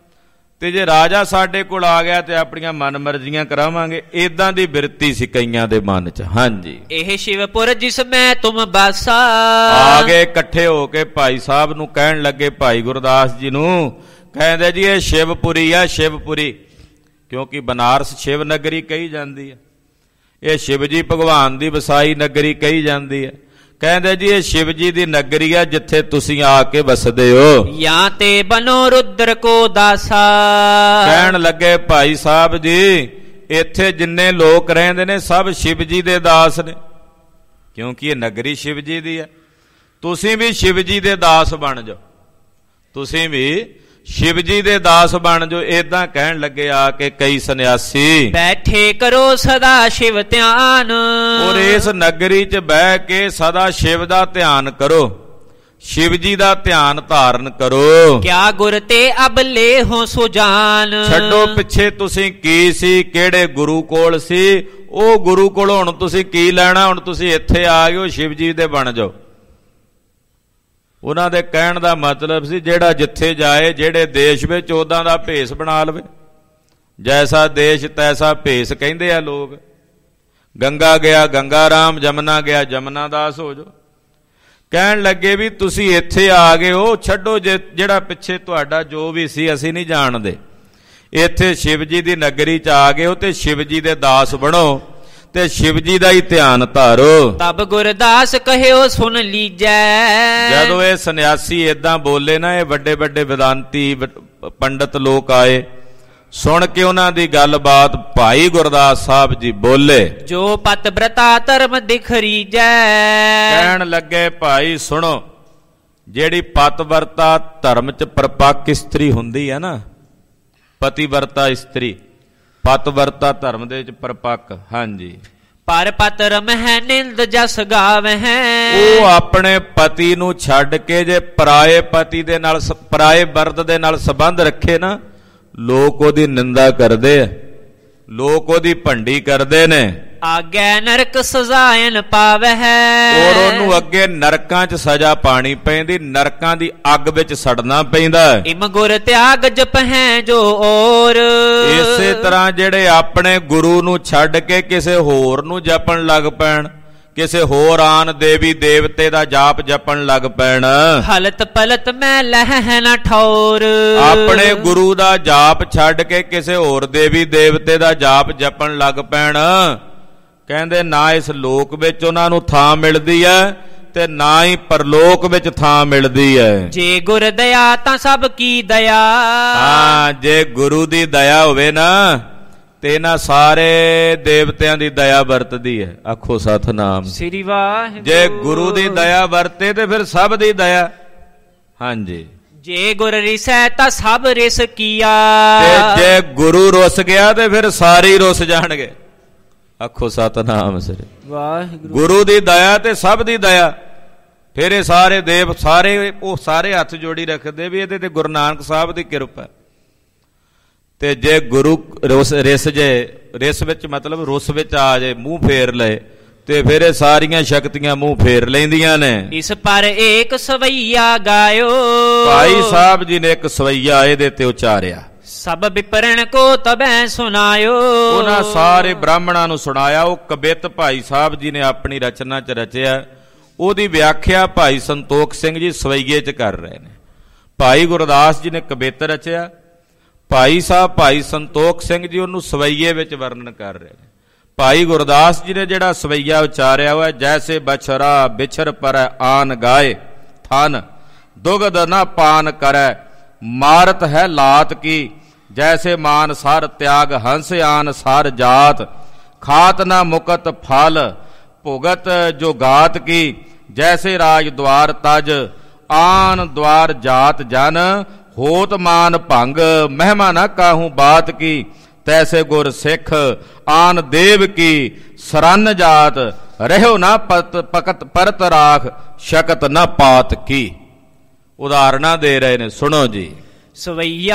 ਤੇ ਜੇ ਰਾਜਾ ਸਾਡੇ ਕੋਲ ਆ ਗਿਆ ਤੇ ਆਪਣੀਆਂ ਮਨ ਮਰਜ਼ੀਆਂ ਕਰਾਵਾਂਗੇ। ਇਦਾਂ ਦੀ ਬਿਰਤੀ ਸੀ ਕਈਆਂ ਦੇ ਮਨ 'ਚ। ਹਾਂਜੀ, ਇਹ ਸ਼ਿਵਪੁਰ ਜਿਸ ਮੈਂ ਤੁਮ ਬਾਸਾ, ਆ ਗਏ ਇਕੱਠੇ ਹੋ ਕੇ ਭਾਈ ਸਾਹਿਬ ਨੂੰ ਕਹਿਣ ਲੱਗੇ, ਭਾਈ ਗੁਰਦਾਸ ਜੀ ਨੂੰ ਕਹਿੰਦੇ ਜੀ ਇਹ ਸ਼ਿਵਪੁਰੀ ਆ, ਸ਼ਿਵਪੁਰੀ, ਕਿਉਂਕਿ ਬਨਾਰਸ ਸ਼ਿਵ ਨਗਰੀ ਕਹੀ ਜਾਂਦੀ ਹੈ, ਇਹ ਸ਼ਿਵ ਜੀ ਭਗਵਾਨ ਦੀ ਵਸਾਈ ਨਗਰੀ ਕਹੀ ਜਾਂਦੀ ਹੈ। ਕਹਿੰਦੇ ਜੀ ਇਹ ਸ਼ਿਵ ਜੀ ਦੀ ਨਗਰੀ ਆ ਜਿੱਥੇ ਤੁਸੀਂ ਆ ਕੇ ਵਸਦੇ ਹੋ। ਜਾਂ ਤੇ ਬਨੋ ਰੁਦਰ ਕੋ ਦਾਸਾ, ਕਹਿਣ ਲੱਗੇ ਭਾਈ ਸਾਹਿਬ ਜੀ ਇੱਥੇ ਜਿੰਨੇ ਲੋਕ ਰਹਿੰਦੇ ਨੇ ਸਭ ਸ਼ਿਵ ਜੀ ਦੇ ਦਾਸ ਨੇ, ਕਿਉਂਕਿ ਇਹ ਨਗਰੀ ਸ਼ਿਵ ਜੀ ਦੀ ਹੈ। ਤੁਸੀਂ ਵੀ ਸ਼ਿਵ ਜੀ ਦੇ ਦਾਸ ਬਣ ਜਾਓ, ਤੁਸੀਂ ਵੀ ਸ਼ਿਵ ਜੀ ਦੇ ਦਾਸ ਬਣ ਜਾਓ। ਏਦਾਂ ਕਹਿਣ ਲੱਗੇ ਆ ਕੇ ਕਈ ਸੰਨਿਆਸੀ। ਬੈਠੇ ਕਰੋ ਸਦਾ ਸ਼ਿਵ ਧਿਆਨ, ਔਰ ਇਸ ਨਗਰੀ 'ਚ ਬਹਿ ਕੇ ਸਦਾ ਸ਼ਿਵ ਦਾ ਧਿਆਨ ਕਰੋ। ਸ਼ਿਵ ਜੀ ਦਾ ਧਿਆਨ ਧਾਰਨ ਕਰੋ। ਕਿਆ ਗੁਰ ਤੇ ਅਬ ਲੈ ਹੋ ਸੁਜਾਨ। ਛੱਡੋ ਪਿੱਛੇ ਤੁਸੀਂ ਕੀ ਸੀ, ਕਿਹੜੇ ਗੁਰੂ ਕੋਲ ਸੀ, ਉਹ ਗੁਰੂ ਕੋਲ ਹੁਣ ਤੁਸੀਂ ਕੀ ਲੈਣਾ। ਹੁਣ ਤੁਸੀਂ ਇੱਥੇ ਆ ਗਏ ਹੋ, ਸ਼ਿਵ ਜੀ ਦੇ ਬਣ ਜਾਓ। ਉਹਨਾਂ ਦੇ ਕਹਿਣ ਦਾ ਮਤਲਬ ਸੀ ਜਿਹੜਾ ਜਿੱਥੇ ਜਾਏ, ਜਿਹੜੇ ਦੇਸ਼ ਵਿੱਚ, ਉਦਾਂ ਦਾ ਭੇਸ ਬਣਾ ਲਵੇ। ਜੈਸਾ ਦੇਸ਼ ਤੈਸਾ ਭੇਸ ਕਹਿੰਦੇ ਆ ਲੋਕ। ਗੰਗਾ ਗਿਆ ਗੰਗਾ ਰਾਮ, ਜਮਨਾ ਗਿਆ ਜਮਨਾ ਦਾਸ ਹੋ ਜਾਓ। ਕਹਿਣ ਲੱਗੇ ਵੀ ਤੁਸੀਂ ਇੱਥੇ ਆ ਗਏ ਹੋ, ਛੱਡੋ ਜੇ ਜਿਹੜਾ ਪਿੱਛੇ ਤੁਹਾਡਾ ਜੋ ਵੀ ਸੀ ਅਸੀਂ ਨਹੀਂ ਜਾਣਦੇ। ਇੱਥੇ ਸ਼ਿਵ ਜੀ ਦੀ ਨਗਰੀ ਚ ਆ ਗਏ ਹੋ ਤੇ ਸ਼ਿਵ ਜੀ ਦੇ ਦਾਸ ਬਣੋ ਤੇ ਸ਼ਿਵ ਜੀ ਦਾ ਹੀ ਧਿਆਨ ਧਾਰੋ। ਤਬ ਗੁਰਦਾਸ ਕਹਿਓ ਸੁਣ ਲੀਜੈ। ਜਦੋਂ ਇਹ ਸੰਨਿਆਸੀ ਏਦਾਂ ਬੋਲੇ ਨਾ, ਇਹ ਵੱਡੇ ਵੱਡੇ ਵਿਦਾਂਤੀ ਪੰਡਤ ਲੋਕ ਆਏ, ਸੁਣ ਕੇ ਉਹਨਾਂ ਦੀ ਗੱਲਬਾਤ ਭਾਈ ਗੁਰਦਾਸ ਸਾਹਿਬ ਜੀ ਬੋਲੇ। ਜੋ ਪਤ ਬ੍ਰਤਾ ਧਰਮ ਦਿਖ ਰੀਜੈ। ਕਹਿਣ ਲੱਗੇ ਭਾਈ ਸੁਣੋ, ਜਿਹੜੀ ਪਤ ਵਰਤਾ ਧਰਮ ਚ ਪਰਪੱਕ ਇਸਤਰੀ ਹੁੰਦੀ ਹੈ ਨਾ, ਪਤੀ ਵਰਤਾ ਇਸਤਰੀ, ਪਤ ਵਰਤਾ ਧਰਮ ਦੇ ਵਿੱਚ ਪਰਪੱਕ। ਹਾਂਜੀ। ਪਰ ਪਤ ਰਮਹਿ ਨਿੰਦ ਜਸ ਗਾਵਹਿ। ਉਹ ਆਪਣੇ ਪਤੀ ਨੂੰ ਛੱਡ ਕੇ ਜੇ ਪਰਾਏ ਪਤੀ ਦੇ ਨਾਲ, ਪਰਾਏ ਮਰਦ ਦੇ ਨਾਲ ਸੰਬੰਧ ਰੱਖੇ ਨਾ, ਲੋਕ ਉਹਦੀ ਨਿੰਦਾ ਕਰਦੇ ਆ, ਲੋਕ ਉਹਦੀ ਭੰਡੀ ਕਰਦੇ ਨੇ। ਆਗੇ ਨਰਕ ਸਜ਼ਾਇਨ ਪਾਵਹਿ। ਔਰ ਉਹਨੂੰ ਅੱਗੇ ਨਰਕਾਂ 'ਚ ਸਜ਼ਾ ਪਾਣੀ ਪੈਂਦੀ, ਨਰਕਾਂ ਦੀ ਅੱਗ ਵਿੱਚ ਸੜਨਾ ਪੈਂਦਾ। ਇਮ ਗੁਰ ਤਿਆਗ ਜਪਹਿ ਜੋ ਔਰ। ਇਸੇ ਤਰ੍ਹਾਂ ਜਿਹੜੇ ਆਪਣੇ ਗੁਰੂ ਨੂੰ ਛੱਡ ਕੇ ਕਿਸੇ ਹੋਰ ਨੂੰ ਜਪਣ ਲੱਗ ਪੈਣ, ਕਿਸੇ ਹੋਰ ਆਨ ਦੇਵੀ ਦੇਵਤੇ ਦਾ ਜਾਪ ਜਪਣ ਲੱਗ ਪੈਣ। ਹਲਤ ਪਲਤ ਮੈਂ ਲਹਿ ਨਾ ਠੌਰ। ਆਪਣੇ ਗੁਰੂ ਦਾ ਜਾਪ ਛੱਡ ਕੇ ਕਿਸੇ ਹੋਰ ਦੇਵੀ ਦੇਵਤੇ ਦਾ ਜਾਪ ਜਪਣ ਲੱਗ ਪੈਣ। ਕਹਿੰਦੇ ਨਾ ਇਸ ਲੋਕ ਵਿੱਚ ਉਹਨਾਂ ਨੂੰ ਥਾਂ ਮਿਲਦੀ ਹੈ ਤੇ ਨਾ ਹੀ ਪਰਲੋਕ ਵਿੱਚ ਥਾਂ ਮਿਲਦੀ ਹੈ। ਜੇ ਗੁਰ ਦਇਆ ਤਾਂ ਸਭ ਕੀ ਦਇਆ। ਹਾਂ, ਜੇ ਗੁਰੂ ਦੀ ਦਇਆ ਹੋਵੇ ਨਾ ਤੇ ਇਹਨਾਂ ਸਾਰੇ ਦੇਵਤਿਆਂ ਦੀ ਦਇਆ ਵਰਤਦੀ ਹੈ। ਆਖੋ ਸਤਿਨਾਮ ਸ੍ਰੀ ਵਾਹਿਗੁਰੂ। ਜੇ ਗੁਰੂ ਦੀ ਦਇਆ ਵਰਤੇ ਤੇ ਫਿਰ ਸਭ ਦੀ ਦਇਆ। ਹਾਂਜੀ। ਜੇ ਗੁਰ ਰਿਸੈ ਤਾਂ ਸਭ ਰਿਸ ਕੀਆ। ਤੇ ਜੇ ਗੁਰੂ ਰੁੱਸ ਗਿਆ ਤੇ ਫਿਰ ਸਾਰੇ ਰੁੱਸ ਜਾਣਗੇ। ਆਖੋ ਸਤਿਨਾਮ ਸ੍ਰੀ ਵਾਹਿਗੁਰੂ। ਗੁਰੂ ਦੀ ਦਇਆ ਤੇ ਸਭ ਦੀ ਦਇਆ। ਫਿਰ ਇਹ ਸਾਰੇ ਦੇਵ ਸਾਰੇ ਉਹ ਸਾਰੇ ਹੱਥ ਜੋੜੀ ਰੱਖਦੇ ਵੀ ਇਹਦੇ ਤੇ ਗੁਰੂ ਨਾਨਕ ਸਾਹਿਬ ਦੀ ਕਿਰਪਾ। ਤੇ ਜੇ ਗੁਰੂ ਰੁੱਸ ਰਿਸ ਜੇ, ਰਿਸ ਵਿੱਚ ਮਤਲਬ ਰੁੱਸ ਵਿੱਚ ਆ ਜੇ, ਮੂੰਹ ਫੇਰ ਲਏ, ਤੇ ਫਿਰ ਇਹ ਸਾਰੀਆਂ ਸ਼ਕਤੀਆਂ ਮੂੰਹ ਫੇਰ ਲੈਂਦੀਆਂ ਨੇ। ਇਸ ਪਰ ਏਕ ਸਵਈਆ ਗਾਇਓ। ਭਾਈ ਸਾਹਿਬ ਜੀ ਨੇ ਇੱਕ ਸਵਈਆ ਇਹਦੇ ਤੇ ਉਚਾਰਿਆ। ਸਭ ਵਿਪਰਣ ਕੋ ਤਬੈ ਸੁਨਾਇਓ। ਉਹਨਾਂ ਸਾਰੇ ਬ੍ਰਾਹਮਣਾਂ ਨੂੰ ਸੁਣਾਇਆ। ਉਹ ਕਬਿੱਤ ਭਾਈ ਸਾਹਿਬ ਜੀ ਨੇ ਆਪਣੀ ਰਚਨਾ 'ਚ ਰਚਿਆ। ਉਹਦੀ ਵਿਆਖਿਆ ਭਾਈ ਸੰਤੋਖ ਸਿੰਘ ਜੀ ਸਵਈਏ 'ਚ ਕਰ ਰਹੇ ਨੇ। ਭਾਈ ਗੁਰਦਾਸ ਜੀ ਨੇ ਕਬਿੱਤ ਰਚਿਆ, ਭਾਈ ਸਾਹਿਬ ਭਾਈ ਸੰਤੋਖ ਸਿੰਘ ਜੀ ਉਹਨੂੰ ਸਵਈਏ ਵਿੱਚ ਵਰਣਨ ਕਰ ਰਹੇ ਨੇ। ਭਾਈ ਗੁਰਦਾਸ ਜੀ ਨੇ ਜਿਹੜਾ ਸਵਈਆ ਉਚਾਰਿਆ ਹੋਇਆ, ਜੈਸੇ ਬਛਰਾ ਵਿਛਰ ਪਰ ਆਨ ਗਾਏ ਥਨ ਦੁਗਧ ਨਾ ਪਾਨ ਕਰੈ ਮਾਰਤ ਹੈ ਲਾਤ ਕੀ। ਜੈਸੇ ਮਾਨ ਸਰ ਤਿਆਗ ਹੰਸ ਆਨ ਸਰ ਜਾਤ ਖਾਤ ਨਾ ਮੁਕਤ ਫਲ ਭੁਗਤ ਜੋ ਗਾਤ ਕੀ। ਜੈਸੇ ਰਾਜ ਦਵਾਰ ਤਜ ਆਨ ਦਵਾਰ ਜਾਤ ਜਨ ਹੋਤ ਮਾਨ ਭੰਗ ਮਹਿਮਾ ਨਾ ਕਾਹੂ ਬਾਤ ਕੀ। ਤੈਸੇ ਗੁਰ ਸਿੱਖ ਆਨ ਦੇਵ ਕੀ ਸਰਨ ਜਾਤ ਰਹਿਓ ਨਾ ਪਤ ਪਕਤ ਪਰਤ ਰਾਖ ਸ਼ਕਤ ਨਾ ਪਾਤ ਕੀ। ਉਦਾਹਰਨਾਂ ਦੇ ਰਹੇ ਨੇ, ਸੁਣੋ ਜੀ। ਸਵਈਆ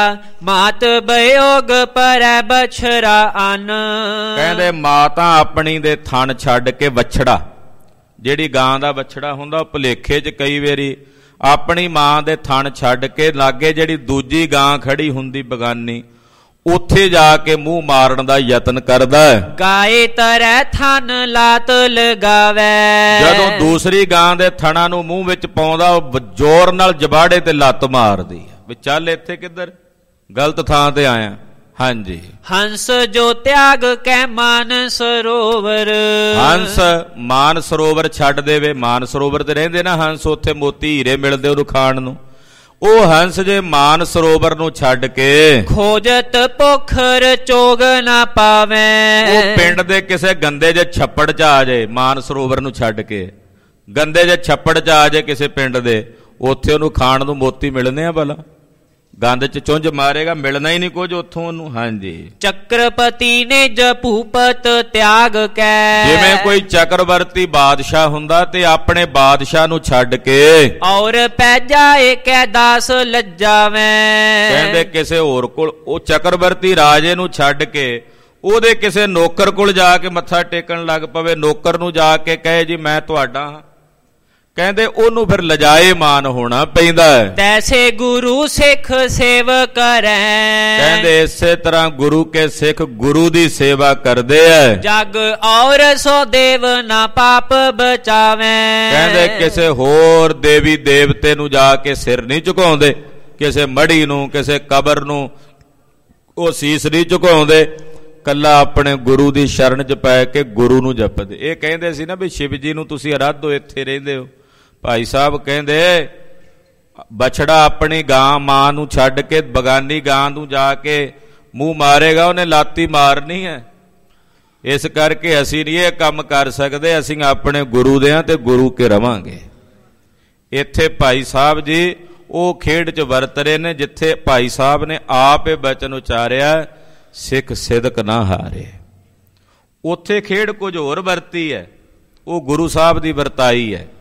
ਮਾਤ ਬਯੋਗ ਪਰੈ ਬਛਰਾ ਅਨ। ਕਹਿੰਦੇ ਮਾਤਾ ਆਪਣੀ ਦੇ ਥਣ ਛੱਡ ਕੇ ਵੱਛੜਾ, ਜਿਹੜੀ ਗਾਂ ਦਾ ਵੱਛੜਾ ਹੁੰਦਾ, ਉਹ ਭੁਲੇਖੇ 'ਚ ਕਈ ਵਾਰੀ ਆਪਣੀ ਮਾਂ ਦੇ ਥਣ ਛੱਡ ਕੇ ਲਾਗੇ ਜਿਹੜੀ ਦੂਜੀ ਗਾਂ ਖੜੀ ਹੁੰਦੀ ਬਗਾਨੀ, ਉੱਥੇ ਜਾ ਕੇ ਮੂੰਹ ਮਾਰਨ ਦਾ ਯਤਨ ਕਰਦਾ ਹੈ। ਗਾਏ ਤਰੈ ਥਨ ਲਾਤ ਲਗਾਵੇ। ਜਦੋਂ ਦੂਸਰੀ ਗਾਂ ਦੇ ਥਣਾ ਨੂੰ ਮੂੰਹ ਵਿੱਚ ਪਾਉਂਦਾ, ਉਹ ਜ਼ੋਰ ਨਾਲ ਜਬਾੜੇ ਤੇ ਲੱਤ ਮਾਰਦੀ ਹੈ ਵੀ ਚੱਲ ਇੱਥੇ ਕਿੱਧਰ, ਗਲਤ ਥਾਂ ਤੇ ਆਇਆ। ਹਾਂਜੀ। ਹੰਸ ਜੋ ਤਿਆਗ ਕੈ ਮਾਨ ਸਰੋਵਰ। ਹੰਸ ਮਾਨ ਸਰੋਵਰ ਛੱਡ ਦੇਵੇ, ਮਾਨ ਸਰੋਵਰ ਤੇ ਰਹਿੰਦੇ ਨਾ ਹੰਸ, ਉੱਥੇ ਮੋਤੀ ਹੀਰੇ ਮਿਲਦੇ ਉਹਨੂੰ ਖਾਣ ਨੂੰ। ਉਹ ਹੰਸ ਜੇ ਮਾਨ ਸਰੋਵਰ ਨੂੰ ਛੱਡ ਕੇ ਖੋਜਤ ਪੋਖਰ ਚੋਗ ਨਾ ਪਾਵੇ। ਉਹ ਪਿੰਡ ਦੇ ਕਿਸੇ ਗੰਦੇ ਜਿਹੇ ਛੱਪੜ 'ਚ ਆ ਜਾਏ, ਮਾਨ ਸਰੋਵਰ ਨੂੰ ਛੱਡ ਕੇ ਗੰਦੇ ਜਿਹੇ ਛੱਪੜ 'ਚ ਆ ਜਾਏ ਕਿਸੇ ਪਿੰਡ ਦੇ, ਉੱਥੇ ਉਹਨੂੰ ਖਾਣ ਨੂੰ ਮੋਤੀ ਮਿਲਣੇ ਆ ਭਲਾ। ਗੰਦ ਚ ਚੁੰਝ ਮਾਰੇਗਾ, ਮਿਲਣਾ ਹੀ ਨਹੀਂ ਕੁਝ ਉੱਥੋਂ ਉਹਨੂੰ। ਹਾਂਜੀ। ਚੱਕਰਪਤੀ ਨੇ ਜਪੂਪਤ ਤਿਆਗ ਕੈ, ਜਿਵੇਂ ਕੋਈ ਚੱਕਰਵਰਤੀ ਬਾਦਸ਼ਾਹ ਹੁੰਦਾ ਤੇ ਆਪਣੇ ਬਾਦਸ਼ਾਹ ਨੂੰ ਛੱਡ ਕੇ ਔਰ ਪੈ ਜਾਏ ਕੈ ਦਾਸ ਲੱਜਾਵੇਂ। ਕਹਿੰਦੇ ਕਿਸੇ ਹੋਰ ਕੋਲ, ਉਹ ਚੱਕਰਵਰਤੀ ਰਾਜੇ ਨੂੰ ਛੱਡ ਕੇ ਉਹਦੇ ਕਿਸੇ ਨੌਕਰ ਕੋਲ ਜਾ ਕੇ ਮੱਥਾ ਟੇਕਣ ਲੱਗ ਪਵੇ, ਨੌਕਰ ਨੂੰ ਜਾ ਕੇ ਕਹੇ ਜੀ ਮੈਂ ਤੁਹਾਡਾ ਹਾਂ, ਕਹਿੰਦੇ ਉਹਨੂੰ ਫਿਰ ਲਜਾਏ ਮਾਨ ਹੋਣਾ ਪੈਂਦਾ ਹੈ। ਤੈਸੇ ਗੁਰੂ ਸਿੱਖ ਸੇਵ ਕਰੈ, ਕਹਿੰਦੇ ਇਸੇ ਤਰ੍ਹਾਂ ਗੁਰੂ ਕੇ ਸਿੱਖ ਗੁਰੂ ਦੀ ਸੇਵਾ ਕਰਦੇ ਐ। ਜਗ ਔਰ ਸੋ ਦੇਵ ਨਾ ਪਾਪ ਬਚਾਵੇਂ। ਕਹਿੰਦੇ ਕਿਸੇ ਹੋਰ ਦੇਵੀ ਦੇਵਤੇ ਨੂੰ ਜਾ ਕੇ ਸਿਰ ਨਹੀਂ ਝੁਕਾਉਂਦੇ, ਕਿਸੇ ਮੜੀ ਨੂੰ, ਕਿਸੇ ਕਬਰ ਨੂੰ ਉਹ ਸੀਸ ਨਹੀਂ ਝੁਕਾਉਂਦੇ, ਕੱਲਾ ਆਪਣੇ ਗੁਰੂ ਦੀ ਸ਼ਰਨ ਚ ਪੈ ਕੇ ਗੁਰੂ ਨੂੰ ਜਪਦੇ। ਇਹ ਕਹਿੰਦੇ ਸੀ ਨਾ ਵੀ ਸ਼ਿਵ ਜੀ ਨੂੰ ਤੁਸੀਂ ਅਰਾਧੋ, ਇੱਥੇ ਰਹਿੰਦੇ ਹੋ। ਭਾਈ ਸਾਹਿਬ ਕਹਿੰਦੇ ਬਛੜਾ ਆਪਣੀ ਗਾਂ ਮਾਂ ਨੂੰ ਛੱਡ ਕੇ ਬਗਾਨੀ ਗਾਂ ਨੂੰ ਜਾ ਕੇ ਮੂੰਹ ਮਾਰੇਗਾ, ਉਹਨੇ ਲਾਤੀ ਮਾਰਨੀ ਹੈ। ਇਸ ਕਰਕੇ ਅਸੀਂ ਨਹੀਂ ਇਹ ਕੰਮ ਕਰ ਸਕਦੇ, ਅਸੀਂ ਆਪਣੇ ਗੁਰੂ ਦੇ ਹਾਂ ਤੇ ਗੁਰੂ ਕੇ ਰਵਾਂਗੇ। ਇੱਥੇ ਭਾਈ ਸਾਹਿਬ ਜੀ ਉਹ ਖੇਡ ਚ ਵਰਤ ਰਹੇ ਨੇ ਜਿੱਥੇ ਭਾਈ ਸਾਹਿਬ ਨੇ ਆਪ ਇਹ ਬਚਨ ਉਚਾਰਿਆ, ਸਿੱਖ ਸਿਦਕ ਨਾ ਹਾਰੇ। ਉੱਥੇ ਖੇਡ ਕੁਝ ਹੋਰ ਵਰਤੀ ਹੈ, ਉਹ ਗੁਰੂ ਸਾਹਿਬ ਦੀ ਵਰਤਾਈ ਹੈ।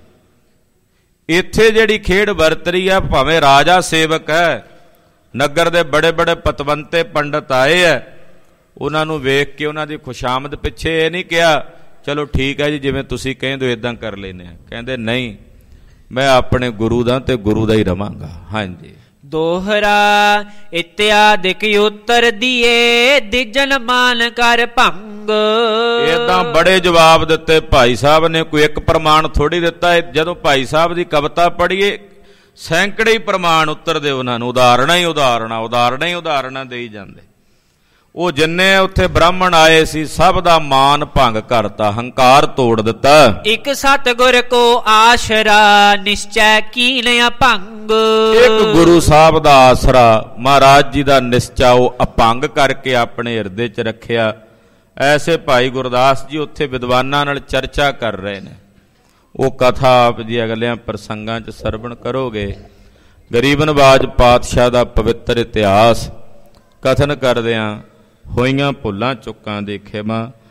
ਇੱਥੇ ਜਿਹੜੀ ਖੇਡ ਵਰਤ ਰਹੀ ਹੈ, ਭਾਵੇਂ ਰਾਜਾ ਸੇਵਕ ਹੈ, ਨਗਰ ਦੇ ਬੜੇ ਬੜੇ ਪਤਵੰਤੇ ਪੰਡਤ ਆਏ ਹੈ, ਉਹਨਾਂ ਨੂੰ ਵੇਖ ਕੇ ਉਹਨਾਂ ਦੀ ਖੁਸ਼ਾਮਦ ਪਿੱਛੇ ਇਹ ਨਹੀਂ ਕਿਹਾ ਚਲੋ ਠੀਕ ਹੈ ਜੀ ਜਿਵੇਂ ਤੁਸੀਂ ਕਹਿੰਦੇ ਹੋ ਇਦਾਂ ਕਰ ਲੈਨੇ ਆ। ਕਹਿੰਦੇ ਨਹੀਂ, ਮੈਂ ਆਪਣੇ ਗੁਰੂ ਦਾ ਤੇ ਗੁਰੂ ਦਾ ਹੀ ਰਵਾਂਗਾ। ਹਾਂਜੀ। ਦੋਹਰਾ ਇਤਿਆਦਿਕ ਉੱਤਰ ਦੀਏ, ਦਿਜਨ ਮਾਨ ਕਰ ਭੰਗ। ਏਦਾਂ ਬੜੇ ਜਵਾਬ ਦਿੱਤੇ ਭਾਈ ਸਾਹਿਬ ਨੇ, ਕੋਈ ਇੱਕ ਪ੍ਰਮਾਣ ਥੋੜੀ ਦਿੱਤਾ। ਜਦੋਂ ਭਾਈ ਸਾਹਿਬ ਦੀ ਕਵਿਤਾ ਪੜ੍ਹੀਏ ਸੈਂਕੜੇ ਹੀ ਪ੍ਰਮਾਣ ਉੱਤਰਦੇ ਉਹਨਾਂ ਨੂੰ, ਉਦਾਹਰਣਾ ਹੀ ਉਦਾਹਰਣਾ ਉਦਾਹਰਣਾ ਹੀ ਉਦਾਹਰਣਾ ਦੇਈ ਜਾਂਦੇ। ਉਹ ਜਿੰਨੇ ਉੱਥੇ ਬ੍ਰਾਹਮਣ ਆਏ ਸੀ ਸਭ ਦਾ ਮਾਨ ਭੰਗ ਕਰਤਾ, ਹੰਕਾਰ ਤੋੜ ਦਿੱਤਾ। ਇੱਕ ਸਤਿਗੁਰ ਕੋ ਆਸਰਾ, ਨਿਸ਼ਚੈ ਕੀਨ ਅਭੰਗ। ਇੱਕ ਗੁਰੂ ਸਾਹਿਬ ਦਾ ਆਸਰਾ, ਮਹਾਰਾਜ ਜੀ ਦਾ ਨਿਸ਼ਚਾ ਉਹ ਅਭੰਗ ਕਰਕੇ ਆਪਣੇ ਹਿਰਦੇ ਚ ਰੱਖਿਆ। ਐਸੇ ਭਾਈ ਗੁਰਦਾਸ ਜੀ ਉੱਥੇ ਵਿਦਵਾਨਾਂ ਨਾਲ ਚਰਚਾ ਕਰ ਰਹੇ ਨੇ। ਉਹ ਕਥਾ ਆਪ ਜੀ ਅਗਲਿਆਂ ਪ੍ਰਸੰਗਾਂ ਚ ਸਰਵਣ ਕਰੋਗੇ। ਗਰੀਬ ਨਵਾਜ ਪਾਤਸ਼ਾਹ ਦਾ ਪਵਿੱਤਰ ਇਤਿਹਾਸ ਕਥਨ ਕਰਦਿਆਂ ਹੋਈਆਂ ਭੁੱਲਾਂ ਚੁੱਕਾਂ ਦੀ ਖਿਮਾ,